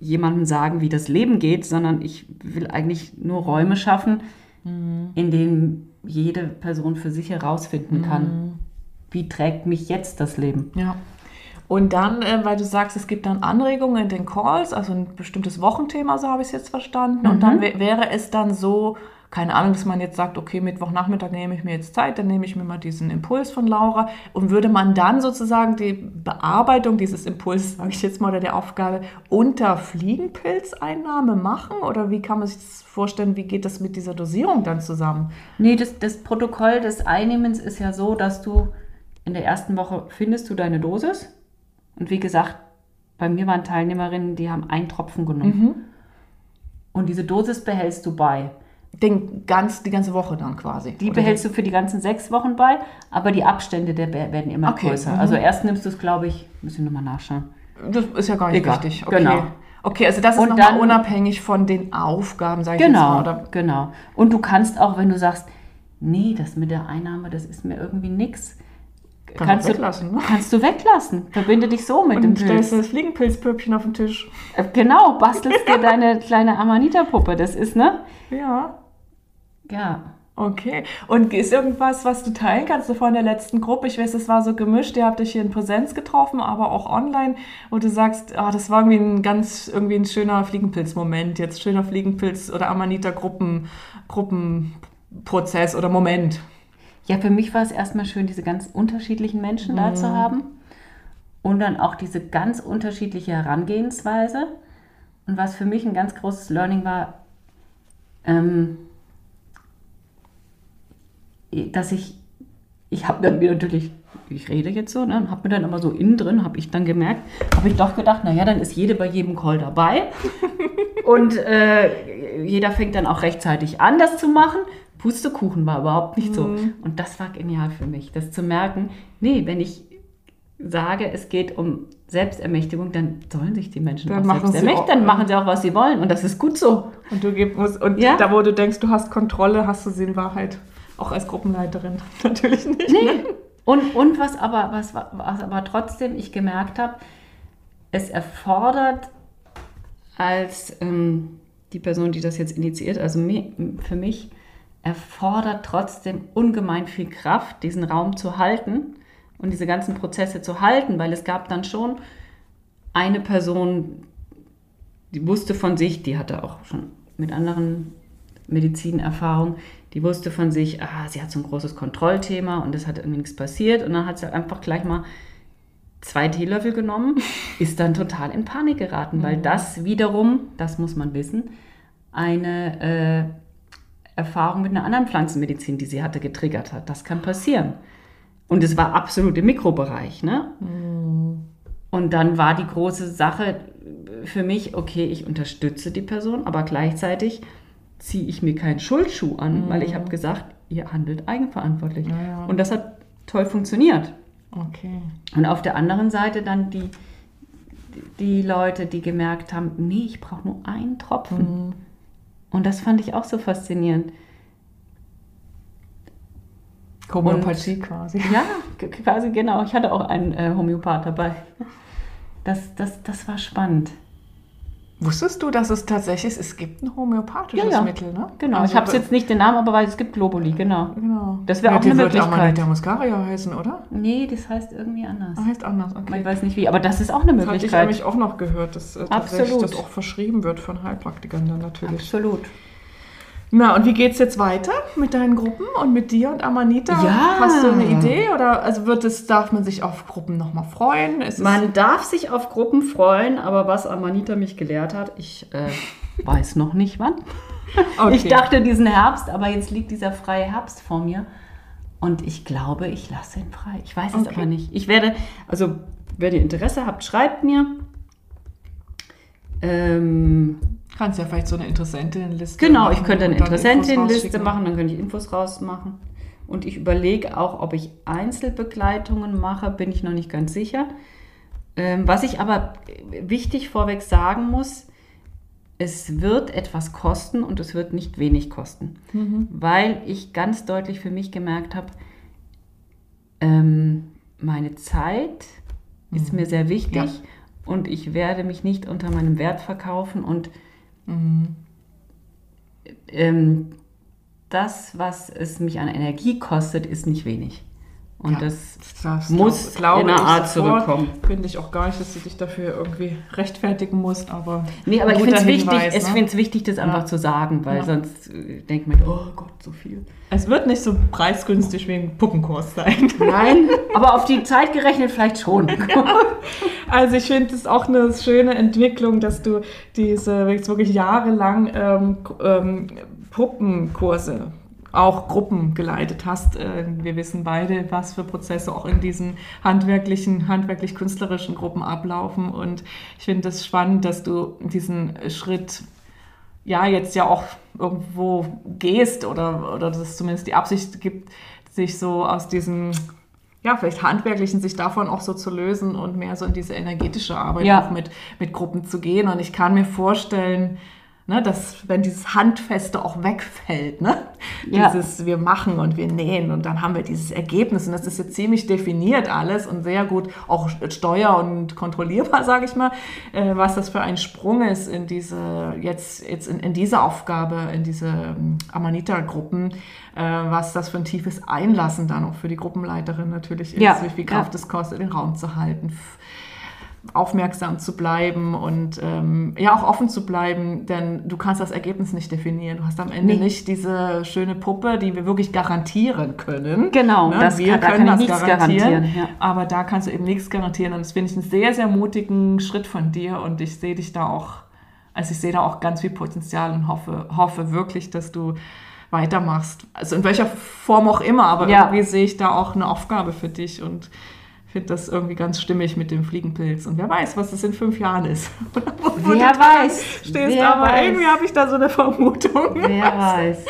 jemandem sagen, wie das Leben geht, sondern ich will eigentlich nur Räume schaffen, mhm. in denen jede Person für sich herausfinden kann, mhm. wie trägt mich jetzt das Leben. Ja. Und dann, äh, weil du sagst, es gibt dann Anregungen in den Calls, also ein bestimmtes Wochenthema, so habe ich es jetzt verstanden. Mhm. Und dann w- wäre es dann so, keine Ahnung, dass man jetzt sagt, okay, Mittwochnachmittag nehme ich mir jetzt Zeit, dann nehme ich mir mal diesen Impuls von Laura. Und würde man dann sozusagen die Bearbeitung dieses Impulses, sage ich jetzt mal, oder der Aufgabe unter Fliegenpilzeinnahme machen? Oder wie kann man sich das vorstellen, wie geht das mit dieser Dosierung dann zusammen? Nee, das, das Protokoll des Einnehmens ist ja so, dass du in der ersten Woche findest du deine Dosis. Und wie gesagt, bei mir waren Teilnehmerinnen, die haben einen Tropfen genommen. Mhm. Und diese Dosis behältst du bei. Den ganz, die ganze Woche dann quasi? Die behältst du für die ganzen sechs Wochen bei, aber die Abstände der werden immer okay. größer. Mhm. Also erst nimmst du es, glaube ich, müssen wir nochmal nachschauen. Das ist ja gar nicht Egal. wichtig. Okay. Genau. Okay, also das ist nochmal unabhängig von den Aufgaben, sage ich genau, jetzt mal. Oder? Genau. Und du kannst auch, wenn du sagst, nee, das mit der Einnahme, das ist mir irgendwie nix, Kann kannst, du, weglassen, ne? kannst du weglassen. Verbinde dich so mit und dem Pilz. Und stellst du das Fliegenpilzpüppchen auf den Tisch. Genau, bastelst dir deine kleine Amanita-Puppe. Das ist, ne? Ja. Ja. Okay. Und ist irgendwas, was du teilen kannst so von der letzten Gruppe? Ich weiß, es war so gemischt. Ihr habt dich hier in Präsenz getroffen, aber auch online, wo du sagst, ah, das war irgendwie ein ganz, irgendwie ein schöner Fliegenpilz-Moment. Jetzt schöner Fliegenpilz- oder Amanita-Gruppen, Gruppenprozess oder Moment. Ja, für mich war es erstmal schön, diese ganz unterschiedlichen Menschen mhm. da zu haben und dann auch diese ganz unterschiedliche Herangehensweise. Und was für mich ein ganz großes Learning war, ähm, dass ich, ich habe dann mir natürlich, ich rede jetzt so, ne, habe mir dann aber so innen drin, habe ich dann gemerkt, habe ich doch gedacht, naja, dann ist jede bei jedem Call dabei und äh, jeder fängt dann auch rechtzeitig an, das zu machen. Pustekuchen war überhaupt nicht so. Mhm. Und das war genial für mich, das zu merken, nee, wenn ich sage, es geht um Selbstermächtigung, dann sollen sich die Menschen dann auch selbst ermächtigen, dann machen sie auch, was sie wollen und das ist gut so. Und du gibst, und ja? da, wo du denkst, du hast Kontrolle, hast du sie in Wahrheit auch als Gruppenleiterin natürlich nicht. Nee. Ne? Und, und was, aber, was, was aber trotzdem ich gemerkt habe, es erfordert als ähm, die Person, die das jetzt initiiert, also mir, für mich, erfordert trotzdem ungemein viel Kraft, diesen Raum zu halten und diese ganzen Prozesse zu halten, weil es gab dann schon eine Person, die wusste von sich, die hatte auch schon mit anderen Medizinerfahrungen, die wusste von sich, ah, sie hat so ein großes Kontrollthema und es hat irgendwie nichts passiert und dann hat sie einfach gleich mal zwei Teelöffel genommen, ist dann total in Panik geraten, mhm. weil das wiederum, das muss man wissen, eine äh, Erfahrung mit einer anderen Pflanzenmedizin, die sie hatte, getriggert hat. Das kann passieren. Und es war absolut im Mikrobereich. Ne? Mhm. Und dann war die große Sache für mich, okay, ich unterstütze die Person, aber gleichzeitig ziehe ich mir keinen Schuldschuh an, mhm. weil ich habe gesagt, ihr handelt eigenverantwortlich. Ja, ja. Und das hat toll funktioniert. Okay. Und auf der anderen Seite dann die, die Leute, die gemerkt haben, nee, ich brauche nur einen Tropfen. Mhm. Und das fand ich auch so faszinierend. Homöopathie quasi. Ja, quasi genau. Ich hatte auch einen äh, Homöopath dabei. Das, das, das war spannend. Wusstest du, dass es tatsächlich, es gibt ein homöopathisches ja, ja. Mittel, ne? Genau, also, ich habe jetzt nicht den Namen, aber weil es gibt Globuli, genau. genau. Das wäre ja, auch eine Möglichkeit. Möglichkeit. Amanita muscaria heißen, oder? Nee, das heißt irgendwie anders. Das heißt anders, okay. Ich weiß nicht wie, aber das ist auch eine Möglichkeit. Das hatte ich nämlich auch noch gehört, dass äh, tatsächlich Absolut. das auch verschrieben wird von Heilpraktikern dann natürlich. Absolut. Na, und wie geht's jetzt weiter mit deinen Gruppen und mit dir und Amanita? Ja. Hast du eine Idee oder also wird es, darf man sich auf Gruppen nochmal freuen? Ist man darf sich auf Gruppen freuen, aber was Amanita mich gelehrt hat, ich äh, weiß noch nicht wann. Okay. Ich dachte diesen Herbst, aber jetzt liegt dieser freie Herbst vor mir und ich glaube, ich lasse ihn frei. Ich weiß es okay. aber nicht. Ich werde, also wer ihr Interesse habt, schreibt mir. Ähm, Kannst ja vielleicht so eine Interessentinnenliste Genau, machen ich könnte eine und dann Interessentinnenliste machen, dann könnte ich Infos rausmachen. Und ich überlege auch, ob ich Einzelbegleitungen mache, bin ich noch nicht ganz sicher. Ähm, was ich aber wichtig vorweg sagen muss, es wird etwas kosten und es wird nicht wenig kosten. Mhm. Weil ich ganz deutlich für mich gemerkt habe, ähm, meine Zeit mhm. ist mir sehr wichtig. Ja. und ich werde mich nicht unter meinem Wert verkaufen und mhm. ähm, das, was es mich an Energie kostet, ist nicht wenig. Und ja, das, das muss glaube, in einer Art zurückkommen. Finde ich auch gar nicht, dass du dich dafür irgendwie rechtfertigen musst. Aber nee, aber ich finde es wichtig, ne? Ich finde es wichtig, das einfach ja. zu sagen, weil ja. sonst äh, denkt man, oh Gott, so viel. Es wird nicht so preisgünstig wie ein Puppenkurs sein. Nein, aber auf die Zeit gerechnet vielleicht schon. Ja. Also ich finde es auch eine schöne Entwicklung, dass du diese wirklich jahrelang ähm, ähm, Puppenkurse auch Gruppen geleitet hast. Wir wissen beide, was für Prozesse auch in diesen handwerklichen, handwerklich-künstlerischen Gruppen ablaufen. Und ich finde es spannend, dass du diesen Schritt ja jetzt ja auch irgendwo gehst oder, oder dass es zumindest die Absicht gibt, sich so aus diesem, ja, vielleicht handwerklichen, sich davon auch so zu lösen und mehr so in diese energetische Arbeit ja. auch mit, mit Gruppen zu gehen. Und ich kann mir vorstellen, ne, dass wenn dieses Handfeste auch wegfällt, ne? Ja. Dieses wir machen und wir nähen und dann haben wir dieses Ergebnis und das ist jetzt ziemlich definiert alles und sehr gut auch steuer- und kontrollierbar, sage ich mal, äh, was das für ein Sprung ist in diese jetzt, jetzt in, in diese Aufgabe, in diese ähm, Amanita-Gruppen, äh, was das für ein tiefes Einlassen dann auch für die Gruppenleiterin natürlich ist, ja. wie viel Kraft ja. es kostet, den Raum zu halten, aufmerksam zu bleiben und ähm, ja auch offen zu bleiben, denn du kannst das Ergebnis nicht definieren. Du hast am Ende nee. nicht diese schöne Puppe, die wir wirklich garantieren können. Genau, ne? das wir kann, können da kann das ich nichts garantieren, garantieren. Ja. Aber da kannst du eben nichts garantieren und das finde ich einen sehr, sehr mutigen Schritt von dir und ich sehe dich da auch, also ich sehe da auch ganz viel Potenzial und hoffe, hoffe wirklich, dass du weitermachst. Also in welcher Form auch immer, aber ja. irgendwie sehe ich da auch eine Aufgabe für dich und finde das irgendwie ganz stimmig mit dem Fliegenpilz. Und wer weiß, was es in fünf Jahren ist. Wer weiß. Stehst, wer aber weiß. Irgendwie habe ich da so eine Vermutung. Wer weiß.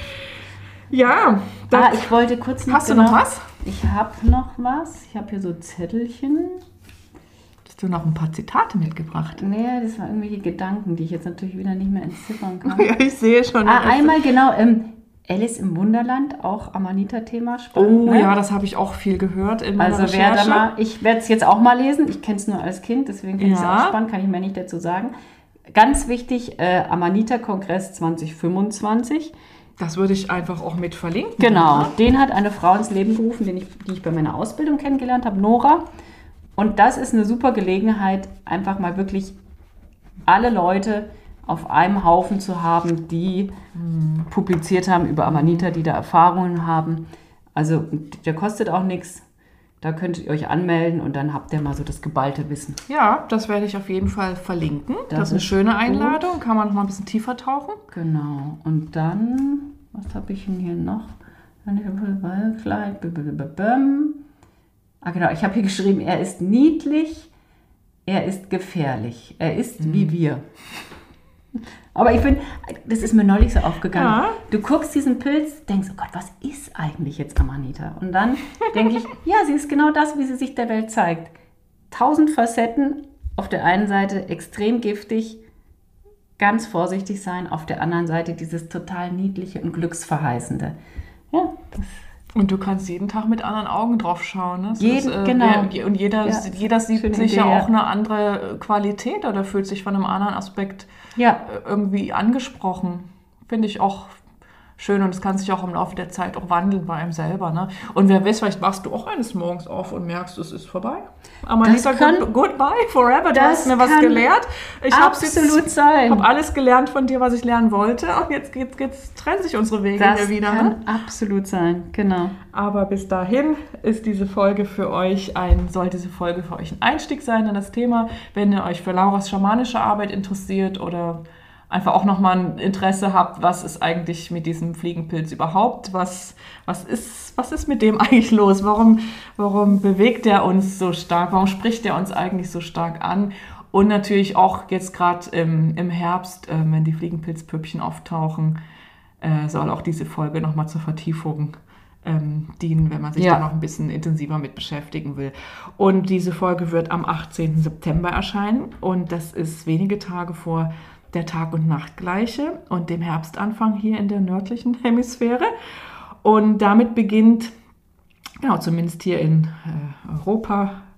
Ja. Ah, ich wollte kurz noch... Hast du noch was? Ich habe noch was. Ich habe hier so Zettelchen. Hast du noch ein paar Zitate mitgebracht? Nee, das waren irgendwelche Gedanken, die ich jetzt natürlich wieder nicht mehr entziffern kann. Ja, ich sehe schon. Ah, einmal genau... Ähm, Alice im Wunderland, auch Amanita-Thema. Spannend, oh ne? Ja, das habe ich auch viel gehört in meiner Also Recherche. wer da mal, ich werde es jetzt auch mal lesen, ich kenne es nur als Kind, deswegen finde ich es ja. auch spannend, kann ich mir nicht dazu sagen. Ganz wichtig, äh, Amanita-Kongress zwanzig fünfundzwanzig. Das würde ich einfach auch mit verlinken. Genau, den hat eine Frau ins Leben gerufen, den ich, die ich bei meiner Ausbildung kennengelernt habe, Nora. Und das ist eine super Gelegenheit, einfach mal wirklich alle Leute auf einem Haufen zu haben, die hm. publiziert haben über Amanita, die da Erfahrungen haben. Also der kostet auch nichts. Da könnt ihr euch anmelden und dann habt ihr mal so das geballte Wissen. Ja, das werde ich auf jeden Fall verlinken. Das, das ist eine schöne Einladung. Gut. Kann man noch mal ein bisschen tiefer tauchen. Genau. Und dann, was habe ich denn hier noch? Ah genau, ich habe hier geschrieben, er ist niedlich, er ist gefährlich. Er ist mhm. wie wir. Aber ich finde, das ist mir neulich so aufgegangen. Ja. Du guckst diesen Pilz, denkst, oh Gott, was ist eigentlich jetzt Amanita? Und dann denke ich, ja, sie ist genau das, wie sie sich der Welt zeigt. Tausend Facetten, auf der einen Seite extrem giftig, ganz vorsichtig sein, auf der anderen Seite dieses total niedliche und glücksverheißende. Ja, das und du kannst jeden Tag mit anderen Augen drauf schauen. Ne? Jeden, ist, äh, genau. Wer, und jeder, ja, jeder sieht sich ja auch eine andere Qualität oder fühlt sich von einem anderen Aspekt ja. irgendwie angesprochen. Finde ich auch schön und es kann sich auch im Laufe der Zeit auch wandeln bei einem selber. Ne? Und wer weiß, vielleicht wachst du auch eines Morgens auf und merkst, es ist vorbei. Amanita, good, goodbye, forever. Du hast mir was gelernt. Ich habe hab alles gelernt von dir, was ich lernen wollte. Und jetzt, jetzt, jetzt trennen sich unsere Wege das hier wieder. Das kann ne? absolut sein, genau. Aber bis dahin ist diese Folge für euch ein, soll diese Folge für euch ein Einstieg sein in das Thema. Wenn ihr euch für Lauras schamanische Arbeit interessiert oder einfach auch nochmal ein Interesse habt, was ist eigentlich mit diesem Fliegenpilz überhaupt? Was, was, ist, was ist mit dem eigentlich los? Warum, warum bewegt er uns so stark? Warum spricht er uns eigentlich so stark an? Und natürlich auch jetzt gerade im, im Herbst, äh, wenn die Fliegenpilzpüppchen auftauchen, äh, soll auch diese Folge nochmal zur Vertiefung ähm, dienen, wenn man sich ja. da noch ein bisschen intensiver mit beschäftigen will. Und diese Folge wird am achtzehnten September erscheinen und das ist wenige Tage vor der Tag- und Nachtgleiche und dem Herbstanfang hier in der nördlichen Hemisphäre. Und damit beginnt, genau, zumindest hier in äh, Europa,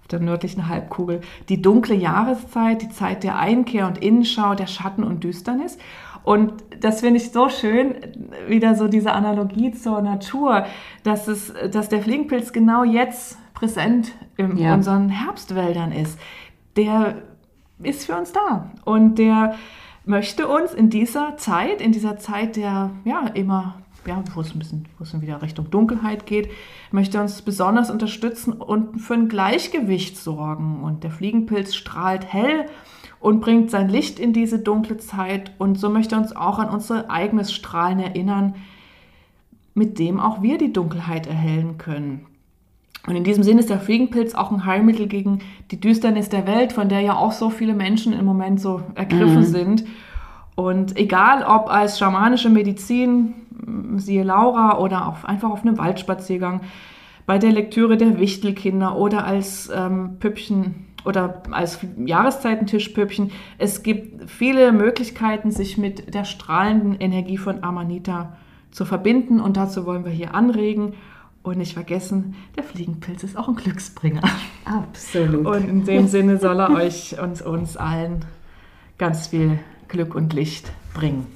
auf der nördlichen Halbkugel, die dunkle Jahreszeit, die Zeit der Einkehr und Innenschau, der Schatten und Düsternis. Und das finde ich so schön, wieder so diese Analogie zur Natur, dass, es, dass der Fliegenpilz genau jetzt präsent in ja. unseren Herbstwäldern ist. Der ist für uns da und der möchte uns in dieser Zeit, in dieser Zeit der ja immer, ja, wo es ein bisschen, wo es wieder Richtung Dunkelheit geht, möchte uns besonders unterstützen und für ein Gleichgewicht sorgen. Und der Fliegenpilz strahlt hell und bringt sein Licht in diese dunkle Zeit. Und so möchte er uns auch an unser eigenes Strahlen erinnern, mit dem auch wir die Dunkelheit erhellen können. Und in diesem Sinne ist der Fliegenpilz auch ein Heilmittel gegen die Düsternis der Welt, von der ja auch so viele Menschen im Moment so ergriffen mhm. sind. Und egal, ob als schamanische Medizin, siehe Laura, oder auf, einfach auf einem Waldspaziergang, bei der Lektüre der Wichtelkinder oder als ähm, Püppchen oder als Jahreszeitentischpüppchen. Es gibt viele Möglichkeiten, sich mit der strahlenden Energie von Amanita zu verbinden. Und dazu wollen wir hier anregen. Und nicht vergessen, der Fliegenpilz ist auch ein Glücksbringer. Absolut. Und in dem Sinne soll er euch und uns allen ganz viel Glück und Licht bringen.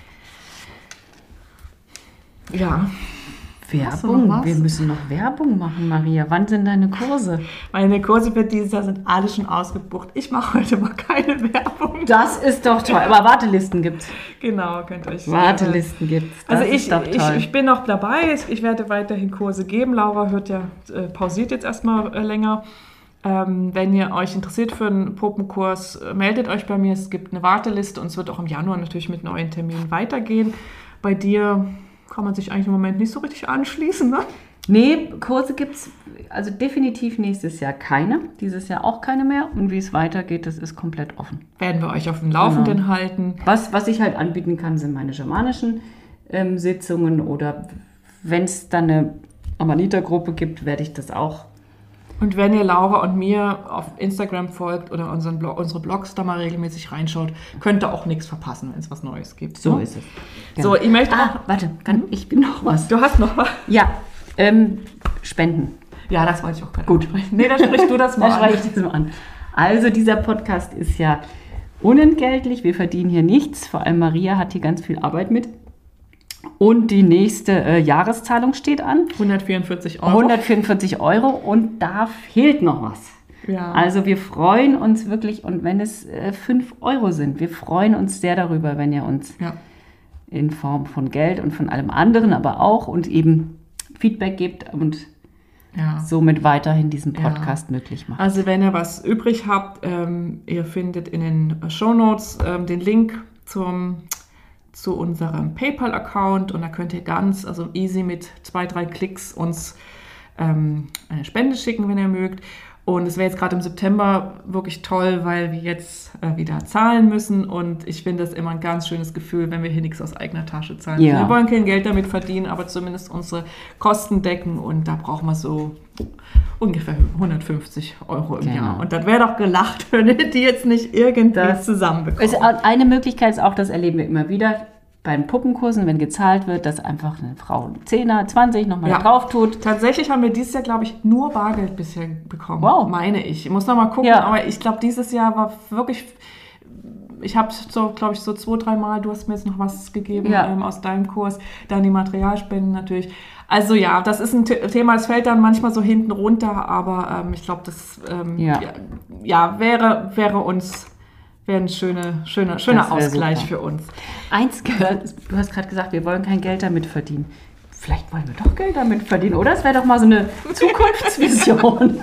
Ja. Werbung? Wir müssen noch Werbung machen, Maria. Wann sind deine Kurse? Meine Kurse für dieses Jahr sind alle schon ausgebucht. Ich mache heute mal keine Werbung. Das ist doch toll. Aber Wartelisten gibt's. Genau, könnt ihr euch Wartelisten gibt's. Das also ich, ist doch toll. Ich, ich bin noch dabei. Ich werde weiterhin Kurse geben. Laura hört ja, äh, pausiert jetzt erstmal äh, länger. Ähm, wenn ihr euch interessiert für einen Puppenkurs, äh, meldet euch bei mir. Es gibt eine Warteliste und es wird auch im Januar natürlich mit neuen Terminen weitergehen. Bei dir kann man sich eigentlich im Moment nicht so richtig anschließen, ne? Nee, Kurse gibt es also definitiv nächstes Jahr keine. Dieses Jahr auch keine mehr. Und wie es weitergeht, das ist komplett offen. Werden wir euch auf dem Laufenden genau. halten. Was, was ich halt anbieten kann, sind meine schamanischen ähm, Sitzungen. Oder wenn es dann eine Amanita-Gruppe gibt, werde ich das auch. Und wenn ihr Laura und mir auf Instagram folgt oder unseren Blog, unsere Blogs da mal regelmäßig reinschaut, könnt ihr auch nichts verpassen, wenn es was Neues gibt. So ne? ist es. Genau. So, ich möchte ah, auch... Warte, kann, ich bin noch was. Du hast noch was? Ja, ähm, Spenden. Ja, das wollte ich auch gerade Gut. ansprechen. Nee, dann sprichst du das mal an. Dann spreche ich das mal an. Also dieser Podcast ist ja unentgeltlich. Wir verdienen hier nichts. Vor allem Maria hat hier ganz viel Arbeit mit. Und die nächste äh, Jahreszahlung steht an. hundertvierundvierzig Euro. hundertvierundvierzig Euro und da fehlt noch was. Ja. Also wir freuen uns wirklich, und wenn es äh, fünf Euro sind, wir freuen uns sehr darüber, wenn ihr uns ja. in Form von Geld und von allem anderen, aber auch und eben Feedback gibt und ja. somit weiterhin diesen Podcast ja. möglich macht. Also wenn ihr was übrig habt, ähm, ihr findet in den Shownotes ähm, den Link zum zu unserem PayPal-Account und da könnt ihr ganz, also easy mit zwei, drei Klicks uns ähm, eine Spende schicken, wenn ihr mögt. Und es wäre jetzt gerade im September wirklich toll, weil wir jetzt äh, wieder zahlen müssen und ich finde das immer ein ganz schönes Gefühl, wenn wir hier nichts aus eigener Tasche zahlen. Ja. Wir wollen kein Geld damit verdienen, aber zumindest unsere Kosten decken und da brauchen wir so ungefähr hundertfünfzig Euro im genau. Jahr. Und das wäre doch gelacht, wenn wir die jetzt nicht irgendwie zusammenbekommen. Ist eine Möglichkeit ist auch, das erleben wir immer wieder bei den Puppenkursen, wenn gezahlt wird, dass einfach eine Frau zehner, zwanzig nochmal ja. drauf tut. Tatsächlich haben wir dieses Jahr, glaube ich, nur Bargeld bisher bekommen. Wow. Meine ich. Ich muss noch mal gucken, ja. aber ich glaube, dieses Jahr war wirklich... Ich habe so, glaube ich, so zwei, drei Mal, du hast mir jetzt noch was gegeben ja. ähm, aus deinem Kurs, dann die Materialspenden natürlich. Also ja, das ist ein Thema, das fällt dann manchmal so hinten runter, aber ähm, ich glaube, das ähm, ja. Ja, ja, wäre, wäre uns wäre ein schöner, schöner, schöner Ausgleich super. Für uns. Eins gehört, du hast gerade gesagt, wir wollen kein Geld damit verdienen. Vielleicht wollen wir doch Geld damit verdienen, oder? Das wäre doch mal so eine Zukunftsvision.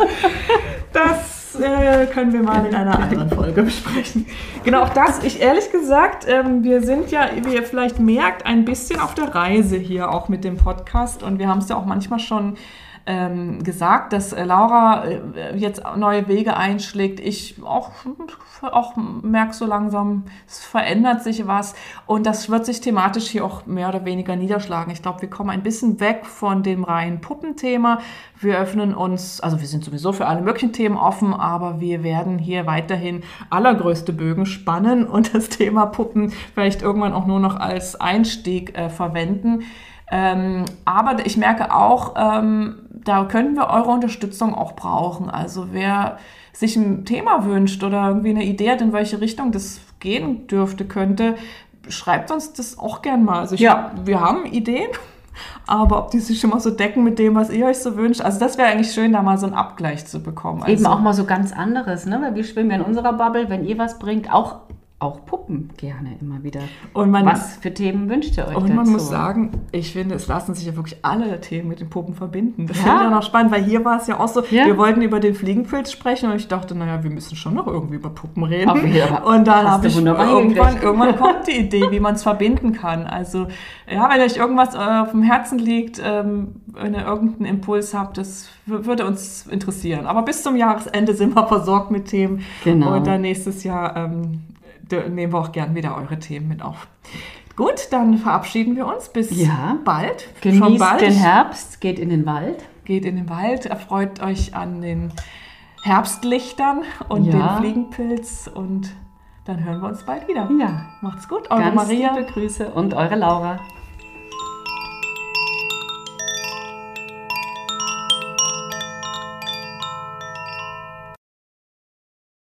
Das äh, können wir mal in einer anderen Folge besprechen. Genau, auch das, ich ehrlich gesagt, ähm, wir sind ja, wie ihr vielleicht merkt, ein bisschen auf der Reise hier auch mit dem Podcast und wir haben es ja auch manchmal schon ähm, gesagt, dass äh, Laura äh, jetzt neue Wege einschlägt. Ich auch, auch merke so langsam, es verändert sich was und das wird sich thematisch hier auch mehr oder weniger niederschlagen. Ich glaube, wir kommen ein bisschen weg von dem reinen Puppenthema. Wir öffnen uns, also wir sind sowieso für alle möglichen Themen offen, aber wir werden hier weiterhin allergrößte Bögen spannen und das Thema Puppen vielleicht irgendwann auch nur noch als Einstieg äh, verwenden. Ähm, aber ich merke auch, ähm, da können wir eure Unterstützung auch brauchen. Also wer sich ein Thema wünscht oder irgendwie eine Idee hat, in welche Richtung das gehen dürfte, könnte, schreibt uns das auch gern mal. Also ich, Ja. wir haben Ideen, aber ob die sich schon mal so decken mit dem, was ihr euch so wünscht, also das wäre eigentlich schön, da mal so einen Abgleich zu bekommen. Also, Eben auch mal so ganz anderes, ne? Weil wir schwimmen ja in unserer Bubble, wenn ihr was bringt, auch, auch Puppen gerne immer wieder. Und man, was für Themen wünscht ihr euch Und dazu? man muss sagen, ich finde, es lassen sich ja wirklich alle Themen mit den Puppen verbinden. Das Ja. finde ich auch noch spannend, weil hier war es ja auch so, Ja. wir wollten über den Fliegenpilz sprechen und ich dachte, naja, wir müssen schon noch irgendwie über Puppen reden. Auf jeden Fall. Und dann Hast habe du ich wunderbar irgendwann, hingekriegt. irgendwann kommt die Idee, wie man es verbinden kann. Also ja, wenn euch irgendwas äh, auf dem Herzen liegt, ähm, wenn ihr irgendeinen Impuls habt, das w- würde uns interessieren. Aber bis zum Jahresende sind wir versorgt mit Themen. Genau. Und dann nächstes Jahr ähm, d- nehmen wir auch gern wieder eure Themen mit auf. Gut, dann verabschieden wir uns. Bis Ja. bald. Genießt Schon bald. den Herbst, geht in den Wald. Geht in den Wald, erfreut euch an den Herbstlichtern und Ja. den Fliegenpilz. Und dann hören wir uns bald wieder. Ja. Macht's gut, eure Ganz Maria. liebe Grüße und eure Laura.